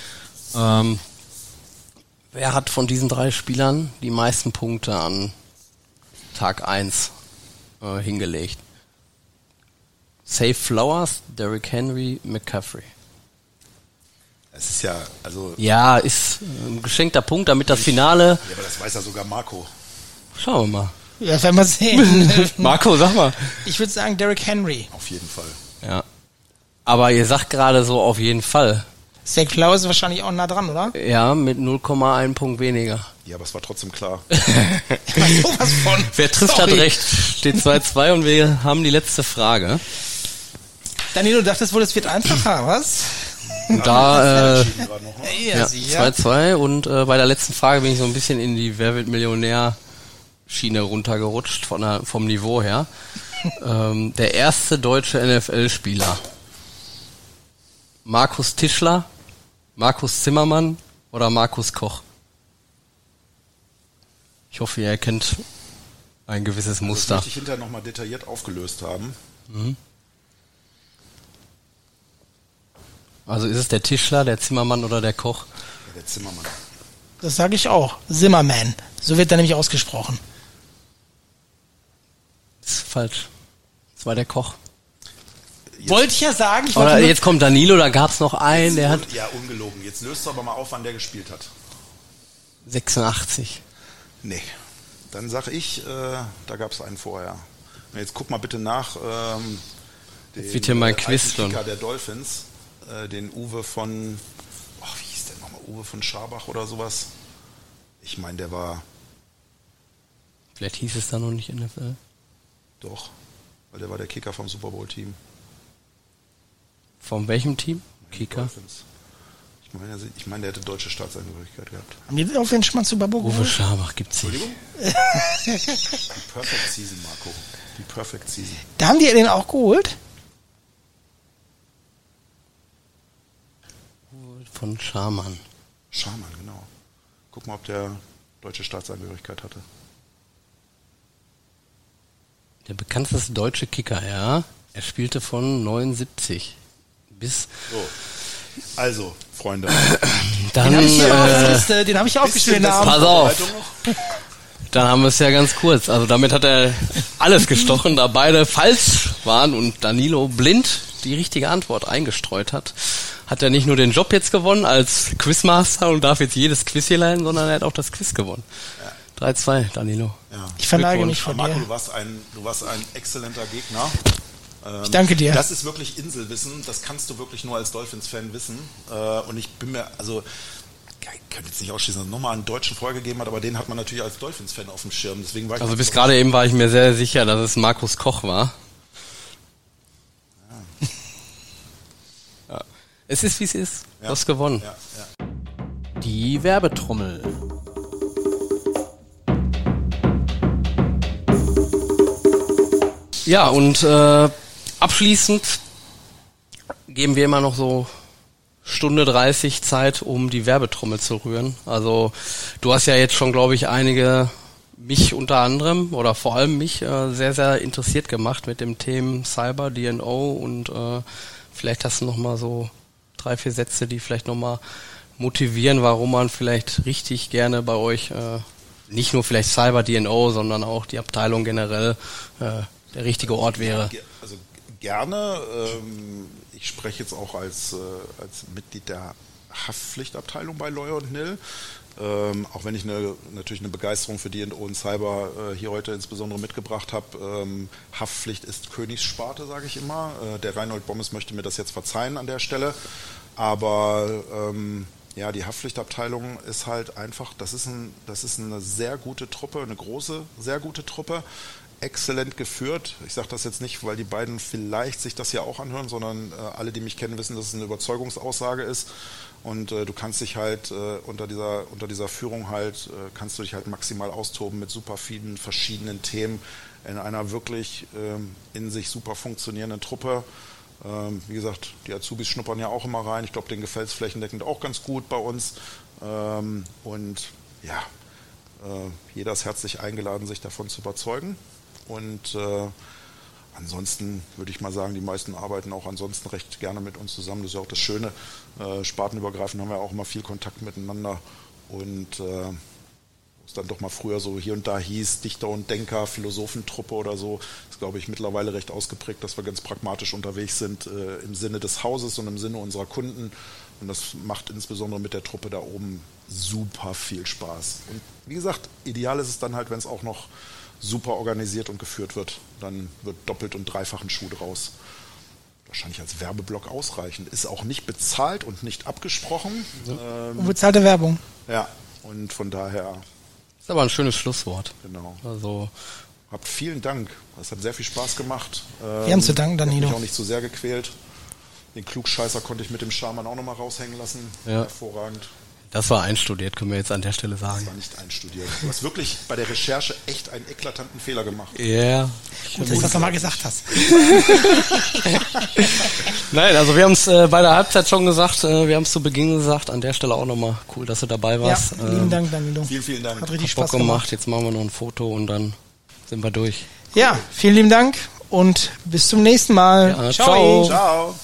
Wer hat von diesen 3 Spielern die meisten Punkte an Tag 1 hingelegt? Zay Flowers, Derrick Henry, McCaffrey. Es ist ja, also... Ja, ist ein geschenkter Punkt, damit das Finale... Ja, aber das weiß ja sogar Marco. Schauen wir mal. Ja, werden wir sehen. Marco, sag mal. Ich würde sagen Derrick Henry. Auf jeden Fall. Ja. Aber ihr sagt gerade so auf jeden Fall. Zay Flowers ist wahrscheinlich auch nah dran, oder? Ja, mit 0,1 Punkt weniger. Ja, aber es war trotzdem klar. Sowas von. Wer trifft, hat recht. Steht 2-2 und wir haben die letzte Frage. Danilo, du dachtest wohl, es wird einfacher, was? Da, ja, 2-2 und bei der letzten Frage bin ich so ein bisschen in die Wer wird Millionär Schiene runtergerutscht vom Niveau her. Der erste deutsche NFL-Spieler. Markus Tischler, Markus Zimmermann oder Markus Koch? Ich hoffe, ihr erkennt ein gewisses Muster. Das möchte ich hinterher nochmal detailliert aufgelöst haben. Mhm. Also ist es der Tischler, der Zimmermann oder der Koch? Ja, der Zimmermann. Das sage ich auch. Zimmerman. So wird er nämlich ausgesprochen. Das ist falsch. Das war der Koch. Wollte ich ja sagen. Oder jetzt kommt Danilo, da gab es noch einen, der hat... Ja, ungelogen. Jetzt löst du aber mal auf, wann der gespielt hat. 86. Nee. Dann sag ich, da gab es einen vorher. Und jetzt guck mal bitte nach jetzt wird hier mein Quiz Kicker der Dolphins, den Uwe von, wie hieß der nochmal? Uwe von Scharbach oder sowas. Ich meine, der war... Vielleicht hieß es da noch nicht NFL. Doch, weil der war der Kicker vom Super Bowl-Team. Von welchem Team? Kicker? Dolphins. Ich meine, der hätte deutsche Staatsangehörigkeit gehabt. Haben die auf den schon mal Super Bowl geholt? Uwe Scharbach gibt's nicht. Entschuldigung? Die Perfect Season, Marco. Die Perfect Season. Da haben die den auch geholt? Von Scharmann. Scharmann, genau. Guck mal, ob der deutsche Staatsangehörigkeit hatte. Der bekannteste deutsche Kicker, ja. Er spielte von 79 bis... So. Also, Freunde. Dann, den habe ich hier auf der Liste, den habe ich aufgeschrieben. Pass auf. Dann haben wir es ja ganz kurz. Also damit hat er alles gestochen, da beide falsch waren und Danilo blind die richtige Antwort eingestreut hat. Hat er nicht nur den Job jetzt gewonnen als Quizmaster und darf jetzt jedes Quiz hier leiten, sondern er hat auch das Quiz gewonnen. 3-2, Danilo. Ja. Ich verneige mich vor dir. Marco, du warst ein exzellenter Gegner. Ich danke dir. Das ist wirklich Inselwissen, das kannst du wirklich nur als Dolphins-Fan wissen. Und ich bin mir, also, ich könnte jetzt nicht ausschließen, dass es nochmal einen Deutschen vorgegeben hat, aber den hat man natürlich als Dolphins-Fan auf dem Schirm. Deswegen war ich also bis gerade eben war ich mir sehr sicher, dass es Markus Koch war. Ja. Es ist, wie es ist. Du hast gewonnen. Ja. Die Werbetrommel. Ja, und abschließend geben wir immer noch so Stunde 30 Zeit, um die Werbetrommel zu rühren. Also du hast ja jetzt schon, glaube ich, einige, mich unter anderem oder vor allem mich sehr, sehr interessiert gemacht mit dem Thema Cyber, D&O und vielleicht hast du noch mal so 3-4 Sätze, die vielleicht noch mal motivieren, warum man vielleicht richtig gerne bei euch nicht nur vielleicht Cyber, D&O, sondern auch die Abteilung generell der richtige Ort wäre. Also gerne. Ich spreche jetzt auch als Mitglied der Haftpflichtabteilung bei Lawyer & Nil. Auch wenn ich natürlich eine Begeisterung für D&O und Cyber hier heute insbesondere mitgebracht habe. Haftpflicht ist Königssparte, sage ich immer. Der Reinhold Bommes möchte mir das jetzt verzeihen an der Stelle. Aber ja, die Haftpflichtabteilung ist halt einfach, das ist eine sehr gute Truppe, eine große, sehr gute Truppe. Exzellent geführt. Ich sage das jetzt nicht, weil die beiden vielleicht sich das ja auch anhören, sondern alle, die mich kennen, wissen, dass es eine Überzeugungsaussage ist. Und du kannst dich halt unter dieser Führung halt, kannst du dich halt maximal austoben mit super vielen verschiedenen Themen in einer wirklich in sich super funktionierenden Truppe. Wie gesagt, die Azubis schnuppern ja auch immer rein. Ich glaube, denen gefällt es flächendeckend auch ganz gut bei uns. Und ja, jeder ist herzlich eingeladen, sich davon zu überzeugen. Und ansonsten würde ich mal sagen, die meisten arbeiten auch ansonsten recht gerne mit uns zusammen. Das ist ja auch das Schöne. Spartenübergreifend haben wir auch immer viel Kontakt miteinander. Und es dann doch mal früher so hier und da hieß, Dichter und Denker, Philosophentruppe oder so, ist, glaube ich, mittlerweile recht ausgeprägt, dass wir ganz pragmatisch unterwegs sind im Sinne des Hauses und im Sinne unserer Kunden. Und das macht insbesondere mit der Truppe da oben super viel Spaß. Und wie gesagt, ideal ist es dann halt, wenn es auch noch super organisiert und geführt wird. Dann wird doppelt und dreifach ein Schuh draus. Wahrscheinlich als Werbeblock ausreichend. Ist auch nicht bezahlt und nicht abgesprochen. Unbezahlte Werbung. Ja, und von daher... Das ist aber ein schönes Schlusswort. Genau. Also habt vielen Dank. Es hat sehr viel Spaß gemacht. Wir haben zu danken, Danilo. Ich habe mich auch nicht zu sehr gequält. Den Klugscheißer konnte ich mit dem Schaman auch nochmal raushängen lassen. Ja. Hervorragend. Das war einstudiert, können wir jetzt an der Stelle sagen. Das war nicht einstudiert. Du hast wirklich bei der Recherche echt einen eklatanten Fehler gemacht. Ja. Yeah. Gut, dass du das nochmal gesagt hast. Nein, also wir haben es bei der Halbzeit schon gesagt, wir haben es zu Beginn gesagt, an der Stelle auch nochmal cool, dass du dabei warst. Ja, vielen Dank, Danilo. Vielen Dank. Hat richtig Spaß Spaß gemacht. Jetzt machen wir noch ein Foto und dann sind wir durch. Ja, vielen lieben Dank und bis zum nächsten Mal. Ja, ciao. Ciao.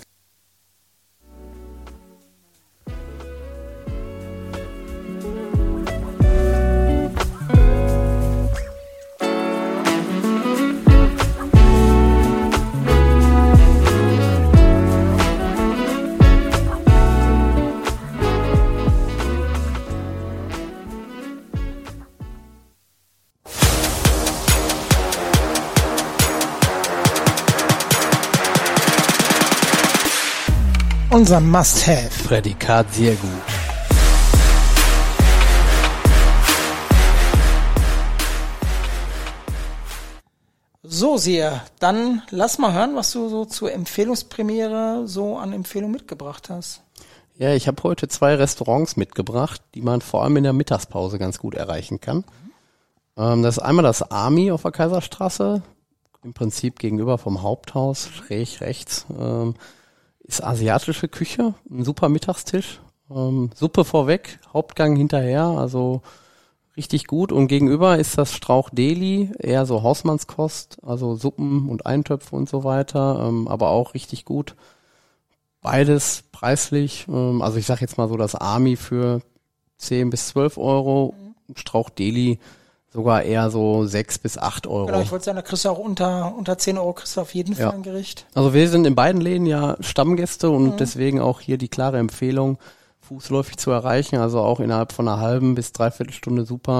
Unser Must-Have. Prädikat sehr gut. So, Sia, dann lass mal hören, was du so zur Empfehlungspremiere so an Empfehlung mitgebracht hast. Ja, ich habe heute 2 Restaurants mitgebracht, die man vor allem in der Mittagspause ganz gut erreichen kann. Das ist einmal das Army auf der Kaiserstraße, im Prinzip gegenüber vom Haupthaus, schräg rechts. Ist asiatische Küche, ein super Mittagstisch, Suppe vorweg, Hauptgang hinterher, also richtig gut. Und gegenüber ist das Strauch Deli, eher so Hausmannskost, also Suppen und Eintöpfe und so weiter, aber auch richtig gut. Beides preislich, also ich sag jetzt mal so das Army für 10 bis 12 Euro, Strauch Deli sogar eher so 6 bis 8 Euro. Genau, ich wollte sagen, da kriegst du auch unter 10 Euro kriegst du auf jeden Fall ein Gericht. Also wir sind in beiden Läden ja Stammgäste und deswegen auch hier die klare Empfehlung, fußläufig zu erreichen, also auch innerhalb von einer halben bis dreiviertel Stunde super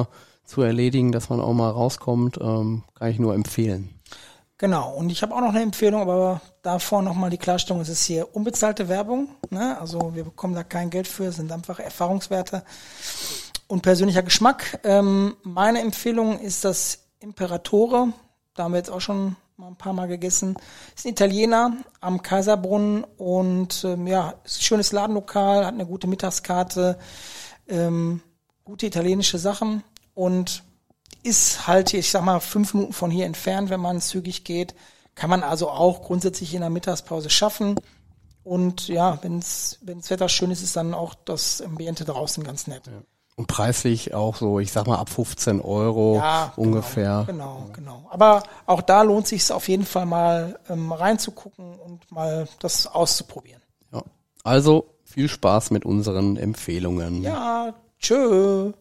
zu erledigen, dass man auch mal rauskommt, kann ich nur empfehlen. Genau, und ich habe auch noch eine Empfehlung, aber davor nochmal die Klarstellung, es ist hier unbezahlte Werbung, ne? Also wir bekommen da kein Geld für, es sind einfach Erfahrungswerte und persönlicher Geschmack. Meine Empfehlung ist das Imperatore, da haben wir jetzt auch schon mal ein paar Mal gegessen. Ist ein Italiener am Kaiserbrunnen und ist ein schönes Ladenlokal, hat eine gute Mittagskarte, gute italienische Sachen und ist halt, ich sag mal, 5 Minuten von hier entfernt, wenn man zügig geht. Kann man also auch grundsätzlich in der Mittagspause schaffen. Und ja, wenn's Wetter schön ist, ist dann auch das Ambiente draußen ganz nett. Ja. Und preislich auch so, ich sag mal, ab 15 € ungefähr. Genau. Aber auch da lohnt sich es auf jeden Fall mal reinzugucken und mal das auszuprobieren. Ja. Also viel Spaß mit unseren Empfehlungen. Ja, tschö.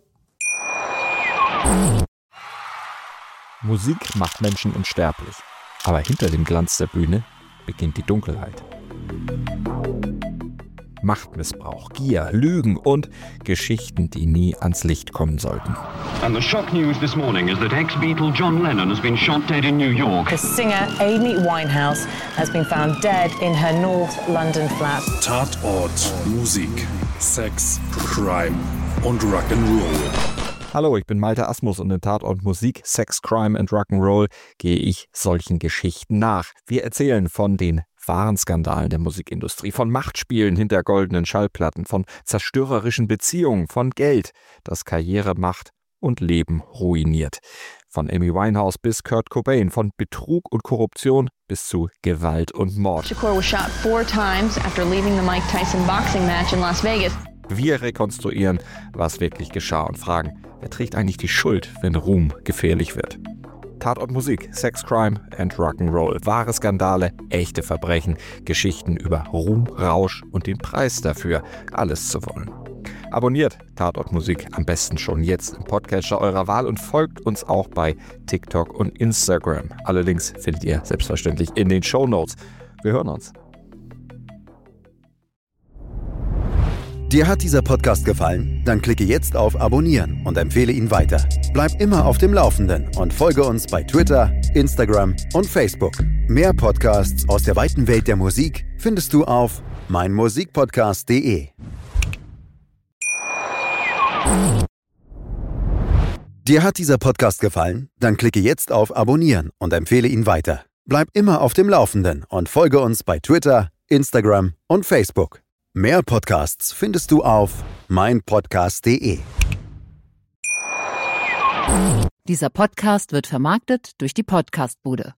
Musik macht Menschen unsterblich. Aber hinter dem Glanz der Bühne beginnt die Dunkelheit. Machtmissbrauch, Gier, Lügen und Geschichten, die nie ans Licht kommen sollten. And the shock news this morning is that ex-Beatle John Lennon has been shot dead in New York. The singer Amy Winehouse has been found dead in her North London flat. Tatort, Musik, Sex, Crime und Rock'n'Roll. Hallo, ich bin Malte Asmus und in Tatort Musik, Sex, Crime and Rock'n'Roll gehe ich solchen Geschichten nach. Wir erzählen von den wahren Skandalen der Musikindustrie, von Machtspielen hinter goldenen Schallplatten, von zerstörerischen Beziehungen, von Geld, das Karriere macht und Leben ruiniert. Von Amy Winehouse bis Kurt Cobain, von Betrug und Korruption bis zu Gewalt und Mord. Shakur was shot 4 times after leaving the Mike Tyson boxing match in Las Vegas. Wir rekonstruieren, was wirklich geschah und fragen, wer trägt eigentlich die Schuld, wenn Ruhm gefährlich wird? Tatort Musik, Sex, Crime and Rock'n'Roll. Wahre Skandale, echte Verbrechen, Geschichten über Ruhm, Rausch und den Preis dafür, alles zu wollen. Abonniert Tatort Musik am besten schon jetzt im Podcatcher eurer Wahl und folgt uns auch bei TikTok und Instagram. Alle Links findet ihr selbstverständlich in den Shownotes. Wir hören uns. Dir hat dieser Podcast gefallen? Dann klicke jetzt auf Abonnieren und empfehle ihn weiter. Bleib immer auf dem Laufenden und folge uns bei Twitter, Instagram und Facebook. Mehr Podcasts aus der weiten Welt der Musik findest du auf meinmusikpodcast.de. Dir hat dieser Podcast gefallen? Dann klicke jetzt auf Abonnieren und empfehle ihn weiter. Bleib immer auf dem Laufenden und folge uns bei Twitter, Instagram und Facebook. Mehr Podcasts findest du auf meinpodcast.de. Dieser Podcast wird vermarktet durch die Podcastbude.